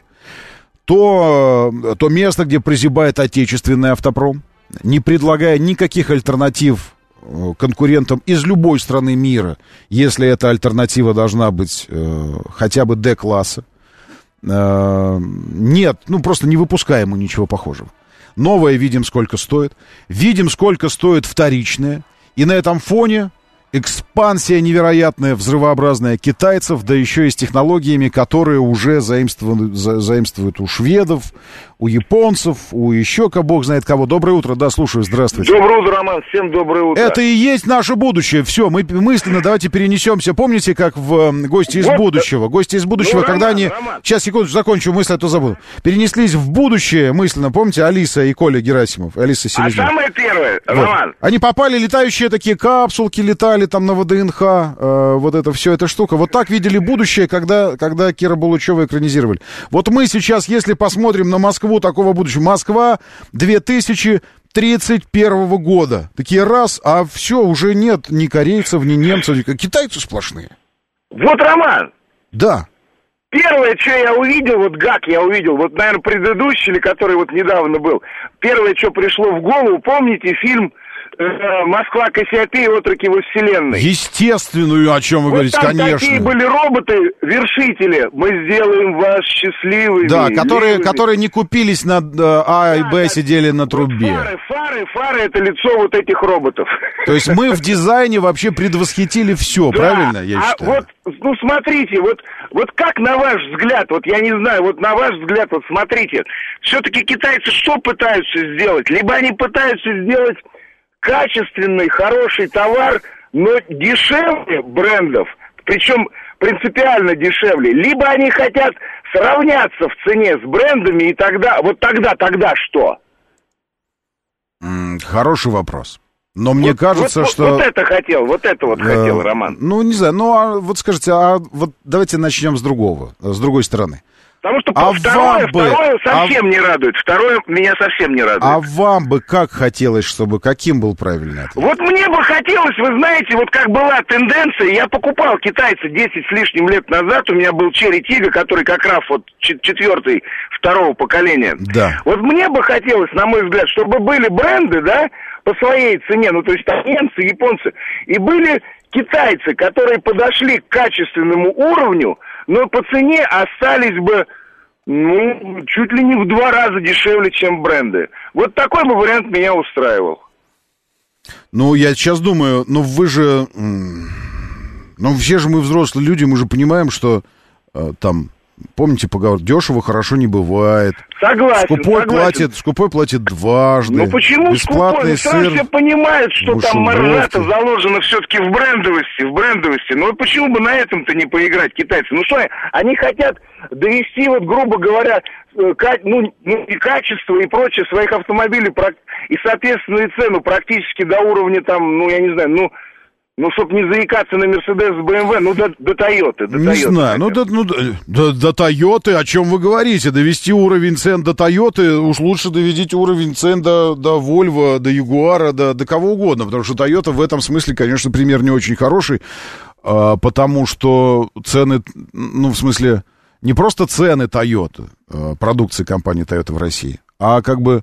То, то место, где прозябает отечественный автопром, не предлагая никаких альтернатив конкурентам из любой страны мира, если эта альтернатива должна быть э, хотя бы Д-класса. Э, нет, ну просто не выпускаем мы ничего похожего. Новое видим, сколько стоит. Видим, сколько стоит вторичное. И на этом фоне экспансия невероятная, взрывообразная китайцев, да еще и с технологиями, которые уже заимствуют, за, заимствуют у шведов, у японцев, у еще кого, бог знает кого. Доброе утро, да, слушаю, здравствуйте. Доброе утро, Роман, всем доброе утро. Это и есть наше будущее, все, мы мысленно давайте перенесемся. Помните, как в «Гости из вот, будущего»? «Гости из будущего», ну, когда Роман, они... Роман. Сейчас, секунду, закончу мысль, а то забуду. Перенеслись в будущее мысленно, помните, Алиса и Коля Герасимов, Алиса Селезнева. А самое первое, вот. Роман. Они попали, летающие такие капсулки, летали там на ВДНХ, э, вот это все, эта штука. Вот так видели будущее, когда, когда Кира Булычева экранизировали. Вот мы сейчас, если посмотрим на Москву такого будущего, Москва две тысячи тридцать первого года. Такие раз, а все, уже нет ни корейцев, ни немцев, ни... китайцы сплошные. Вот, Роман. Да. Первое, что я увидел, вот ГАК я увидел, вот, наверное, предыдущий, или который вот недавно был, первое, что пришло в голову, помните фильм «Москва, Кассиопея, отроки во вселенной». Естественную, о чем вы вот говорите, там конечно. Такие были роботы-вершители. Мы сделаем вас счастливыми. Да, которые, левыми. которые не купились на А и Б, да, сидели на трубе. Вот фары, фары, фары — это лицо вот этих роботов. То есть мы в дизайне вообще предвосхитили все, да, правильно, я а считаю? Вот, ну, смотрите, вот, вот как на ваш взгляд, вот я не знаю, вот на ваш взгляд, вот смотрите, все-таки китайцы что пытаются сделать? Либо они пытаются сделать качественный, хороший товар, но дешевле брендов, причем принципиально дешевле. Либо они хотят сравняться в цене с брендами, и тогда, вот тогда, тогда что? Mm, хороший вопрос. Но мне вот, кажется, вот, что... Вот это хотел, вот это вот э, хотел, Роман. Ну, не знаю, ну, а вот скажите, а вот давайте начнем с другого, с другой стороны. Потому что а второе, бы, второе совсем а... не радует. Второе меня совсем не радует. А вам бы как хотелось, чтобы каким был правильный ответ? Вот мне бы хотелось, вы знаете, вот как была тенденция, я покупал китайца десять с лишним лет назад, у меня был Черри Тига, который как раз вот четвертый, второго поколения. Да. Вот мне бы хотелось, на мой взгляд, чтобы были бренды, да, по своей цене, ну то есть там немцы, японцы, и были китайцы, которые подошли к качественному уровню, но по цене остались бы, ну, чуть ли не в два раза дешевле, чем бренды. Вот такой бы вариант меня устраивал. Ну, я сейчас думаю, ну вы же, ну все же мы взрослые люди, мы же понимаем, что э, там помните поговор, дешево хорошо не бывает. Согласен, скупой согласен. Платит, скупой платит дважды. Ну почему бесплатный скупой? сыр, Все понимают, что там маржа-то мышеловки. заложена все-таки в брендовости, в брендовости. Ну почему бы на этом-то не поиграть китайцы? Ну что, они хотят довести, вот грубо говоря, ка- ну, ну и качество и прочее своих автомобилей, прак- и соответственно и цену практически до уровня там, ну я не знаю, ну... Ну, чтобы не заикаться на Мерседес с бэ эм вэ, ну, до, до Тойоты. До Не Toyota, знаю, ну, до, ну, до, до Тойоты, о чем вы говорите? Довести уровень цен до Тойоты, уж лучше доведите уровень цен до, до Вольво, до Ягуара, до, до кого угодно, потому что Тойота в этом смысле, конечно, пример не очень хороший, а, потому что цены, ну, в смысле, не просто цены Тойоты, а, продукции компании Тойота в России, а как бы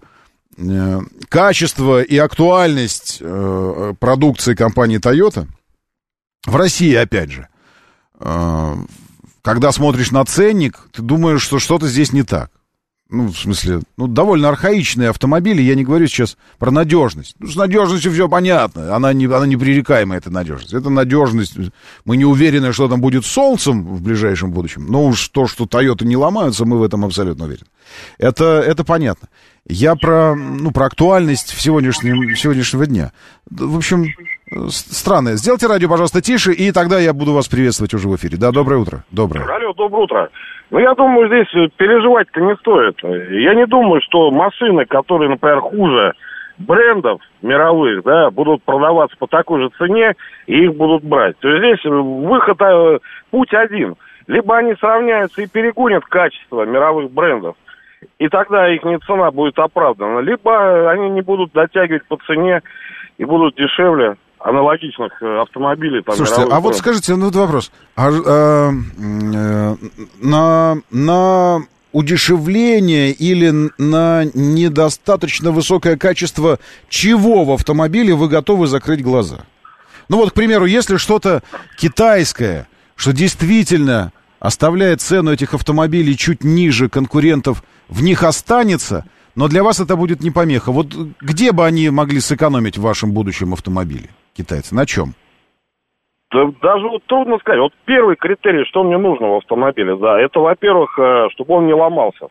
качество и актуальность э, продукции компании Toyota в России, опять же, э, когда смотришь на ценник, ты думаешь, что что-то здесь не так. Ну, в смысле, ну, довольно архаичные автомобили, я не говорю сейчас про надежность. Ну, с надежностью все понятно, она, не, она непререкаемая, эта надежность. Это надежность, мы не уверены, что там будет с солнцем в ближайшем будущем, но уж то, что Toyota не ломаются, мы в этом абсолютно уверены. Это, это понятно. Я про, ну, про актуальность сегодняшнего, сегодняшнего дня. В общем, странно. Сделайте радио, пожалуйста, тише, и тогда я буду вас приветствовать уже в эфире. Да, доброе утро. Доброе. Алло, доброе утро. Ну, я думаю, здесь переживать-то не стоит. Я не думаю, что машины, которые, например, хуже брендов мировых, да, будут продаваться по такой же цене, и их будут брать. То есть здесь выход, путь один. Либо они сравняются и перегонят качество мировых брендов, и тогда их цена будет оправдана. Либо они не будут дотягивать по цене и будут дешевле аналогичных автомобилей. Там, слушайте, а брендов. Вот скажите, ну вот вопрос. А, а, а, на, на удешевление или на недостаточно высокое качество чего в автомобиле вы готовы закрыть глаза? Ну вот, к примеру, если что-то китайское, что действительно оставляет цену этих автомобилей чуть ниже конкурентов, в них останется, но для вас это будет не помеха. Вот где бы они могли сэкономить в вашем будущем автомобиле, китайцы? На чем? Да, даже вот трудно сказать. Вот первый критерий, что мне нужно в автомобиле, да, это, во-первых, чтобы он не ломался.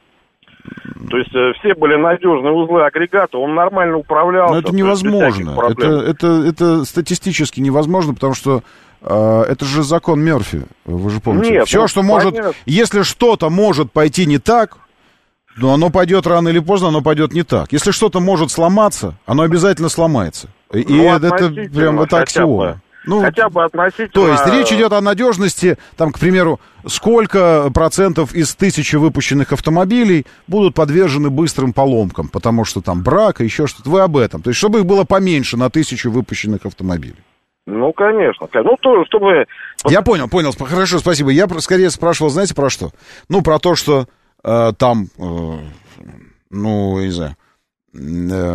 То есть все были надежные узлы агрегата, он нормально управлялся. Но это невозможно. Это, это, это статистически невозможно, потому что э, это же закон Мерфи, вы же помните. Нет, все, ну, что может, понятно. Если что-то может пойти не так, но оно пойдет рано или поздно, оно пойдет не так. Если что-то может сломаться, оно обязательно сломается. И ну, это, это прям это аксиома. Ну, хотя бы относительно... То есть речь идет о надежности, там, к примеру, сколько процентов из тысячи выпущенных автомобилей будут подвержены быстрым поломкам, потому что там брак и еще что-то. Вы об этом. То есть чтобы их было поменьше на тысячу выпущенных автомобилей. Ну, конечно. Ну, то, чтобы... Я понял, понял. Хорошо, спасибо. Я скорее спрашивал, знаете, про что? Ну, про то, что э, там, э, ну, не знаю, э,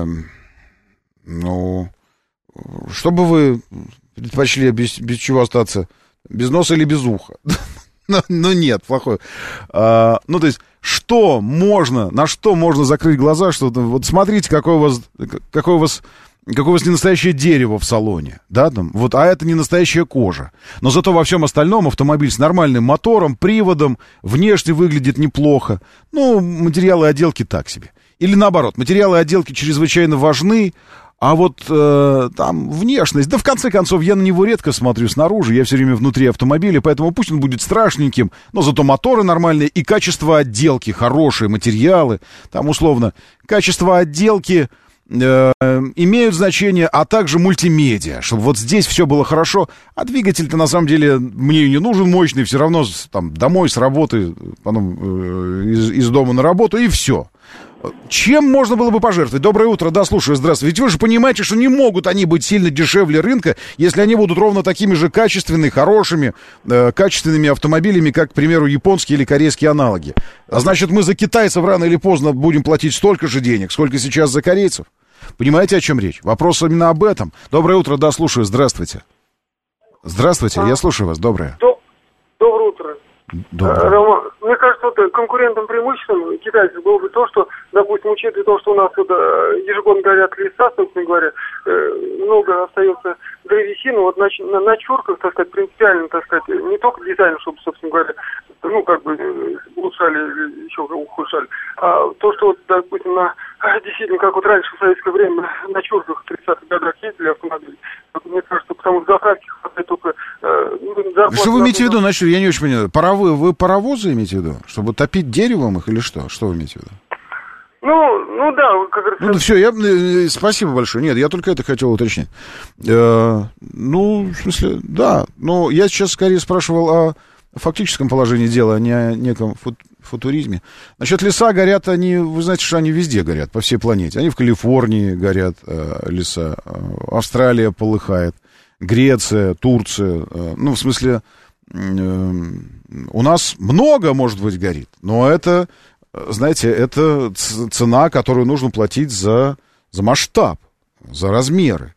ну, чтобы вы... предпочли без, без чего остаться? Без носа или без уха? ну, ну, нет, плохое. А, ну, то есть, что можно, на что можно закрыть глаза? Что, вот смотрите, какое у вас, какое у вас, какое у вас не настоящее дерево в салоне. Да, там, вот, а это не настоящая кожа. Но зато во всем остальном автомобиль с нормальным мотором, приводом, внешне выглядит неплохо. Ну, материалы отделки так себе. Или наоборот, материалы отделки чрезвычайно важны, а вот э, там внешность, да в конце концов я на него редко смотрю снаружи, я все время внутри автомобиля, поэтому пусть он будет страшненьким, но зато моторы нормальные и качество отделки, хорошие материалы, там условно, качество отделки э, имеют значение, а также мультимедиа, чтобы вот здесь все было хорошо, а двигатель-то на самом деле мне не нужен мощный, все равно там домой с работы, потом э, из, из дома на работу и все. Чем можно было бы пожертвовать? Доброе утро, да, слушаю, здравствуйте. Ведь вы же понимаете, что не могут они быть сильно дешевле рынка, если они будут ровно такими же качественными, хорошими, э, качественными автомобилями, как, к примеру, японские или корейские аналоги. А значит, мы за китайцев рано или поздно будем платить столько же денег, сколько сейчас за корейцев. Понимаете, о чем речь? Вопрос именно об этом. Доброе утро, да, слушаю, здравствуйте. Здравствуйте, я слушаю вас, доброе. Доброе утро. Доброе. Рома, мне кажется, вот конкурентным преимуществом китайцев было бы то, что, допустим, учитывая то, что у нас вот, ежегодно горят леса, собственно говоря, много остается древесины, вот на, на, на чурках, так сказать, принципиально, так сказать, не только дизайн, чтобы, собственно говоря, ну, как бы, улучшали или еще ухудшали. А то, что, вот, допустим, на, действительно, как вот раньше в советское время на чурках в тридцатых годах ездили автомобили, вот, мне кажется, потому что заправки хватает только... Э, что вы имеете в виду, значит, я не очень понимаю, паровые, вы паровозы имеете в виду? Чтобы топить деревом их или что? Что вы имеете в виду? Ну, ну да, как говорится... Ну, все, я, спасибо большое. Нет, я только это хотел уточнить. Э, ну, в смысле, да. Но я сейчас скорее спрашивал о фактическом положении дела, а не о неком фут, футуризме. Значит, леса горят, они, вы знаете, что они везде горят, по всей планете. Они в Калифорнии горят, э, леса. Австралия полыхает. Греция, Турция. Э, ну, в смысле, э, у нас много, может быть, горит. Но это... Знаете, это цена, которую нужно платить за, за масштаб, за размеры.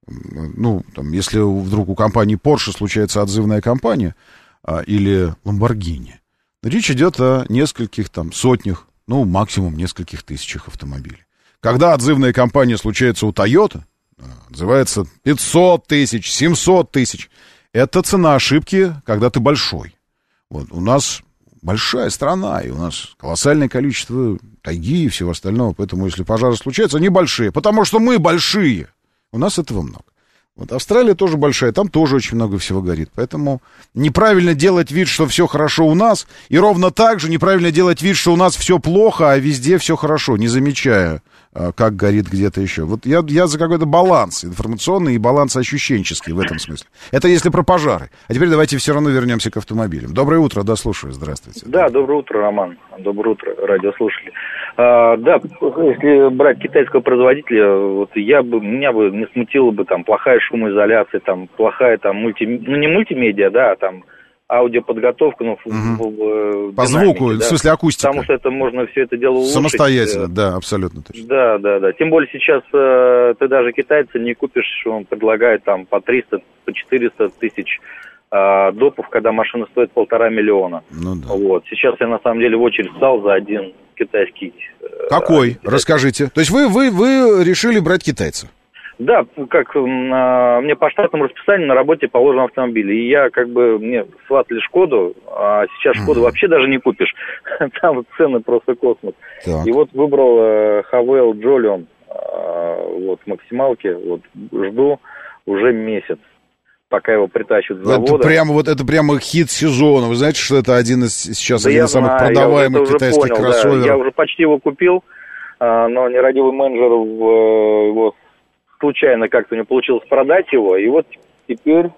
Ну, там, если вдруг у компании Porsche случается отзывная кампания а, или Lamborghini, речь идет о нескольких там сотнях, ну, максимум нескольких тысячах автомобилей. Когда отзывная кампания случается у Toyota, отзывается пятьсот тысяч, семьсот тысяч, это цена ошибки, когда ты большой. Вот, у нас... большая страна, и у нас колоссальное количество тайги и всего остального, поэтому если пожары случаются, они большие, потому что мы большие. У нас этого много. Вот Австралия тоже большая, там тоже очень много всего горит, поэтому неправильно делать вид, что все хорошо у нас, и ровно так же неправильно делать вид, что у нас все плохо, а везде все хорошо, не замечая, как горит где-то еще. Вот я, я за какой-то баланс информационный и баланс ощущенческий в этом смысле. Это если про пожары. А теперь давайте все равно вернемся к автомобилям. Доброе утро, да, слушаю, здравствуйте. Да, доброе утро, Роман. Доброе утро, радиослушатели. А, да, если брать китайского производителя, вот я бы, меня бы не смутила бы там плохая шумоизоляция, там плохая там мульти, ну не мультимедиа, да, а там аудиоподготовка, ну, угу. в, в по звуку, да? В смысле акустика. Потому что это можно все это дело улучшить. Самостоятельно, да, абсолютно точно. Да, да, да. Тем более сейчас э, ты даже китайца не купишь, он предлагает там по триста, по четыреста тысяч э, допов, когда машина стоит полтора миллиона. Ну да. Вот. Сейчас я на самом деле в очередь стал за один китайский. Э, Какой? китайский. Расскажите. То есть вы, вы, вы решили брать китайца? Да, как на, мне по штатному расписанию на работе положен автомобиль. И я как бы, мне сватали Шкоду, а сейчас Шкоду mm-hmm. вообще даже не купишь. Там вот цены просто космос. Так. И вот выбрал э, Хавейл Джолион э, вот, максималки. Вот, жду уже месяц, пока его притащат с завода. Это прямо, вот, это прямо хит сезона. Вы знаете, что это один из сейчас да один из самых знаю, продаваемых китайских понял, кроссоверов? Да. Я уже почти его купил, э, но нерадивый менеджер в, его случайно как-то не получилось продать его, и вот теперь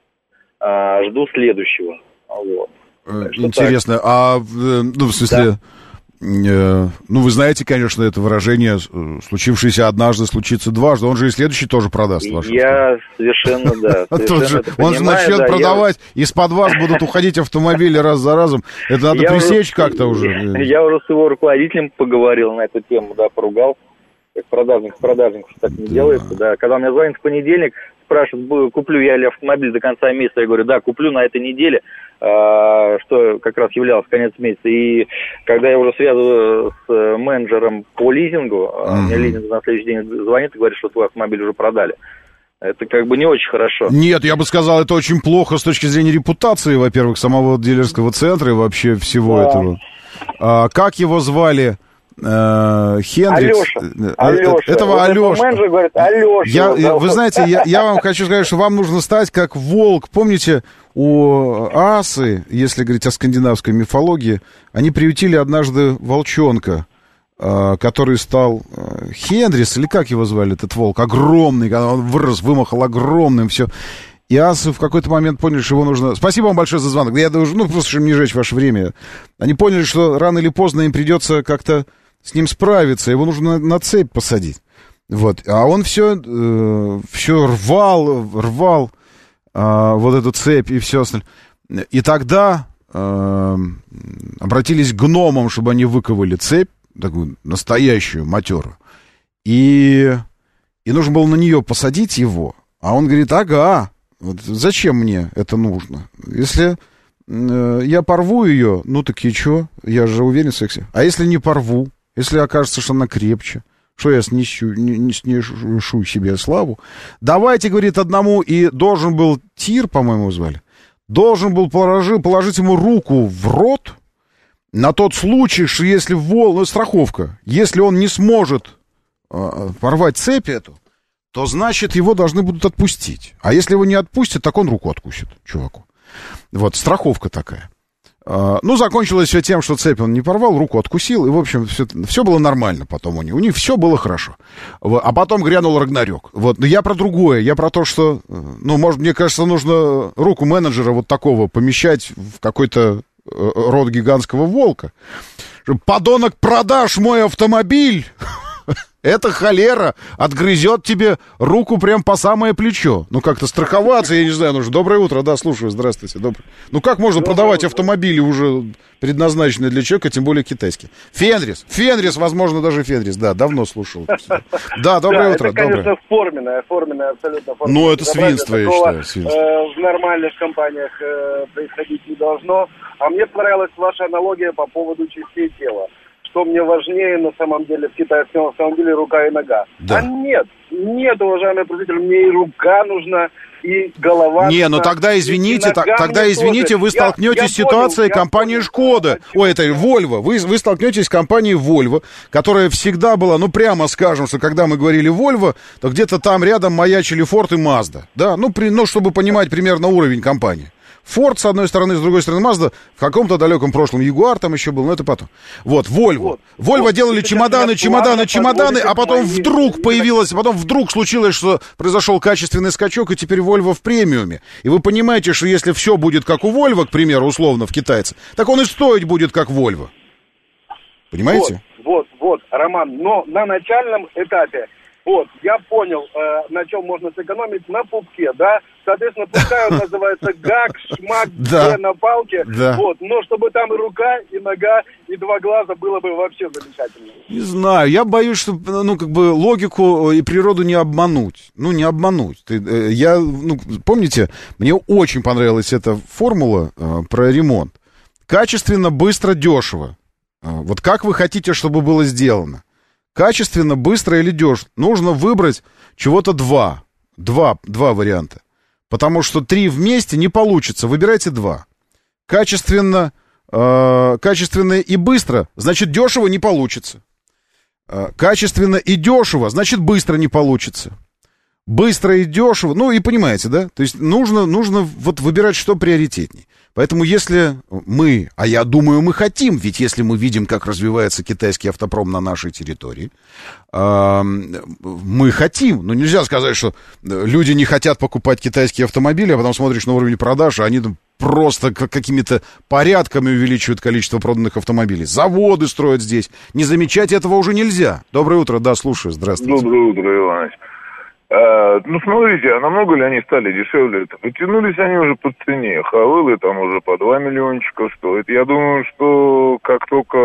а, жду следующего. Вот. Интересно, так. а, ну, в смысле, да. э, ну, вы знаете, конечно, это выражение «случившееся однажды, случится дважды», он же и следующий тоже продаст. Я совершенно, да. Он же начнет продавать, из-под вас будут уходить автомобили раз за разом, это надо пресечь как-то уже. Я уже с его руководителем поговорил на эту тему, да, поругал. Как продажник с продажником, что так не да. делается, да. Когда мне звонит в понедельник, спрашивают, куплю я ли автомобиль до конца месяца, я говорю, да, куплю на этой неделе, э, что как раз являлось конец месяца. И когда я уже связываю с менеджером по лизингу, mm-hmm. мне лизинг на следующий день звонит и говорит, что твой автомобиль уже продали. Это как бы не очень хорошо. Нет, я бы сказал, это очень плохо с точки зрения репутации, во-первых, самого дилерского центра и вообще всего да. этого. А, как его звали? Хендрикс. Алеша. Алеша. Этого вот Алеша. Менеджер говорит, Алеша. Я, вы знаете, я, я вам хочу сказать, что вам нужно стать как волк. Помните, у асы, если говорить о скандинавской мифологии, они приютили однажды волчонка, который стал Хендрис, или как его звали, этот волк, огромный, он вырос, вымахал огромным, все. И асы в какой-то момент поняли, что его нужно... Спасибо вам большое за звонок. Я даже, ну, просто, чтобы не жечь ваше время. Они поняли, что рано или поздно им придется как-то с ним справиться. Его нужно на, на цепь посадить. Вот. А он все, э, все рвал, рвал э, вот эту цепь и все остальное. И тогда э, обратились к гномам, чтобы они выковали цепь, такую настоящую, матерую. И, и нужно было на нее посадить его. А он говорит, ага, вот зачем мне это нужно? Если э, я порву ее, ну так и что? Я же уверен в сексе. А если не порву? Если окажется, что она крепче? Что я снищу, не, не снешу себе славу? Давайте, говорит, одному, и должен был Тир, по-моему, звали, должен был положи, положить ему руку в рот, на тот случай, что если Волга, ну, страховка, если он не сможет э, порвать цепь эту, то значит его должны будут отпустить. А если его не отпустят, так он руку откусит чуваку. Вот, страховка такая. Э, ну, закончилось все тем, что цепь он не порвал, руку откусил, и, в общем, все, все было нормально потом у них. У них все было хорошо. А потом грянул Рагнарёк. Вот, но я про другое, я про то, что, ну, может, мне кажется, нужно руку менеджера вот такого помещать в какой-то род гигантского волка. Подонок, продашь мой автомобиль, эта холера отгрызет тебе руку прям по самое плечо. Ну, как-то страховаться, я не знаю, нужно. Доброе утро, да, слушаю, здравствуйте. Доброе. Ну, как можно Доброе продавать утро. Автомобили уже предназначенные для человека, тем более китайские? Фенрис, Фенрис, возможно, даже Фенрис, да, давно слушал. Да, доброе утро. Это, конечно, форменное, форменное, абсолютно форменное. Ну, это свинство, я считаю. В нормальных компаниях происходить не должно. А мне понравилась ваша аналогия по поводу частей тела. Что мне важнее на самом деле в китайском автомобиле рука и нога. Да. А нет, нет, уважаемые слушатели, мне и рука нужна, и голова. Не, нужна, ну тогда извините, т- тогда извините, тоже. вы столкнетесь с ситуацией понял, компании Шкода. Ой, это Volvo. Вы, вы столкнетесь с компанией Volvo, которая всегда была, ну прямо скажем, что когда мы говорили Volvo, то где-то там рядом маячили Ford и Mazda. Да, ну, при, ну чтобы понимать примерно уровень компании. Ford, с одной стороны, с другой стороны, Mazda, в каком-то далеком прошлом Jaguar там еще был, но это потом. Вот, Volvo. Вот. Volvo вот. делали чемоданы, чемоданы, чемоданы, а потом вдруг появилось, потом вдруг случилось, что произошел качественный скачок, и теперь Volvo в премиуме. И вы понимаете, что если все будет как у Volvo, к примеру, условно, в китайце, так он и стоить будет как Volvo. Понимаете? Вот, вот, вот, Роман, но на начальном этапе, вот, я понял, э, на чем можно сэкономить, на пупке, да, соответственно, пускай он называется гак, шмак, да. на палке, да. вот, но чтобы там и рука, и нога, и два глаза было бы вообще замечательно. Не знаю, я боюсь, что, ну, как бы, логику и природу не обмануть, ну, не обмануть. Ты, э, я, ну, помните, мне очень понравилась эта формула э, про ремонт. Качественно, быстро, дешево. Э, вот как вы хотите, чтобы было сделано? Качественно, быстро или дешево. Нужно выбрать чего-то два. Два, два варианта. Потому что три вместе не получится. Выбирайте два. Качественно, э, качественно и быстро, значит, дешево не получится. Э, качественно и дешево, значит, быстро не получится. Быстро и дешево, ну и понимаете, да? То есть нужно, нужно вот выбирать, что приоритетней. Поэтому если мы, а я думаю, мы хотим, ведь если мы видим, как развивается китайский автопром на нашей территории, э, мы хотим, но нельзя сказать, что люди не хотят покупать китайские автомобили, а потом смотришь на уровень продаж, а они там просто какими-то порядками увеличивают количество проданных автомобилей. Заводы строят здесь. Не замечать этого уже нельзя. Доброе утро, да, слушаю, здравствуйте. Доброе утро, Иваныч. А, ну, смотрите, а намного ли они стали дешевле? Потянулись они уже по цене. Хавылы там уже по два миллиончика стоят. Я думаю, что как только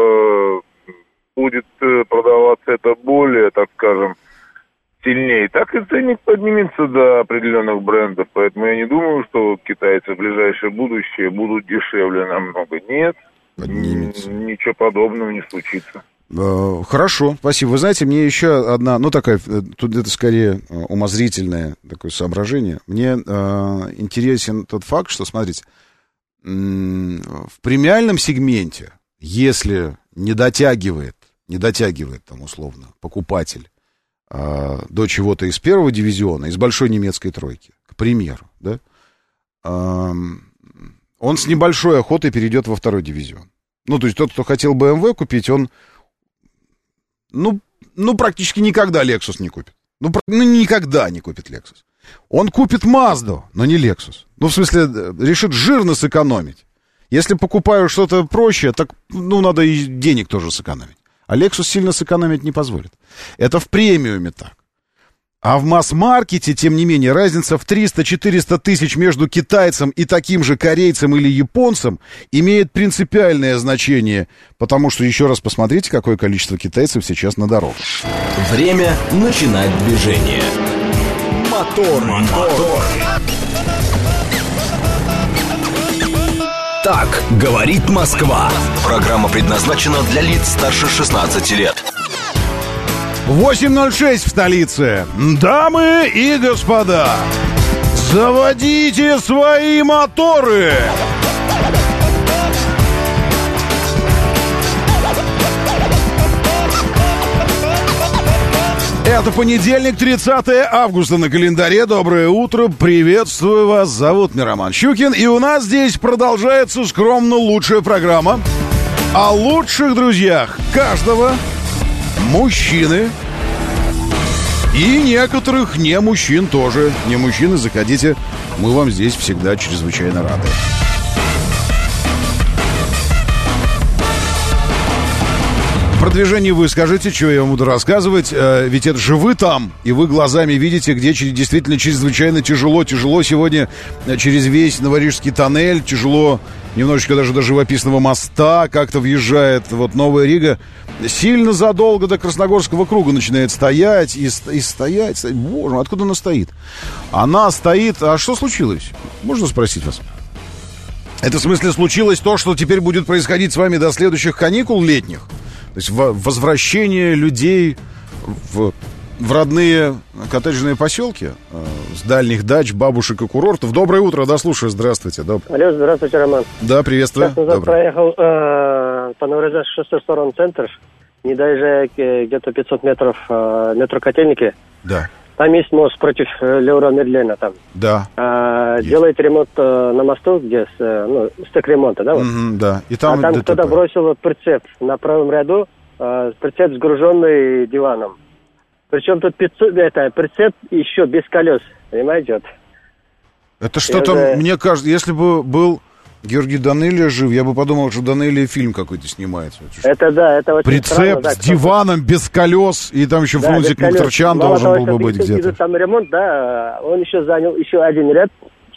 будет продаваться это более, так скажем, сильнее, так и ценник поднимется до определенных брендов. Поэтому я не думаю, что китайцы в ближайшее будущее будут дешевле намного. Нет, поднимется. Ничего подобного не случится. Хорошо, спасибо. Вы знаете, мне еще одна, ну такая, тут это скорее умозрительное такое соображение. Мне э, интересен тот факт, что, смотрите, в премиальном сегменте, если не дотягивает, не дотягивает там условно покупатель э, до чего-то из первого дивизиона, из большой немецкой тройки, к примеру, да, э, он с небольшой охотой перейдет во второй дивизион. Ну, то есть тот, кто хотел бэ эм вэ купить, он Ну, ну, практически никогда Lexus не купит. Ну, ну, никогда не купит Lexus. Он купит Mazda, но не Lexus. Ну, в смысле, решит жирно сэкономить. Если покупаю что-то проще, так, ну, надо и денег тоже сэкономить. А Lexus сильно сэкономить не позволит. Это в премиуме так. А в масс-маркете, тем не менее, разница в триста-четыреста тысяч между китайцем и таким же корейцем или японцем имеет принципиальное значение, потому что, еще раз посмотрите, какое количество китайцев сейчас на дорогах. Время начинать движение. Мотор, мотор. Так говорит Москва. Программа предназначена для лиц старше шестнадцати лет. восемь ноль шесть в столице. Дамы и господа, заводите свои моторы. Это понедельник, тридцатое августа на календаре. Доброе утро, приветствую вас. Зовут меня Роман Щукин. И у нас здесь продолжается скромно лучшая программа о лучших друзьях каждого мужчины и некоторых не мужчин тоже. Не мужчины, заходите. Мы вам здесь всегда чрезвычайно рады. В продвижении вы скажите, что я вам буду рассказывать, э, ведь это же вы там, и вы глазами видите, где действительно чрезвычайно тяжело. Тяжело сегодня через весь Новорижский тоннель, тяжело немножечко даже до живописного моста как-то въезжает вот Новая Рига. Сильно задолго до Красногорского круга начинает стоять и, и стоять, стоять. Боже мой, откуда она стоит? Она стоит... А что случилось? Можно спросить вас? Это в смысле случилось то, что теперь будет происходить с вами до следующих каникул летних? То есть возвращение людей в, в родные коттеджные поселки э, с дальних дач, бабушек и курортов. Доброе утро, да, слушаю, здравствуйте. Доб... Алло, здравствуйте, Роман. Да, приветствую. Сейчас назад проехал э, по Новорижску шестой стороны центр, не доезжая где-то пятьсот метров э, метро Котельники. Да. Там есть мост против э, Леруа Мерлена там. Да. Э, делает ремонт э, на мосту, где с, э, ну, стык ремонта, да? Вот? Mm-hmm, да. И там а там ДТП. кто-то бросил прицеп на правом ряду, э, прицеп сгруженный диваном. Причем тут пятьсот, это, прицеп еще без колес, понимаете? Вот. Это что-то, уже... мне кажется, если бы был Георгий Данелия жив, я бы подумал, что Данелия фильм какой-то снимается. Это да, это очень прицеп странно, да, с диваном, без колес, и там еще да, Фрунзик Мухтарчан должен был бы быть где-то. Там ремонт, да, он еще занял еще один ряд,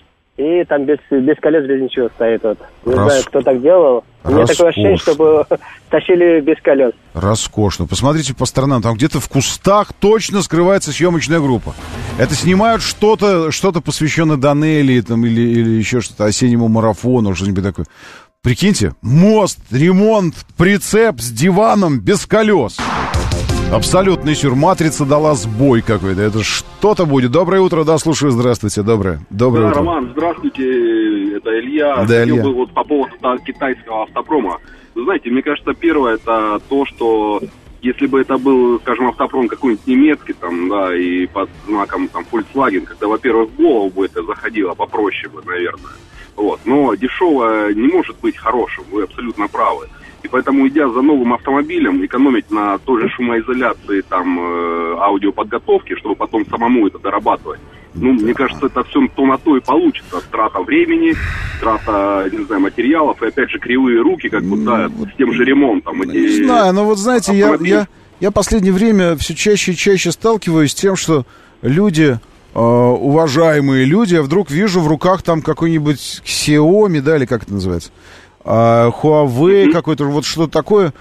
и там без, без колес, без ничего стоит. Вот. Не Рас... знаю, кто так делал. У меня такое ощущение, чтобы тащили без колес. Роскошно. Посмотрите по сторонам. Там где-то в кустах точно скрывается съемочная группа. Это снимают что-то, что-то посвященное Данелии там, или, или еще что-то, осеннему марафону, что-нибудь такое. Прикиньте, мост, ремонт, прицеп с диваном без колес. Абсолютный сюр. Матрица дала сбой какой-то. Это что-то будет. Доброе утро, да, слушаю. Здравствуйте. Доброе. Доброе да, утро. Роман, здравствуйте. Это Илья. Да, Хотел Илья. бы вот по поводу да, китайского автопрома. Вы знаете, мне кажется, первое это то, что если бы это был, скажем, автопром какой-нибудь немецкий, там, да, и под знаком там Volkswagen, когда, во-первых, в голову бы это заходило попроще бы, наверное. Вот. Но дешевое не может быть хорошим. Вы абсолютно правы. И поэтому, идя за новым автомобилем, экономить на той же шумоизоляции, там, э, аудиоподготовке, чтобы потом самому это дорабатывать, ну, да. Мне кажется, это все то на то и получится. Трата времени, трата, не знаю, материалов, и опять же кривые руки, как бы, да, с тем же ремонтом. Эти не знаю, но вот знаете, я, я, я последнее время все чаще и чаще сталкиваюсь с тем, что люди... Uh, уважаемые люди, я вдруг вижу в руках там какой-нибудь Xiaomi, да, или как это называется, uh, Huawei mm-hmm. какой-то, вот что-то такое,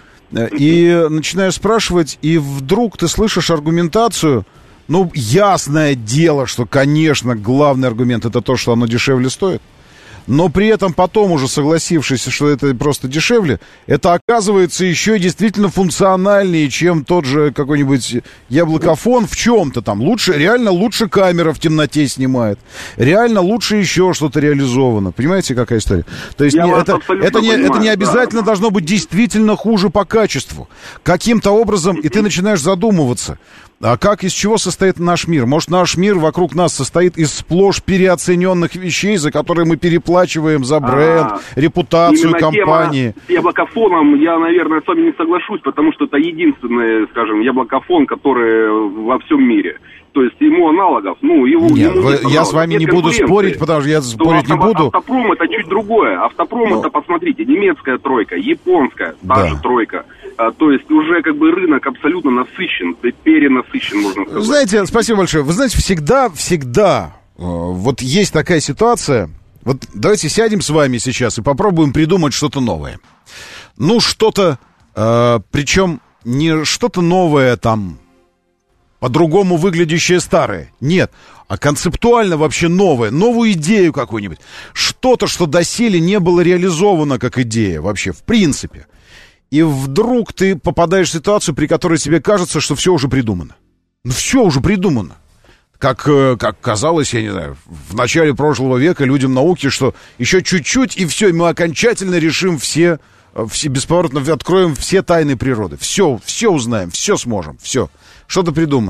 и начинаешь спрашивать, и вдруг ты слышишь аргументацию, ну, ясное дело, что, конечно, главный аргумент это то, что оно дешевле стоит, но при этом потом уже согласившись, что это просто дешевле, это оказывается еще и действительно функциональнее, чем тот же какой-нибудь яблокофон в чем-то там. Лучше, реально лучше камера в темноте снимает. Реально лучше еще что-то реализовано. Понимаете, какая история? То есть не, это, это, не, это не обязательно да. должно быть действительно хуже по качеству. Каким-то образом, и ты начинаешь задумываться. А как, из чего состоит наш мир? Может, наш мир вокруг нас состоит из сплошь переоцененных вещей, за которые мы переплачиваем за бренд, а, репутацию компании? С яблокофоном я, наверное, с вами не соглашусь, потому что это единственный, скажем, яблокофон, который во всем мире. То есть ему аналогов, ну, его... Нет, ему вы, нет, я с вами не буду спорить, потому что я спорить авто, не буду. Автопром это чуть другое. Автопром Но... это, посмотрите, немецкая тройка, японская, та да. же тройка. А, то есть уже как бы рынок абсолютно насыщен, перенасыщен, можно сказать. Знаете, спасибо большое. Вы знаете, всегда, всегда э, вот есть такая ситуация. Вот давайте сядем с вами сейчас и попробуем придумать что-то новое. Ну, что-то, э, причем не что-то новое там, по-другому выглядящее старое. Нет, а концептуально вообще новое, новую идею какую-нибудь. Что-то, что доселе не было реализовано как идея вообще, в принципе. И вдруг ты попадаешь в ситуацию, при которой тебе кажется, что все уже придумано. Ну, все уже придумано. Как, как казалось, я не знаю, в начале прошлого века людям науки, что еще чуть-чуть, и все, и мы окончательно решим все, все бесповоротно откроем все тайны природы. Все, все узнаем, все сможем, все. Что-то придумано.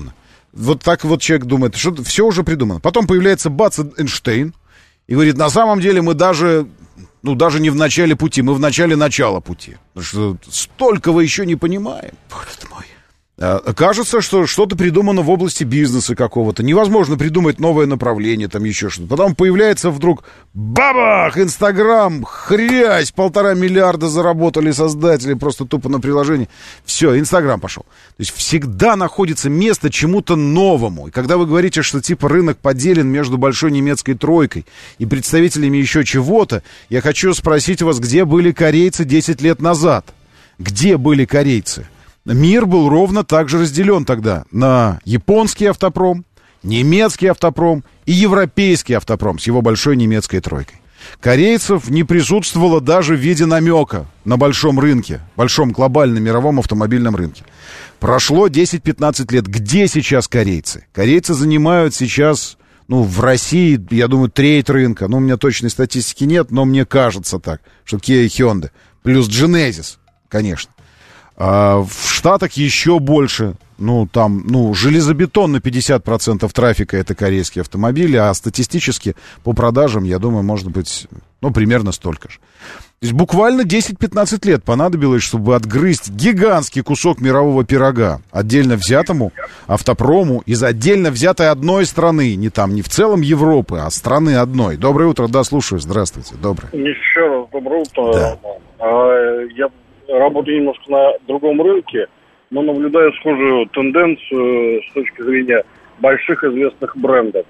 Вот так вот человек думает, что все уже придумано. Потом появляется бац, Эйнштейн, и говорит, на самом деле мы даже, ну, даже не в начале пути, мы в начале начала пути. Потому что столько вы еще не понимаем. Боже ты мой. Кажется, что что-то придумано в области бизнеса какого-то. Невозможно придумать новое направление, там еще что-то. Потом появляется вдруг бабах! Инстаграм, хрясь, полтора миллиарда заработали создатели просто тупо на приложении. Все, Инстаграм пошел. То есть всегда находится место чему-то новому. И когда вы говорите, что типа рынок поделен между большой немецкой тройкой и представителями еще чего-то, я хочу спросить вас, где были корейцы десять лет назад? Где были корейцы? Мир был ровно так же разделен тогда на японский автопром, немецкий автопром и европейский автопром с его большой немецкой тройкой. Корейцев не присутствовало даже в виде намека на большом рынке, большом глобальном мировом автомобильном рынке. Прошло десять-пятнадцать лет. Где сейчас корейцы? Корейцы занимают сейчас, ну, в России, я думаю, треть рынка. Ну, у меня точной статистики нет, но мне кажется так, что Kia и Hyundai. Плюс Genesis, конечно. А в Штатах еще больше, ну, там, ну, железобетон на пятьдесят процентов трафика это корейские автомобили, а статистически по продажам, я думаю, может быть, ну, примерно столько же. То есть буквально десять-пятнадцать лет понадобилось, чтобы отгрызть гигантский кусок мирового пирога отдельно взятому автопрому из отдельно взятой одной страны, не там, не в целом Европы, а страны одной. Доброе утро, да, слушаю, здравствуйте, доброе. Еще раз доброе утро. Да. А, я работаю немножко на другом рынке, но наблюдаю схожую тенденцию с точки зрения больших известных брендов.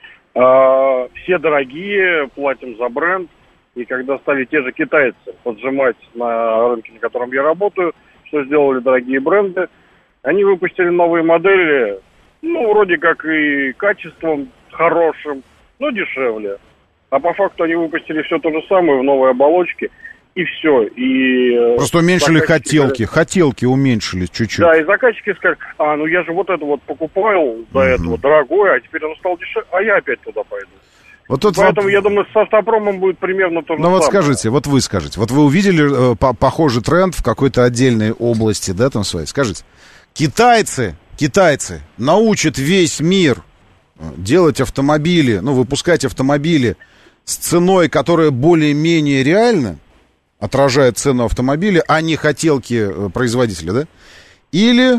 А, все дорогие, платим за бренд, и когда стали те же китайцы поджимать на рынке, на котором я работаю, что сделали дорогие бренды, они выпустили новые модели, ну, вроде как и качеством хорошим, но дешевле. А по факту они выпустили все то же самое в новой оболочке, и все. И просто уменьшили хотелки. Говорят, хотелки уменьшили чуть-чуть. Да, и заказчики сказали, а, ну я же вот это вот покупал до uh-huh. этого дорогое, а теперь оно стало дешевле, а я опять туда пойду. Вот тут Поэтому, вот... я думаю, с автопромом будет примерно то же ну, самое. Ну вот скажите, вот вы скажите, вот вы увидели э, по- похожий тренд в какой-то отдельной области, да, там своей. Скажите, китайцы, китайцы научат весь мир делать автомобили, ну, выпускать автомобили с ценой, которая более-менее реальна, отражает цену автомобиля, а не хотелки производителя, да? Или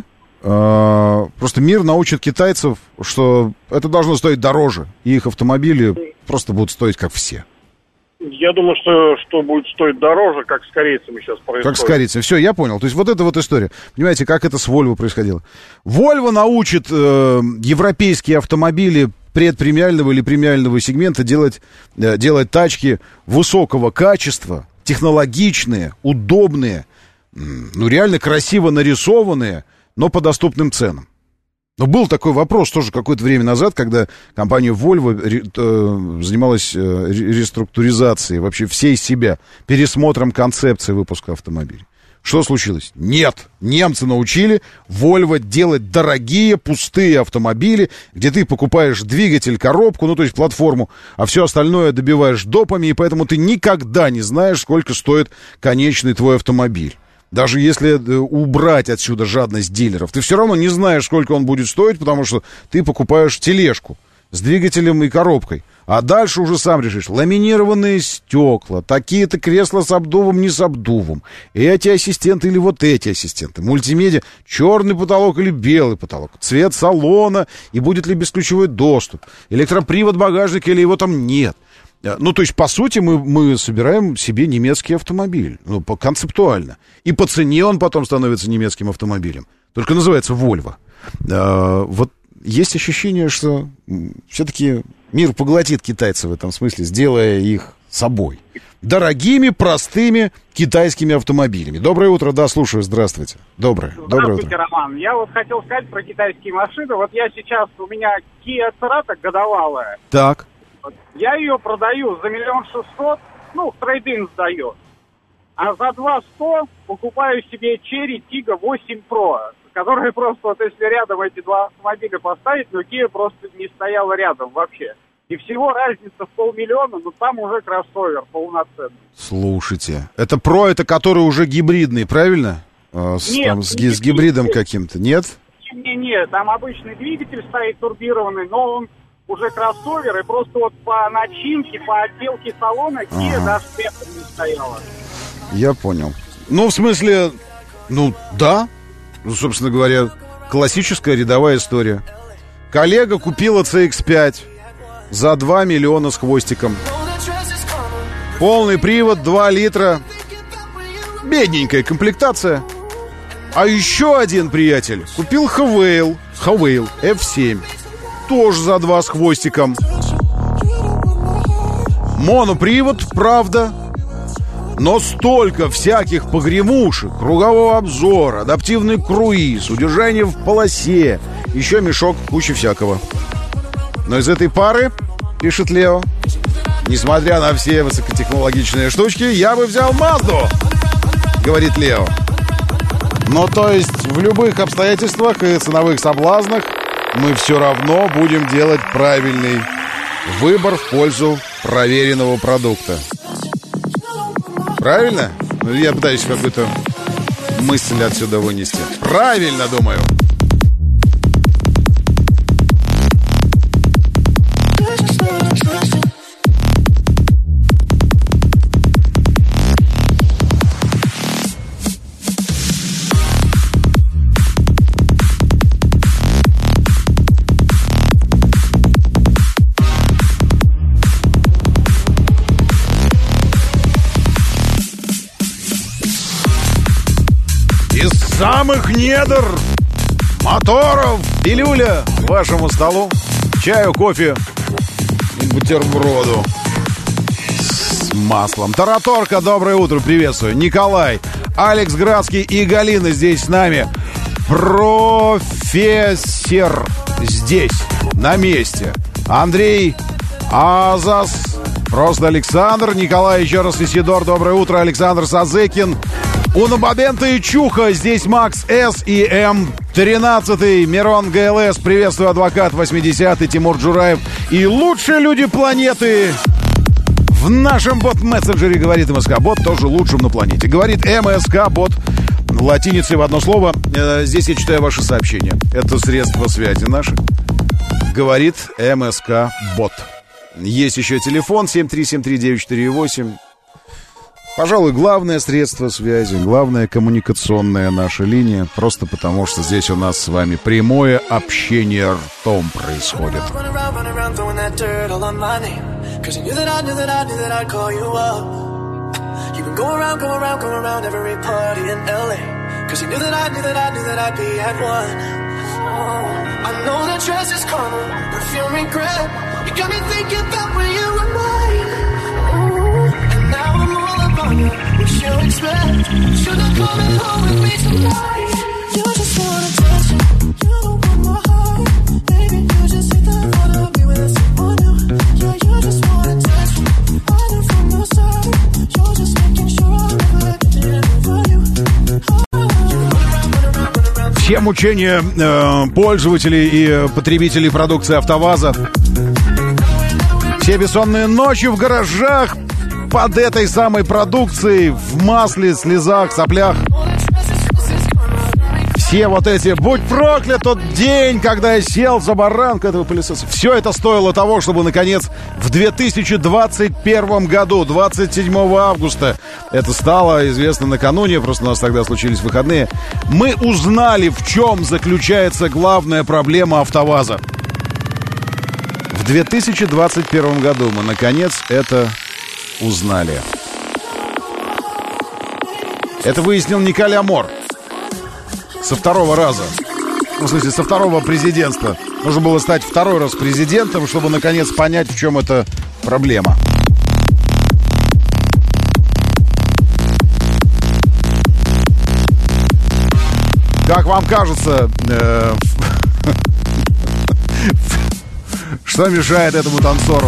э, просто мир научит китайцев, что это должно стоить дороже, и их автомобили просто будут стоить как все. Я думаю, что, что будет стоить дороже, как с корейцами сейчас происходит. Как с корейцами. Все, я понял. То есть вот эта вот история. Понимаете, как это с Volvo происходило? Volvo научит э, европейские автомобили предпремиального или премиального сегмента делать, э, делать тачки высокого качества, технологичные, удобные, ну, реально красиво нарисованные, но по доступным ценам. Но был такой вопрос тоже какое-то время назад, когда компания Volvo э, занималась э, реструктуризацией вообще всей себя, пересмотром концепции выпуска автомобилей. Что случилось? Нет, немцы научили Volvo делать дорогие, пустые автомобили, где ты покупаешь двигатель, коробку, ну, то есть платформу, а все остальное добиваешь допами, и поэтому ты никогда не знаешь, сколько стоит конечный твой автомобиль. Даже если убрать отсюда жадность дилеров, ты все равно не знаешь, сколько он будет стоить, потому что ты покупаешь тележку с двигателем и коробкой. А дальше уже сам решишь. Ламинированные стекла, такие-то кресла с обдувом, не с обдувом. Эти ассистенты или вот эти ассистенты. Мультимедиа, черный потолок или белый потолок. Цвет салона и будет ли бесключевой доступ. Электропривод багажника или его там нет. Ну, то есть, по сути, мы, мы собираем себе немецкий автомобиль. Ну, по, концептуально. И по цене он потом становится немецким автомобилем. Только называется Volvo. А, вот есть ощущение, что все-таки мир поглотит китайцев в этом смысле, сделая их собой. Дорогими, простыми китайскими автомобилями. Доброе утро, да, слушаю, здравствуйте. Доброе, доброе утро. Здравствуйте, Роман. Я вот хотел сказать про китайские машины. Вот я сейчас, у меня Kia Cerato годовалая. Так. Я ее продаю за миллион шестьсот, ну, в трейд-ин сдаю. А за два сто покупаю себе Cherry Tiggo восемь Pro, которые просто, вот если рядом эти два автомобиля поставить, но Kia просто не стояла рядом вообще. И всего разница в полмиллиона, но там уже кроссовер полноценный. Слушайте, это Pro, это который уже гибридный, правильно? А, с, Нет, там, с, с гибридом каким-то, нет? Не-не, там обычный двигатель стоит турбированный, но он уже кроссовер, и просто вот по начинке, по отделке салона Kia Ага. даже рядом не стояла. Я понял. Ну, в смысле, ну, да. Ну, собственно говоря, классическая рядовая история. Коллега купила си икс пять за два миллиона с хвостиком. Полный привод, два литра. Бедненькая комплектация. А еще один приятель купил Хавейл, Хавейл эф семь. Тоже за два с хвостиком. Монопривод, правда. Но столько всяких погремушек, кругового обзора, адаптивный круиз, удержание в полосе, еще мешок, куча всякого. Но из этой пары, пишет Лео, несмотря на все высокотехнологичные штучки, я бы взял Мазду, говорит Лео. Но то есть в любых обстоятельствах и ценовых соблазнах мы все равно будем делать правильный выбор в пользу проверенного продукта. Правильно? Ну, я пытаюсь какую-то мысль отсюда вынести. Правильно, думаю. Самых недр моторов пилюля к вашему столу. Чаю, кофе и бутерброду с маслом. Тараторка, доброе утро, приветствую. Николай, Алекс Градский и Галина здесь с нами. Профессор здесь, на месте. Андрей Азас, просто Александр. Николай, еще раз Исидор, доброе утро. Александр Сазыкин. Унабабента и Чуха, здесь Макс С и М тринадцать, Мирон ГЛС, приветствую, адвокат восьмидесятый, Тимур Джураев и лучшие люди планеты в нашем бот-мессенджере, говорит МСК-бот, тоже лучшим на планете. Говорит МСК-бот, латиницей в одно слово. Здесь я читаю ваши сообщения. Это средство связи наше. Говорит МСК-бот. Есть еще телефон семь три семь три девять четыре восемь. Пожалуй, главное средство связи, главная коммуникационная наша линия, просто потому что здесь у нас с вами прямое общение ртом происходит. What you expect? Should've come and home with me tonight. You just wanna touch it, you don't want my heart. Baby, you just hit the thought of me with someone new. Yeah, you just wanna touch me, running from your side. You're just making sure I'm never getting over you. Все мучения э, пользователей и потребителей продукции АвтоВАЗа, все бессонные ночи в гаражах под этой самой продукцией, в масле, слезах, соплях. Все вот эти, будь проклят тот день, когда я сел за баранку этого пылесоса. Все это стоило того, чтобы, наконец, в две тысячи двадцать первом году, двадцать седьмого августа, это стало известно накануне, просто у нас тогда случились выходные, мы узнали, в чем заключается главная проблема АвтоВАЗа. В две тысячи двадцать первом году мы, наконец, это узнали. Это выяснил Николь Амор. Со второго раза. Ну, в смысле, со второго президентства. Нужно было стать второй раз президентом, чтобы, наконец, понять, в чем эта проблема. Как вам кажется, э, что мешает этому танцору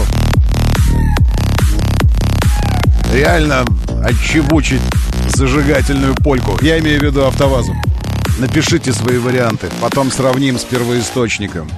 реально отчебучить зажигательную польку? Я имею в виду АвтоВАЗу. Напишите свои варианты, потом сравним с первоисточником.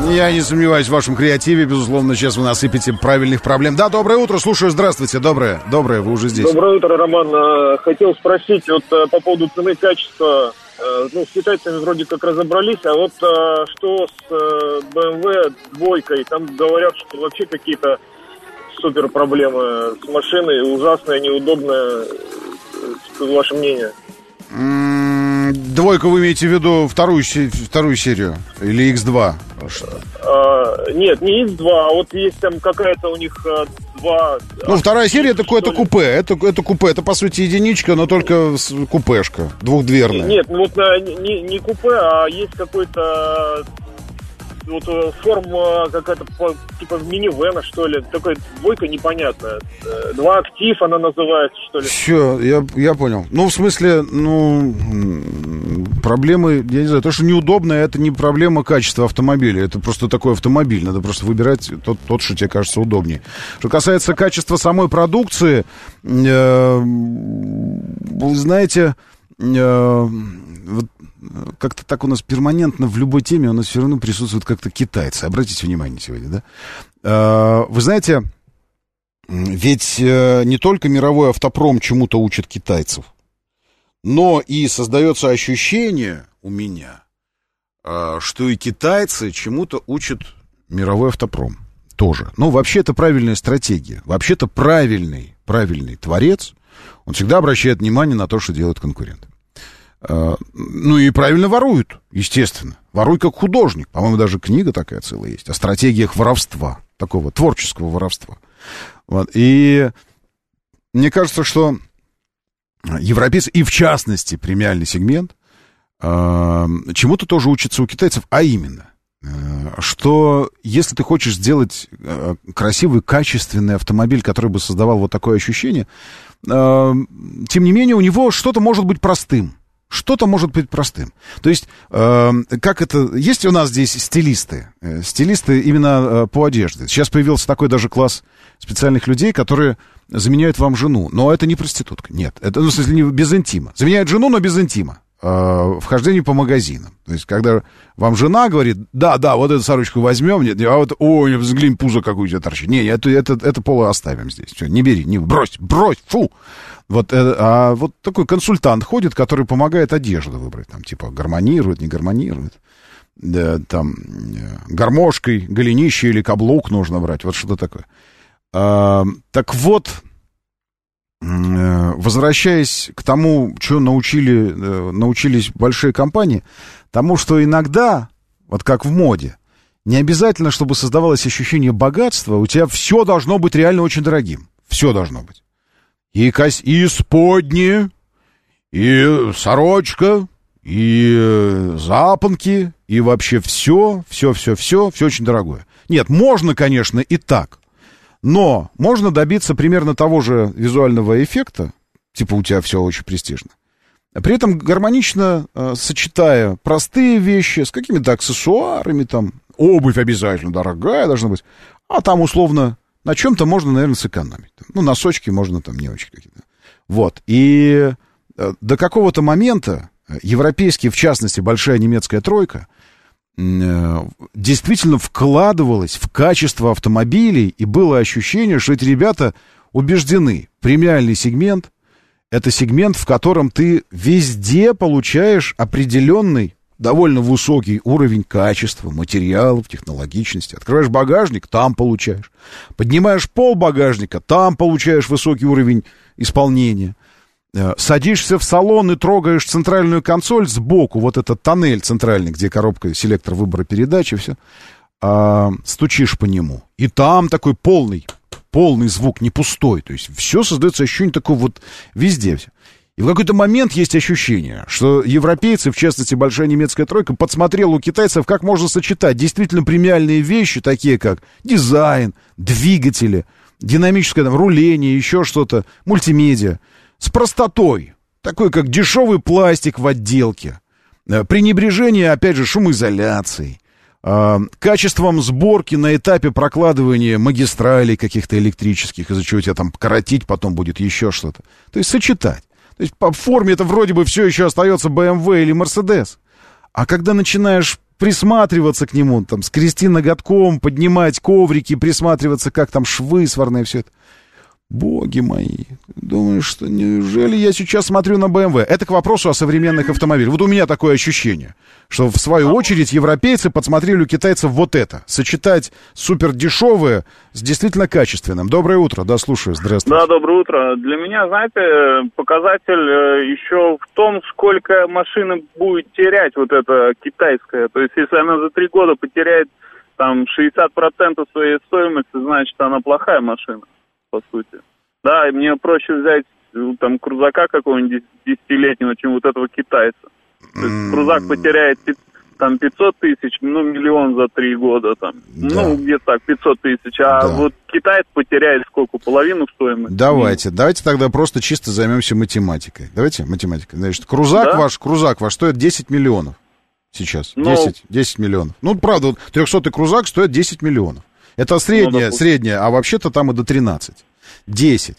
Я не сомневаюсь в вашем креативе, безусловно, сейчас вы насыпете правильных проблем. Да, доброе утро, слушаю, здравствуйте, доброе, доброе, вы уже здесь. Доброе утро, Роман. Хотел спросить вот по поводу цены и качества. Ну, с китайцами вроде как разобрались, а вот что с бэ эм вэ двойкой? Там говорят, что вообще какие-то супер проблемы с машиной, ужасная, неудобная. Ваше мнение? Двойку вы имеете в виду вторую, вторую серию? Или икс два? А, нет, не икс два, а вот есть там какая-то у них два... Ну, вторая серия это, это купе. Это, это купе, это по сути единичка, но только купешка, двухдверная. Нет, ну вот не, не купе, а есть какой-то... Вот форма какая-то типа минивэна, что ли. Такая двойка непонятная. Два актив она называется, что ли. Все, я, я понял. Ну, в смысле, ну, проблемы, я не знаю, то, что неудобно, это не проблема качества автомобиля. Это просто такой автомобиль. Надо просто выбирать тот, тот что тебе кажется удобнее. Что касается качества самой продукции, э, вы знаете, э, вот как-то так у нас перманентно в любой теме у нас все равно присутствуют как-то китайцы. Обратите внимание сегодня, да? Вы знаете, ведь не только мировой автопром чему-то учит китайцев, но и создается ощущение у меня, что и китайцы чему-то учат мировой автопром тоже. Ну, вообще это правильная стратегия. Вообще-то правильный, правильный творец, он всегда обращает внимание на то, что делают конкуренты. Ну и правильно воруют, естественно. Воруй как художник. По-моему, даже книга такая целая есть о стратегиях воровства, такого творческого воровства. Вот. И мне кажется, что европейцы, и в частности премиальный сегмент, э, чему-то тоже учатся у китайцев, а именно, э, что если ты хочешь сделать э, красивый, качественный автомобиль, который бы создавал вот такое ощущение, э, тем не менее у него что-то может быть простым. Что-то может быть простым. То есть, э, как это... Есть у нас здесь стилисты. Э, стилисты именно э, по одежде. Сейчас появился такой даже класс специальных людей, которые заменяют вам жену. Но это не проститутка. Нет. Это, ну, в смысле, не без интима. Заменяют жену, но без интима. Э, вхождение по магазинам. То есть, когда вам жена говорит, да, да, вот эту сорочку возьмем, нет, а вот, ой, взглянь, пузо какую у тебя торчит. Не, это, это, это поло оставим здесь. Все, не бери, не брось, брось, фу. Вот, а вот такой консультант ходит, который помогает одежду выбрать. Там, типа, гармонирует, не гармонирует. Да, там, гармошкой, голенище или каблук нужно брать. Вот что-то такое. А, так вот, возвращаясь к тому, что научили, научились большие компании, тому, что иногда, вот как в моде, не обязательно, чтобы создавалось ощущение богатства, у тебя все должно быть реально очень дорогим. Все должно быть. И, кос... и сподни, и сорочка, и запонки, и вообще все, все, все, все, все очень дорогое. Нет, можно, конечно, и так, но можно добиться примерно того же визуального эффекта, типа у тебя все очень престижно, при этом гармонично э, сочетая простые вещи с какими-то аксессуарами, там, обувь обязательно дорогая должна быть, а там условно... На чем-то можно, наверное, сэкономить. Ну, носочки можно там не очень какие-то. Вот. И до какого-то момента европейские, в частности, большая немецкая тройка, действительно вкладывалась в качество автомобилей, и было ощущение, что эти ребята убеждены. Премиальный сегмент — это сегмент, в котором ты везде получаешь определенный, довольно высокий уровень качества, материалов, технологичности. Открываешь багажник, там получаешь. Поднимаешь пол багажника, там получаешь высокий уровень исполнения. Садишься в салон и трогаешь центральную консоль сбоку, вот этот тоннель центральный, где коробка, селектор выбора передачи, все. А, стучишь по нему. И там такой полный, полный звук, не пустой. То есть все создается ощущение такого вот везде все. И в какой-то момент есть ощущение, что европейцы, в частности, большая немецкая тройка, подсмотрела у китайцев, как можно сочетать действительно премиальные вещи, такие как дизайн, двигатели, динамическое там, руление, еще что-то, мультимедиа, с простотой, такой как дешевый пластик в отделке, пренебрежение, опять же, шумоизоляцией, качеством сборки на этапе прокладывания магистралей каких-то электрических, из-за чего тебя там коротить потом будет еще что-то. То есть сочетать. То есть по форме это вроде бы все еще остается бэ эм вэ или Mercedes. А когда начинаешь присматриваться к нему, там, скрести ноготком, поднимать коврики, присматриваться, как там швы сварные, все это. Боги мои, думаю, что неужели я сейчас смотрю на бэ эм вэ? Это к вопросу о современных автомобилях. Вот у меня такое ощущение, что в свою очередь европейцы подсмотрели у китайцев вот это. Сочетать супер дешевое с действительно качественным. Доброе утро, да, слушаю, здравствуйте. Да, доброе утро. Для меня, знаете, показатель еще в том, сколько машина будет терять вот эта китайская. То есть, если она за три года потеряет там шестьдесят процентов своей стоимости, значит, она плохая машина. По сути. Да, и мне проще взять там крузака какого-нибудь десятилетнего, чем вот этого китайца. То есть крузак потеряет там пятьсот тысяч, ну, миллион за три года там. Да. Ну, где-то так, пятьсот тысяч. А да. Вот китаец потеряет сколько? Половину стоимости? Давайте, ну. давайте тогда просто чисто займемся математикой. Давайте математикой. Значит, крузак да? ваш, крузак ваш стоит десять миллионов сейчас. Ну, десять, десять миллионов. Ну, правда, вот трехсотый крузак стоит десять миллионов. Это средняя, ну, средняя, а вообще-то там и до тринадцать. десять.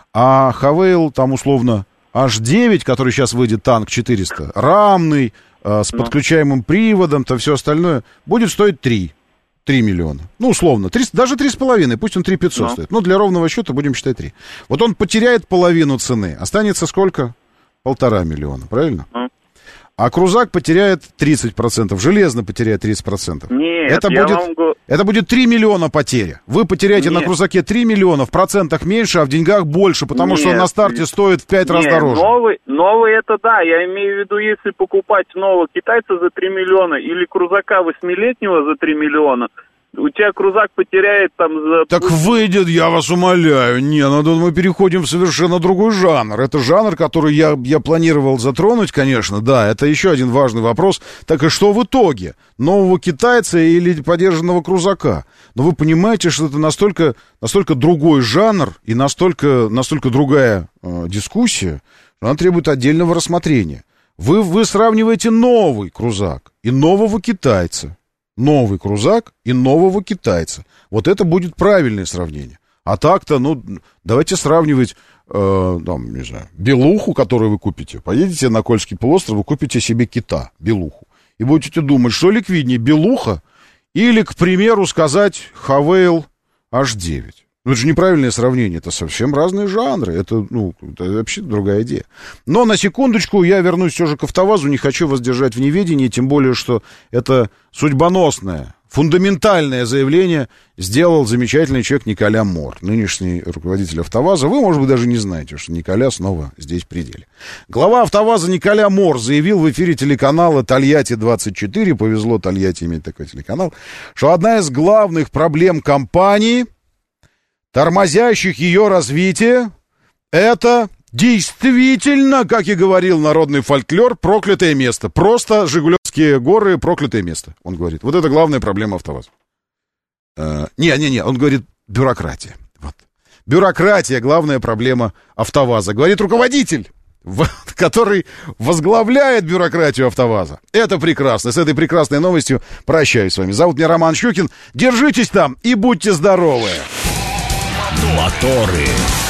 А Хавейл там условно аш девять, который сейчас выйдет, танк четыреста, рамный, э, с подключаемым приводом, то все остальное, будет стоить три. три миллиона. Ну, условно. три, даже три с половиной, пусть он три тысячи пятьсот стоит. Ну, для ровного счета будем считать три. Вот он потеряет половину цены. Останется сколько? Полтора миллиона, правильно? Mm. А крузак потеряет тридцать процентов, железно потеряет тридцать процентов. Нет, это я будет, вам... это будет три миллиона потери. Вы потеряете Нет. на крузаке три миллиона, в процентах меньше, а в деньгах больше, потому Нет. что он на старте стоит в пять раз дороже. Новый, новый это да, я имею в виду, если покупать нового китайца за три миллиона или крузака восьмилетнего за три миллиона, у тебя крузак потеряет там за... Так выйдет, я вас умоляю. Не, ну мы переходим в совершенно другой жанр. Это жанр, который я, я планировал затронуть, конечно, да. Это еще один важный вопрос. Так и что в итоге? Нового китайца или подержанного крузака? Но вы понимаете, что это настолько, настолько другой жанр и настолько, настолько другая э, дискуссия, что она требует отдельного рассмотрения. Вы, вы сравниваете новый крузак и нового китайца. Новый крузак и нового китайца. Вот это будет правильное сравнение. А так-то, ну, давайте сравнивать, э, там, не знаю, белуху, которую вы купите. Поедете на Кольский полуостров, вы купите себе кита, белуху. И будете думать, что ликвиднее, белуха или, к примеру, сказать Хавейл аш девять. Ну, это же неправильное сравнение, это совсем разные жанры, это, ну, это вообще другая идея. Но на секундочку я вернусь все же к АвтоВАЗу, не хочу вас держать в неведении, тем более, что это судьбоносное, фундаментальное заявление сделал замечательный человек Николя Мор, нынешний руководитель АвтоВАЗа. Вы, может быть, даже не знаете, что Николя снова здесь в пределе. Глава АвтоВАЗа Николя Мор заявил в эфире телеканала Тольятти двадцать четыре, повезло Тольятти иметь такой телеканал, что одна из главных проблем компании, тормозящих ее развитие, это действительно, как и говорил народный фольклор, проклятое место. Просто Жигулевские горы, проклятое место, он говорит. Вот это главная проблема АвтоВАЗа. Не-не-не, он говорит, бюрократия. Вот. Бюрократия, главная проблема АвтоВАЗа. Говорит руководитель, который возглавляет бюрократию АвтоВАЗа. Это прекрасно. С этой прекрасной новостью прощаюсь с вами. Зовут меня Роман Щукин. Держитесь там и будьте здоровы. Моторы.